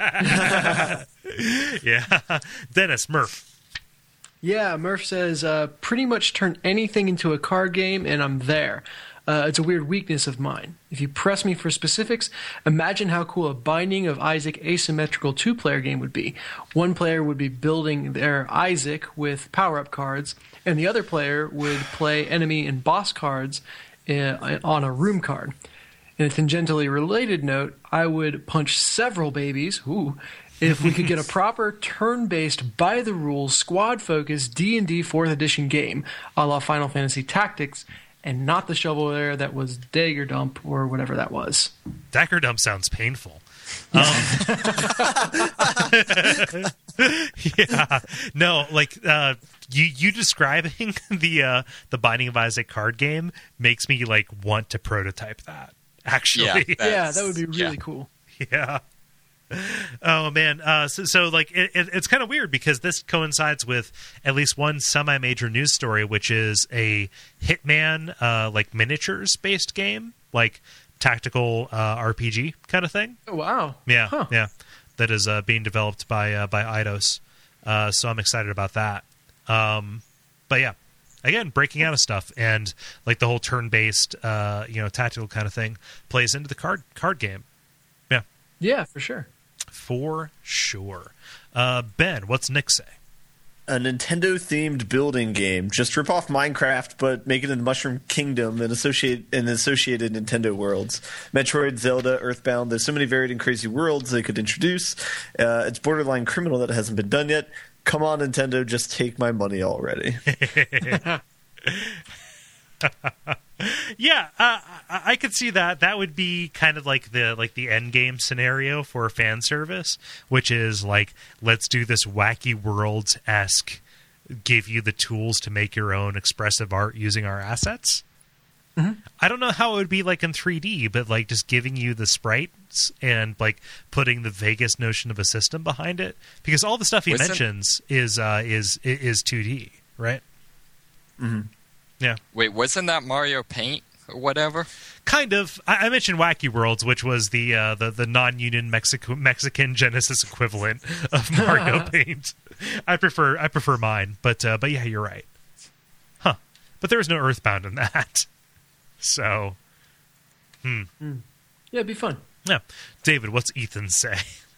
Yeah. Dennis, Murph. Yeah, Murph says, uh, pretty much turn anything into a card game and I'm there. Uh, it's a weird weakness of mine. If you press me for specifics, imagine how cool a Binding of Isaac asymmetrical two-player game would be. One player would be building their Isaac with power-up cards, and the other player would play enemy and boss cards uh, on a room card. In a tangentially related note, I would punch several babies, ooh, if we could get a proper turn-based, by-the-rules, squad-focused D and D fourth edition game, a la Final Fantasy Tactics, and not the shovelware that was Dagger Dump or whatever that was. Dagger Dump sounds painful. Um, yeah, no, like uh, you you describing the uh, the Binding of Isaac card game makes me like want to prototype that. Actually, Yeah, Yeah, that would be really yeah. cool. yeah. Oh man, uh, so, so like it, it, it's kind of weird because this coincides with at least one semi-major news story, which is a Hitman uh, like miniatures based game, like tactical uh, R P G kind of thing. Oh, wow. Yeah, Huh. yeah, that is uh, being developed by uh, by Eidos. Uh, so I'm excited about that. Um, but yeah, again, breaking out of stuff and like the whole turn-based, uh, you know, tactical kind of thing plays into the card card game. Yeah, Yeah, for sure. for sure. Uh, Ben, what's Nick say? A Nintendo-themed building game. Just rip off Minecraft, but make it in Mushroom Kingdom and associate and associated Nintendo worlds. Metroid, Zelda, Earthbound. There's so many varied and crazy worlds they could introduce. Uh, it's borderline criminal that it hasn't been done yet. Come on, Nintendo, just take my money already. Yeah, uh, I, I could see that. That would be kind of like the like the end game scenario for fan service, which is like, let's do this wacky worlds esque, give you the tools to make your own expressive art using our assets. Mm-hmm. I don't know how it would be like in three D, but like just giving you the sprites and like putting the vaguest notion of a system behind it, because all the stuff he Wasn't- mentions is uh, is is two D, right? Mm-hmm. Yeah. Wait, wasn't that Mario Paint or whatever? Kind of. I, I mentioned Wacky Worlds, which was the uh, the, the non-union Mexico, Mexican Genesis equivalent of Mario Paint. I prefer I prefer mine, but uh, but yeah, you're right. Huh? But there was no Earthbound in that, so hmm. Yeah, it'd be fun. Yeah, David, what's Ethan say?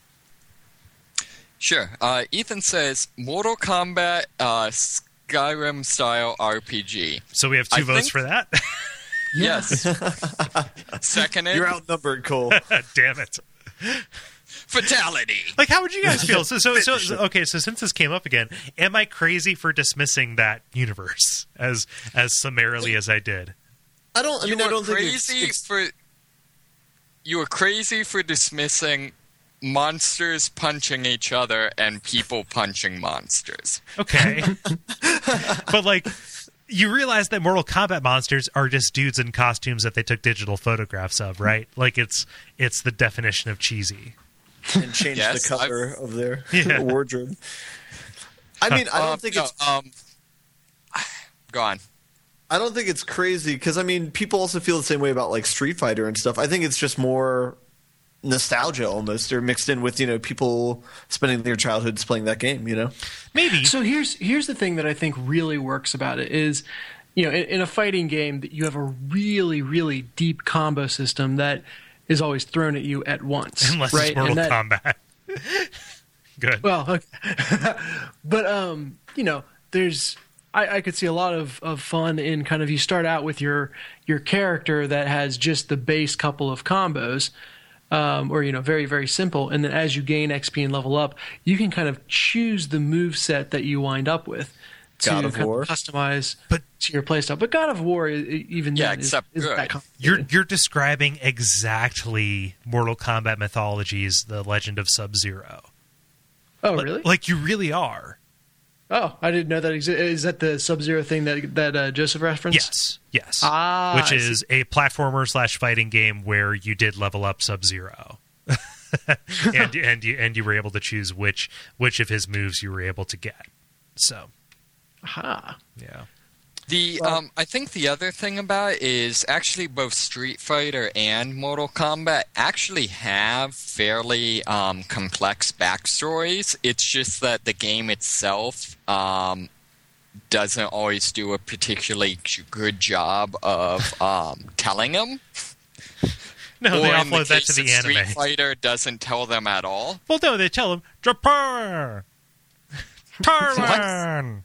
Sure. Uh, Ethan says Mortal Kombat uh, Skyrim-style R P G. So we have two I votes think- for that. Yes. Seconded. You're outnumbered, Cole. Damn it! Fatality. Like, how would you guys feel? So, so, so, so, okay. So, since this came up again, am I crazy for dismissing that universe as as summarily as I did? I don't. I You mean, I were don't think crazy it's, it's for. You were crazy for dismissing monsters punching each other and people punching monsters. Okay. But, like, you realize that Mortal Kombat monsters are just dudes in costumes that they took digital photographs of, right? Like, it's it's the definition of cheesy. and change Yes, the color of their Yeah. wardrobe. I mean, I don't Um, think no, it's. um. Go on. I don't think it's crazy because I mean, people also feel the same way about like Street Fighter and stuff. I think it's just more nostalgia almost, or mixed in with you know people spending their childhoods playing that game. You know, Maybe. So here's here's the thing that I think really works about it is, you know, in, in a fighting game that you have a really really deep combo system that is always thrown at you at once, Unless right? it's Mortal And that, Kombat. Good. Well, okay. But um, you know, there's I, I could see a lot of, of fun in kind of you start out with your your character that has just the base couple of combos. Um, or you know, very very simple, and then as you gain X P and level up, you can kind of choose the move set that you wind up with to God of kind War. of customize But- to your playstyle. But God of War, i- i- even Yeah, then, is, except is good. that complicated. You're you're describing exactly Mortal Kombat Mythology's The Legend of Sub-Zero. Oh, Like- really? Like you really are. Oh, I didn't know that existed. Is that the Sub-Zero thing that that uh, Joseph referenced? Yes, yes. Ah, Which I is a platformer slash fighting game where you did level up Sub-Zero. and and you and you were able to choose which which of his moves you were able to get. So, Aha. yeah. The um, I think the other thing about it is actually both Street Fighter and Mortal Kombat actually have fairly um, complex backstories. It's just that the game itself um, doesn't always do a particularly good job of um, telling them. No, or they in the offload that case to the of anime. Street Fighter doesn't tell them at all. Well, no, they tell them Japan, Thailand,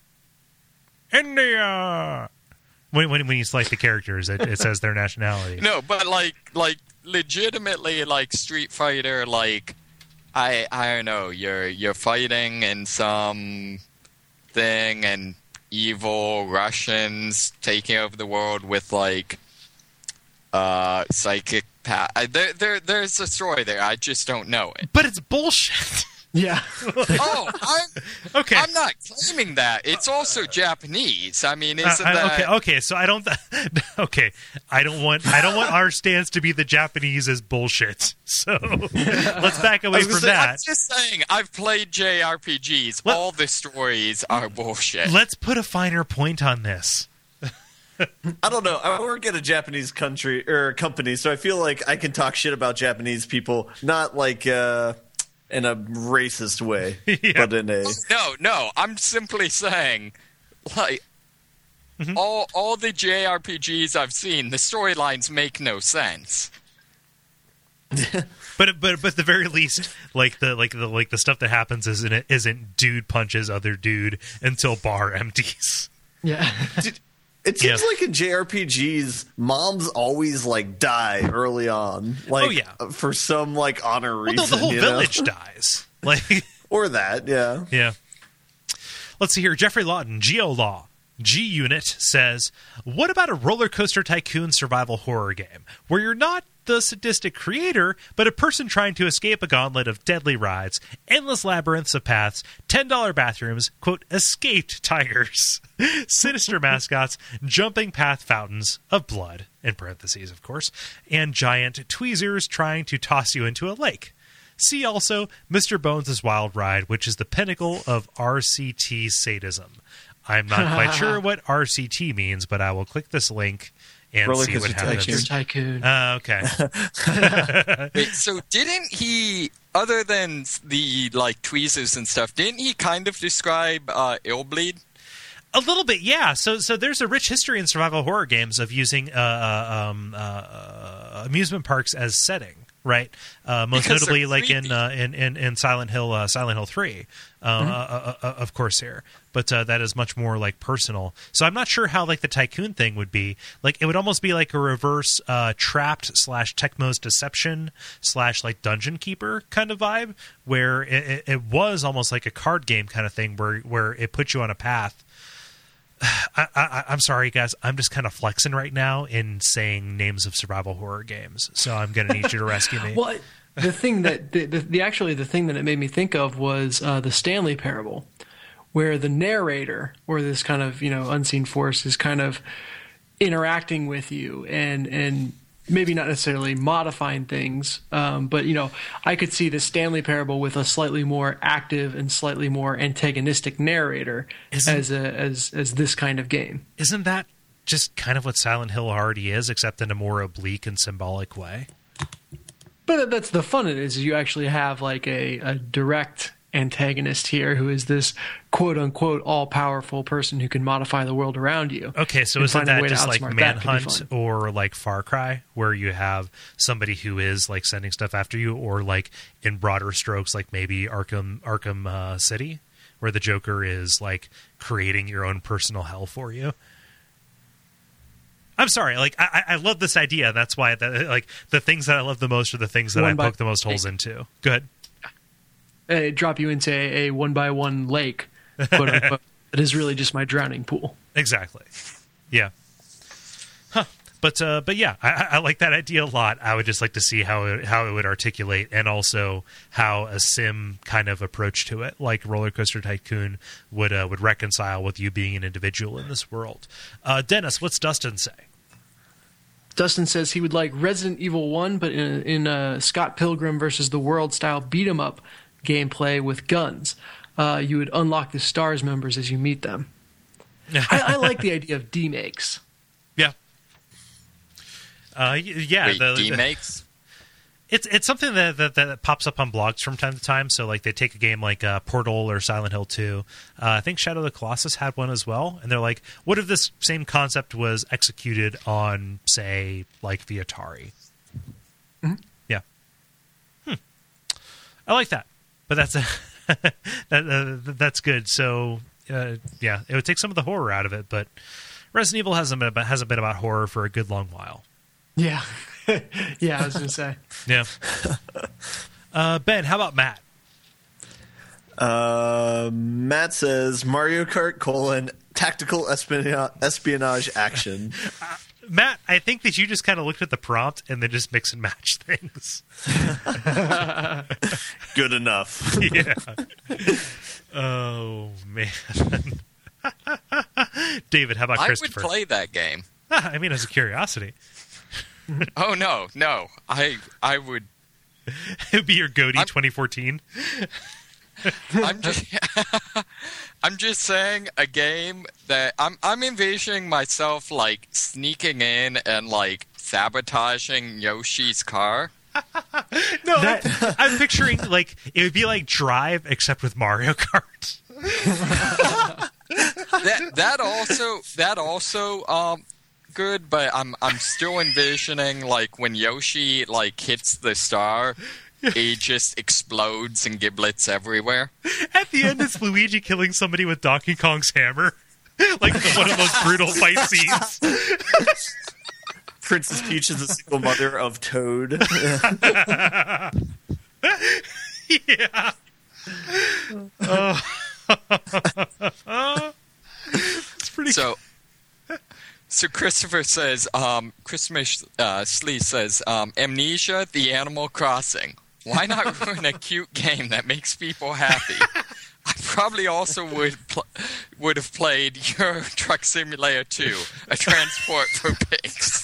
India. When, when when you select the characters, it, it says their nationality. No, but like like legitimately, like Street Fighter, like I I don't know, you're you're fighting in some thing and evil Russians taking over the world with like uh psychic power. There there there's a story there. I just don't know it. But it's bullshit. Yeah. Oh, I'm Okay. I'm not claiming that. It's also Japanese. I mean, isn't Uh, I- that okay? Okay, so I don't. Th- okay, I don't want. I don't want our stance to be the Japanese is bullshit. So let's back away was from gonna say, that. I'm just saying, I've played J R P Gs. Let- All the stories are bullshit. Let's put a finer point on this. I don't know. I work at a Japanese country or company, so I feel like I can talk shit about Japanese people, not like uh, in a racist way, Yeah. but in a. No, no. I'm simply saying, like, Mm-hmm. all all the J R P Gs I've seen, the storylines make no sense. But but but at the very least, like the like the like the stuff that happens isn't it isn't dude punches other dude until bar empties. Yeah. It seems Yeah. like in J R P Gs, moms always like die early on, like Oh, yeah. for some like honor Well, reason. no, the whole you know? village dies. Like, or that, yeah. yeah. Let's see here. Jeffrey Lawton, GeoLaw, G Unit says, "What about a roller coaster tycoon survival horror game where you're not the sadistic creator, but a person trying to escape a gauntlet of deadly rides, endless labyrinths of paths, ten dollar bathrooms, quote, escaped tigers, sinister mascots, jumping path fountains of blood, in parentheses, of course, and giant tweezers trying to toss you into a lake. See also Mister Bones' Wild Ride, which is the pinnacle of R C T sadism. I'm not quite sure what R C T means, but I will click this link and Roller see what Coaster happens." Tycoon. Uh, okay. Wait, so didn't he, other than the like tweezers and stuff, didn't he kind of describe uh, Illbleed? A little bit, yeah. So, so there's a rich history in survival horror games of using uh, uh, um, uh, amusement parks as setting, right? Uh, most Because notably, they're like in, creepy. uh, in in in Silent Hill, uh, Silent Hill Three, uh, Mm-hmm. uh, uh, uh, of course, here. But uh, that is much more like personal. So I'm not sure how like the tycoon thing would be. Like it would almost be like a reverse uh, Trapped slash Tecmo's Deception slash like Dungeon Keeper kind of vibe, where it, it, it was almost like a card game kind of thing, where where it puts you on a path. I, I, I'm sorry, guys. I'm just kind of flexing right now in saying names of survival horror games. So I'm going to need you to rescue me. Well, the thing that the, the, the actually the thing that it made me think of was uh, the Stanley Parable, where the narrator or this kind of you know unseen force is kind of interacting with you and and maybe not necessarily modifying things, um, but you know I could see the Stanley Parable with a slightly more active and slightly more antagonistic narrator Isn't- as a as as this kind of game. Isn't that just kind of what Silent Hill already is, except in a more oblique and symbolic way? But that's the fun of it, is you actually have like a, a direct antagonist here who is this quote unquote all powerful person who can modify the world around you. Okay, so And isn't find a that way to just like outsmart that could be Manhunt fun. or like Far Cry, where you have somebody who is like sending stuff after you, or like in broader strokes, like maybe Arkham Arkham uh, City, where the Joker is like creating your own personal hell for you? I'm sorry, like I, I love this idea. That's why, the, like the things that I love the most are the things that One I by- poke the most holes into. Good. Uh, drop you into a, a one by one lake, quote unquote. That is really just my drowning pool. Exactly. Yeah. Huh. But uh, but yeah, I, I like that idea a lot. I would just like to see how it, how it would articulate, and also how a sim kind of approach to it, like Roller Coaster Tycoon, would uh, would reconcile with you being an individual in this world. Uh, Dennis, what's Dustin say? Dustin says he would like Resident Evil one, but in a, in a Scott Pilgrim versus the World style beat 'em up gameplay with guns. Uh, you would unlock the STARS members as you meet them. I, I like the idea of demakes. Yeah. Uh, y- yeah. Wait, the, the- demakes? It's it's something that, that that pops up on blogs from time to time. So like they take a game like uh, Portal or Silent Hill two. Uh, I think Shadow of the Colossus had one as well. And they're like, what if this same concept was executed on, say, like the Atari? Mm-hmm. Yeah. Hmm. I like that. But that's a that, uh, that's good. So uh, yeah, it would take some of the horror out of it. But Resident Evil hasn't been about, hasn't been about horror for a good long while. Yeah. Yeah, I was going to say. Yeah. Uh, Ben, how about Matt? Uh, Matt says Mario Kart colon tactical espionage, espionage action. Matt, I think that you just kind of looked at the prompt and then just mix and match things. Good enough. Yeah. Oh, man. David, how about I would Christopher? play that game. I mean, as a curiosity. Oh, no, no. I I would... It would be your G O T Y I'm- twenty fourteen. I'm just, I'm just saying a game that I'm I'm envisioning myself like sneaking in and like sabotaging Yoshi's car. No, That- I'm, I'm picturing, like, it would be like Drive, except with Mario Kart. That that also that also um good, but I'm I'm still envisioning like when Yoshi like hits the star, he just explodes and giblets everywhere. At the end, it's Luigi killing somebody with Donkey Kong's hammer. Like one of those brutal fight scenes. Princess Peach is a single mother of Toad. Yeah. Oh. It's pretty So, so Christopher says, um, Christopher uh, Slee says, um, Amnesia, the Animal Crossing. Why not ruin a cute game that makes people happy? I probably also would pl- would have played Euro Truck Simulator two, a transport for pigs.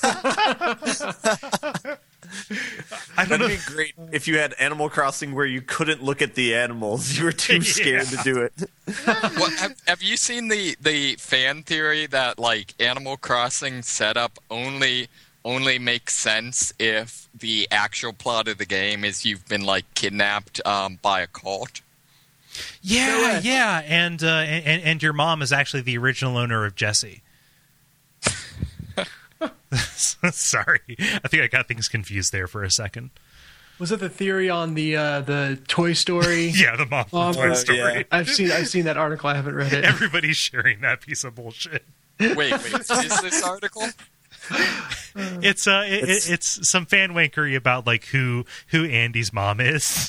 I don't know. That'd be great if you had Animal Crossing where you couldn't look at the animals. You were too scared Yeah. to do it. Well, have, have you seen the, the fan theory that like Animal Crossing setup only only makes sense if the actual plot of the game is you've been like kidnapped um, by a cult? Yeah, yeah, and, uh, and and your mom is actually the original owner of Jesse. Sorry, I think I got things confused there for a second. Was it the theory on the uh, the Toy Story? Yeah, the mom Um, Toy uh, Story. yeah. I've seen I've seen that article. I haven't read it. Everybody's sharing that piece of bullshit. Wait, wait, is this article? It's uh, it, It's- it's, it's some fan wankery about like who who Andy's mom is.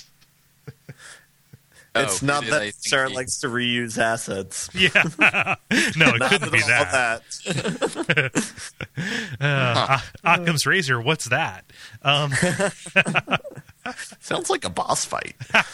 It's Oh, not did that I think Sarah he- likes to reuse assets. Yeah, no, it Not couldn't at be all that. that. Uh, Occam's razor. What's that? Um, Sounds like a boss fight.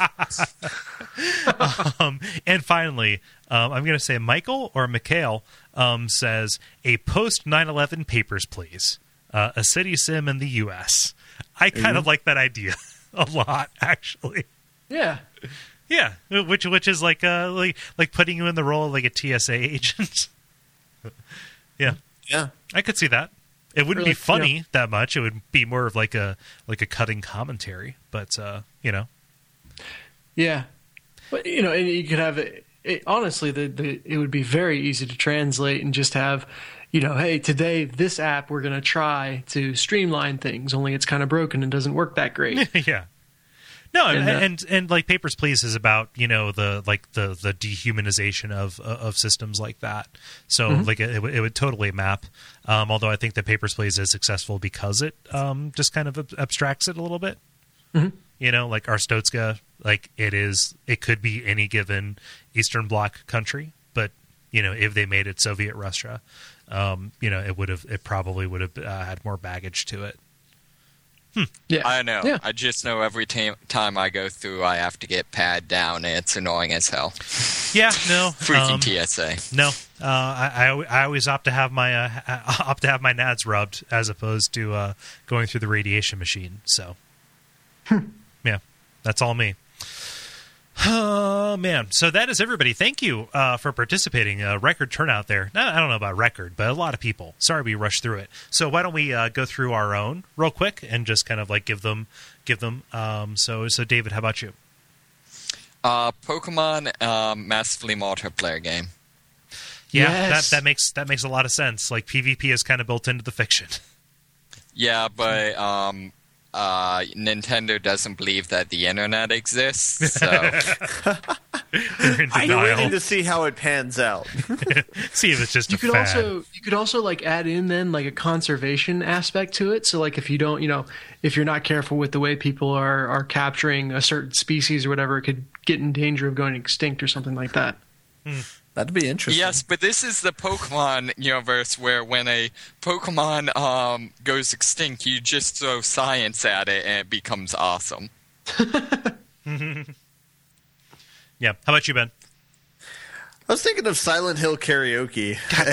um, and finally, um, I'm going to say Michael or Mikhail um, says a post nine eleven Papers, Please. Uh, a city sim in the U S. I kind of like that idea a lot, actually. Yeah. Yeah, which which is like uh like like putting you in the role of like a T S A agent. Yeah, Yeah. I could see that. It wouldn't Or be like, funny you know- that much. It would be more of like a like a cutting commentary. But uh, you know, Yeah. But you know, and you could have it, it honestly the, the it would be very easy to translate and just have, you know, hey, today this app we're going to try to streamline things, only it's kind of broken and doesn't work that great. yeah. No, and, And, uh, and and like Papers, Please is about, you know, the like the the dehumanization of of systems like that. So Mm-hmm. like it, would- it would totally map. Um, although I think that Papers, Please is successful because it um, just kind of ab- abstracts it a little bit. Mhm. You know, like Arstotzka, like it is. It could be any given Eastern Bloc country, but you know, if they made it Soviet Russia, um, you know, it would have. It probably would have uh, had more baggage to it. Yeah. I know. Yeah. I just know every tam- time I go through, I have to get pad down, and it's annoying as hell. Yeah, no, Freaking um, T S A. No, uh, I, I I always opt to have my uh, opt to have my nads rubbed as opposed to uh, going through the radiation machine. So, yeah, that's all me. Oh, man. So that is everybody. Thank you uh, for participating. Uh, record turnout there. No, I don't know about record, but a lot of people. Sorry we rushed through it. So why don't we uh, go through our own real quick and just kind of like give them, give them. Um, so, so David, how about you? Uh, Pokemon um, massively multiplayer game. Yeah, Yes. that that makes that makes a lot of sense. Like PvP is kind of built into the fiction. Yeah, but um, uh, Nintendo doesn't believe that the internet exists, so They're in I'm denial. waiting to see how it pans out. See if it's just You a could fad. also you could also like add in then like a conservation aspect to it. So like if you don't, you know, if you're not careful with the way people are are capturing a certain species or whatever, it could get in danger of going extinct or something like that. That'd be interesting. yes, but this is the Pokemon universe where when a Pokemon um, goes extinct, you just throw science at it and it becomes awesome. Yeah. How about you, Ben? I was thinking of Silent Hill karaoke. God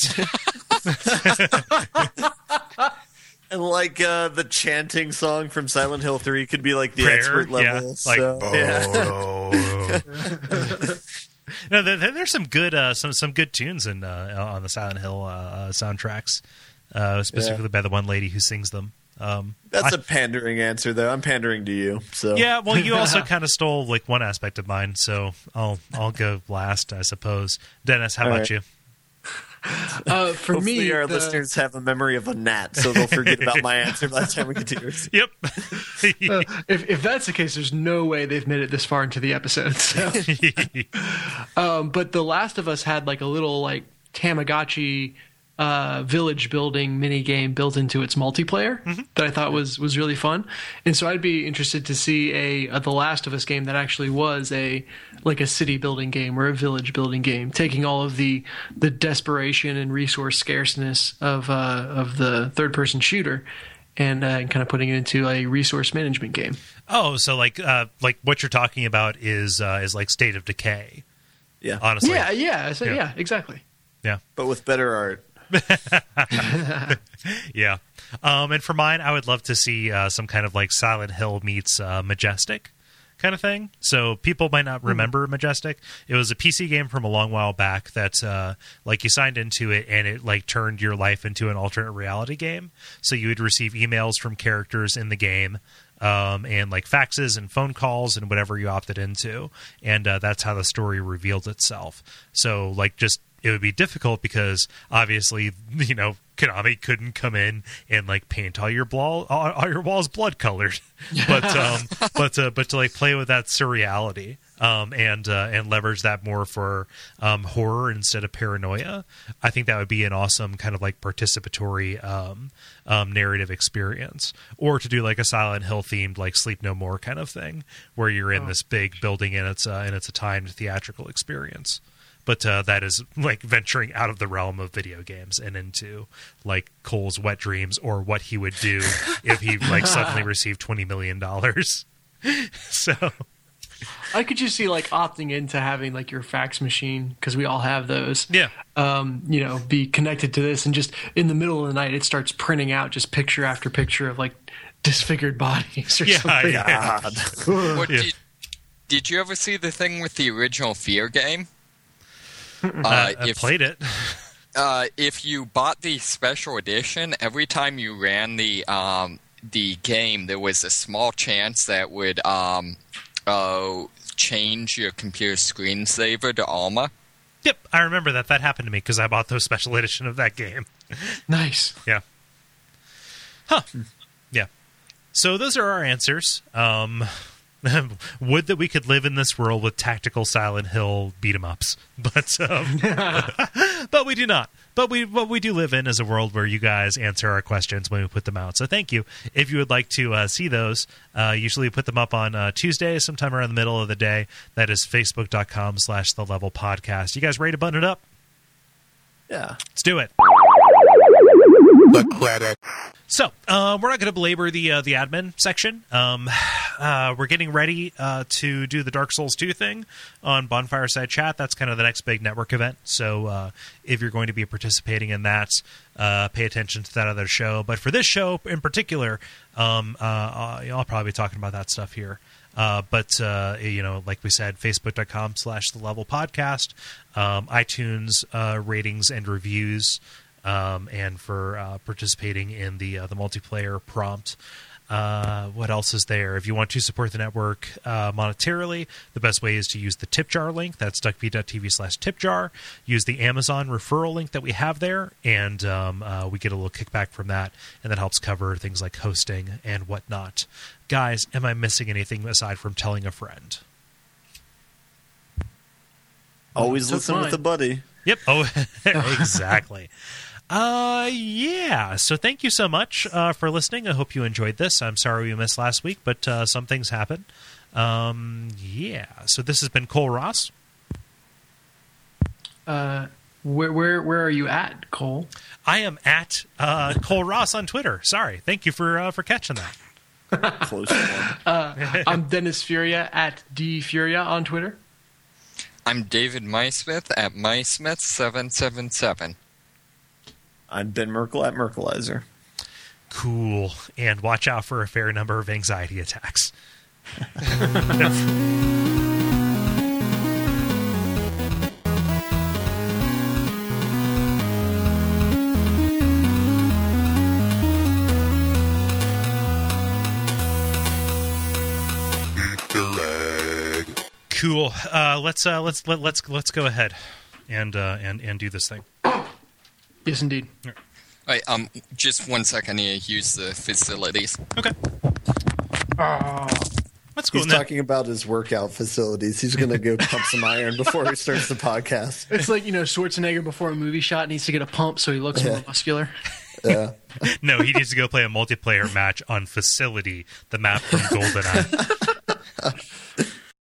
damn it. And like uh, the chanting song from Silent Hill three could be like the Prayer, expert level. yeah. Like, so, yeah. No, there, there's some good uh, some some good tunes in uh, on the Silent Hill uh, uh, soundtracks, uh, specifically Yeah. by the one lady who sings them. Um, That's I- a pandering answer, though. I'm pandering to you. So yeah. Well, you also kind of stole like one aspect of mine, so I'll I'll go last, I suppose. Dennis, how All about right. you? Uh, for hopefully me, our the- listeners have a memory of a gnat, so they'll forget about my answer by the time we get to yours. Yep. uh, if if that's the case, there's no way they've made it this far into the episode. So. Um, but The Last of Us had like a little like Tamagotchi uh, village building mini game built into its multiplayer that I thought was was really fun. And so I'd be interested to see a, a The Last of Us game that actually was a like a city building game or a village building game, taking all of the the desperation and resource scarceness of uh, of the third person shooter. And, uh, and kind of putting it into a resource management game. Oh, so like uh, like what you're talking about is uh, is like State of Decay. Yeah, Honestly, Yeah, yeah, so, Yeah. yeah, exactly. yeah. but with better art. Yeah. Um, and for mine, I would love to see uh, some kind of like Silent Hill meets uh, Majestic kind of thing. So people might not remember Majestic. It was a P C game from a long while back that uh, like you signed into it and it like turned your life into an alternate reality game. So you would receive emails from characters in the game. Um, and like faxes and phone calls and whatever you opted into. And uh, that's how the story revealed itself. So like just it would be difficult because obviously, you know, Konami couldn't come in and like paint all your ball, all, all your walls blood colored, but um, but uh, but to like play with that surreality um, and uh, and leverage that more for um, horror instead of paranoia. I think that would be an awesome kind of like participatory um, um, narrative experience, or to do like a Silent Hill themed like Sleep No More kind of thing, where you're in Oh. this big building and it's uh, and it's a timed theatrical experience. But uh, that is like venturing out of the realm of video games and into like Cole's wet dreams or what he would do if he like suddenly received twenty million dollars. So I could just see like opting into having like your fax machine, because we all have those. yeah, Um, you know, be connected to this, and just in the middle of the night, it starts printing out just picture after picture of like disfigured bodies or yeah, something. yeah. God. What, Yeah. did, did you ever see the thing with the original Fear game? Uh, Uh, I if, played it. uh, if you bought the special edition, every time you ran the um, the game, there was a small chance that would um, uh, change your computer screensaver to Alma. Yep, I remember that. That happened to me because I bought the special edition of that game. Nice. Yeah. Huh. Yeah. So those are our answers. Um, would that we could live in this world with tactical Silent Hill beat 'em ups, but um, but we do not. But we what we do live in is a world where you guys answer our questions when we put them out. So thank you. If you would like to uh, see those, uh, usually we put them up on uh, Tuesday, sometime around the middle of the day. That is facebook.com slash the level podcast. You guys ready to button it up? Yeah. Let's do it. So uh, we're not going to belabor the uh, the admin section. Um, uh, we're getting ready uh, to do the Dark Souls two thing on Bonfireside Chat. That's kind of the next big network event. So uh, if you're going to be participating in that, uh, pay attention to that other show. But for this show in particular, um, uh, uh, I'll probably be talking about that stuff here. Uh, but, uh, you know, like we said, facebook.com slash the level podcast, um, iTunes uh, ratings and reviews, um, and for uh, participating in the uh, the multiplayer prompt. Uh, what else is there? If you want to support the network uh, monetarily, the best way is to use the tip jar link. That's duckfeed.tv slash tip jar. Use the Amazon referral link that we have there, and um, uh, we get a little kickback from that, and that helps cover things like hosting and whatnot. Guys, am I missing anything aside from telling a friend? Always Took listen mine. with a buddy. Yep. Oh, exactly. Uh, yeah. So thank you so much uh, for listening. I hope you enjoyed this. I'm sorry we missed last week, but uh, some things happen. Um, yeah. So this has been Cole Ross. Uh, where where where are you at, Cole? I am at uh, Cole Ross on Twitter. Sorry. Thank you for uh, for catching that. Close one. Uh, I'm Dennis Furia at D Furia on Twitter. I'm David Mysmith at Mysmith seven seven seven. I'm Ben Merkel at Merkelizer. Cool. And watch out for a fair number of anxiety attacks. Cool. Uh, let's uh, let's let, let's let's go ahead and uh, and and do this thing. Yes, indeed. All right, um, just one second. I need to use the facilities. Okay. Oh, Let's go. He's talking about his workout facilities. He's going to go pump some iron before he starts the podcast. it's like, you know, Schwarzenegger before a movie shot needs to get a pump so he looks more muscular. Yeah. No, he needs to go play a multiplayer match on Facility, the map from GoldenEye.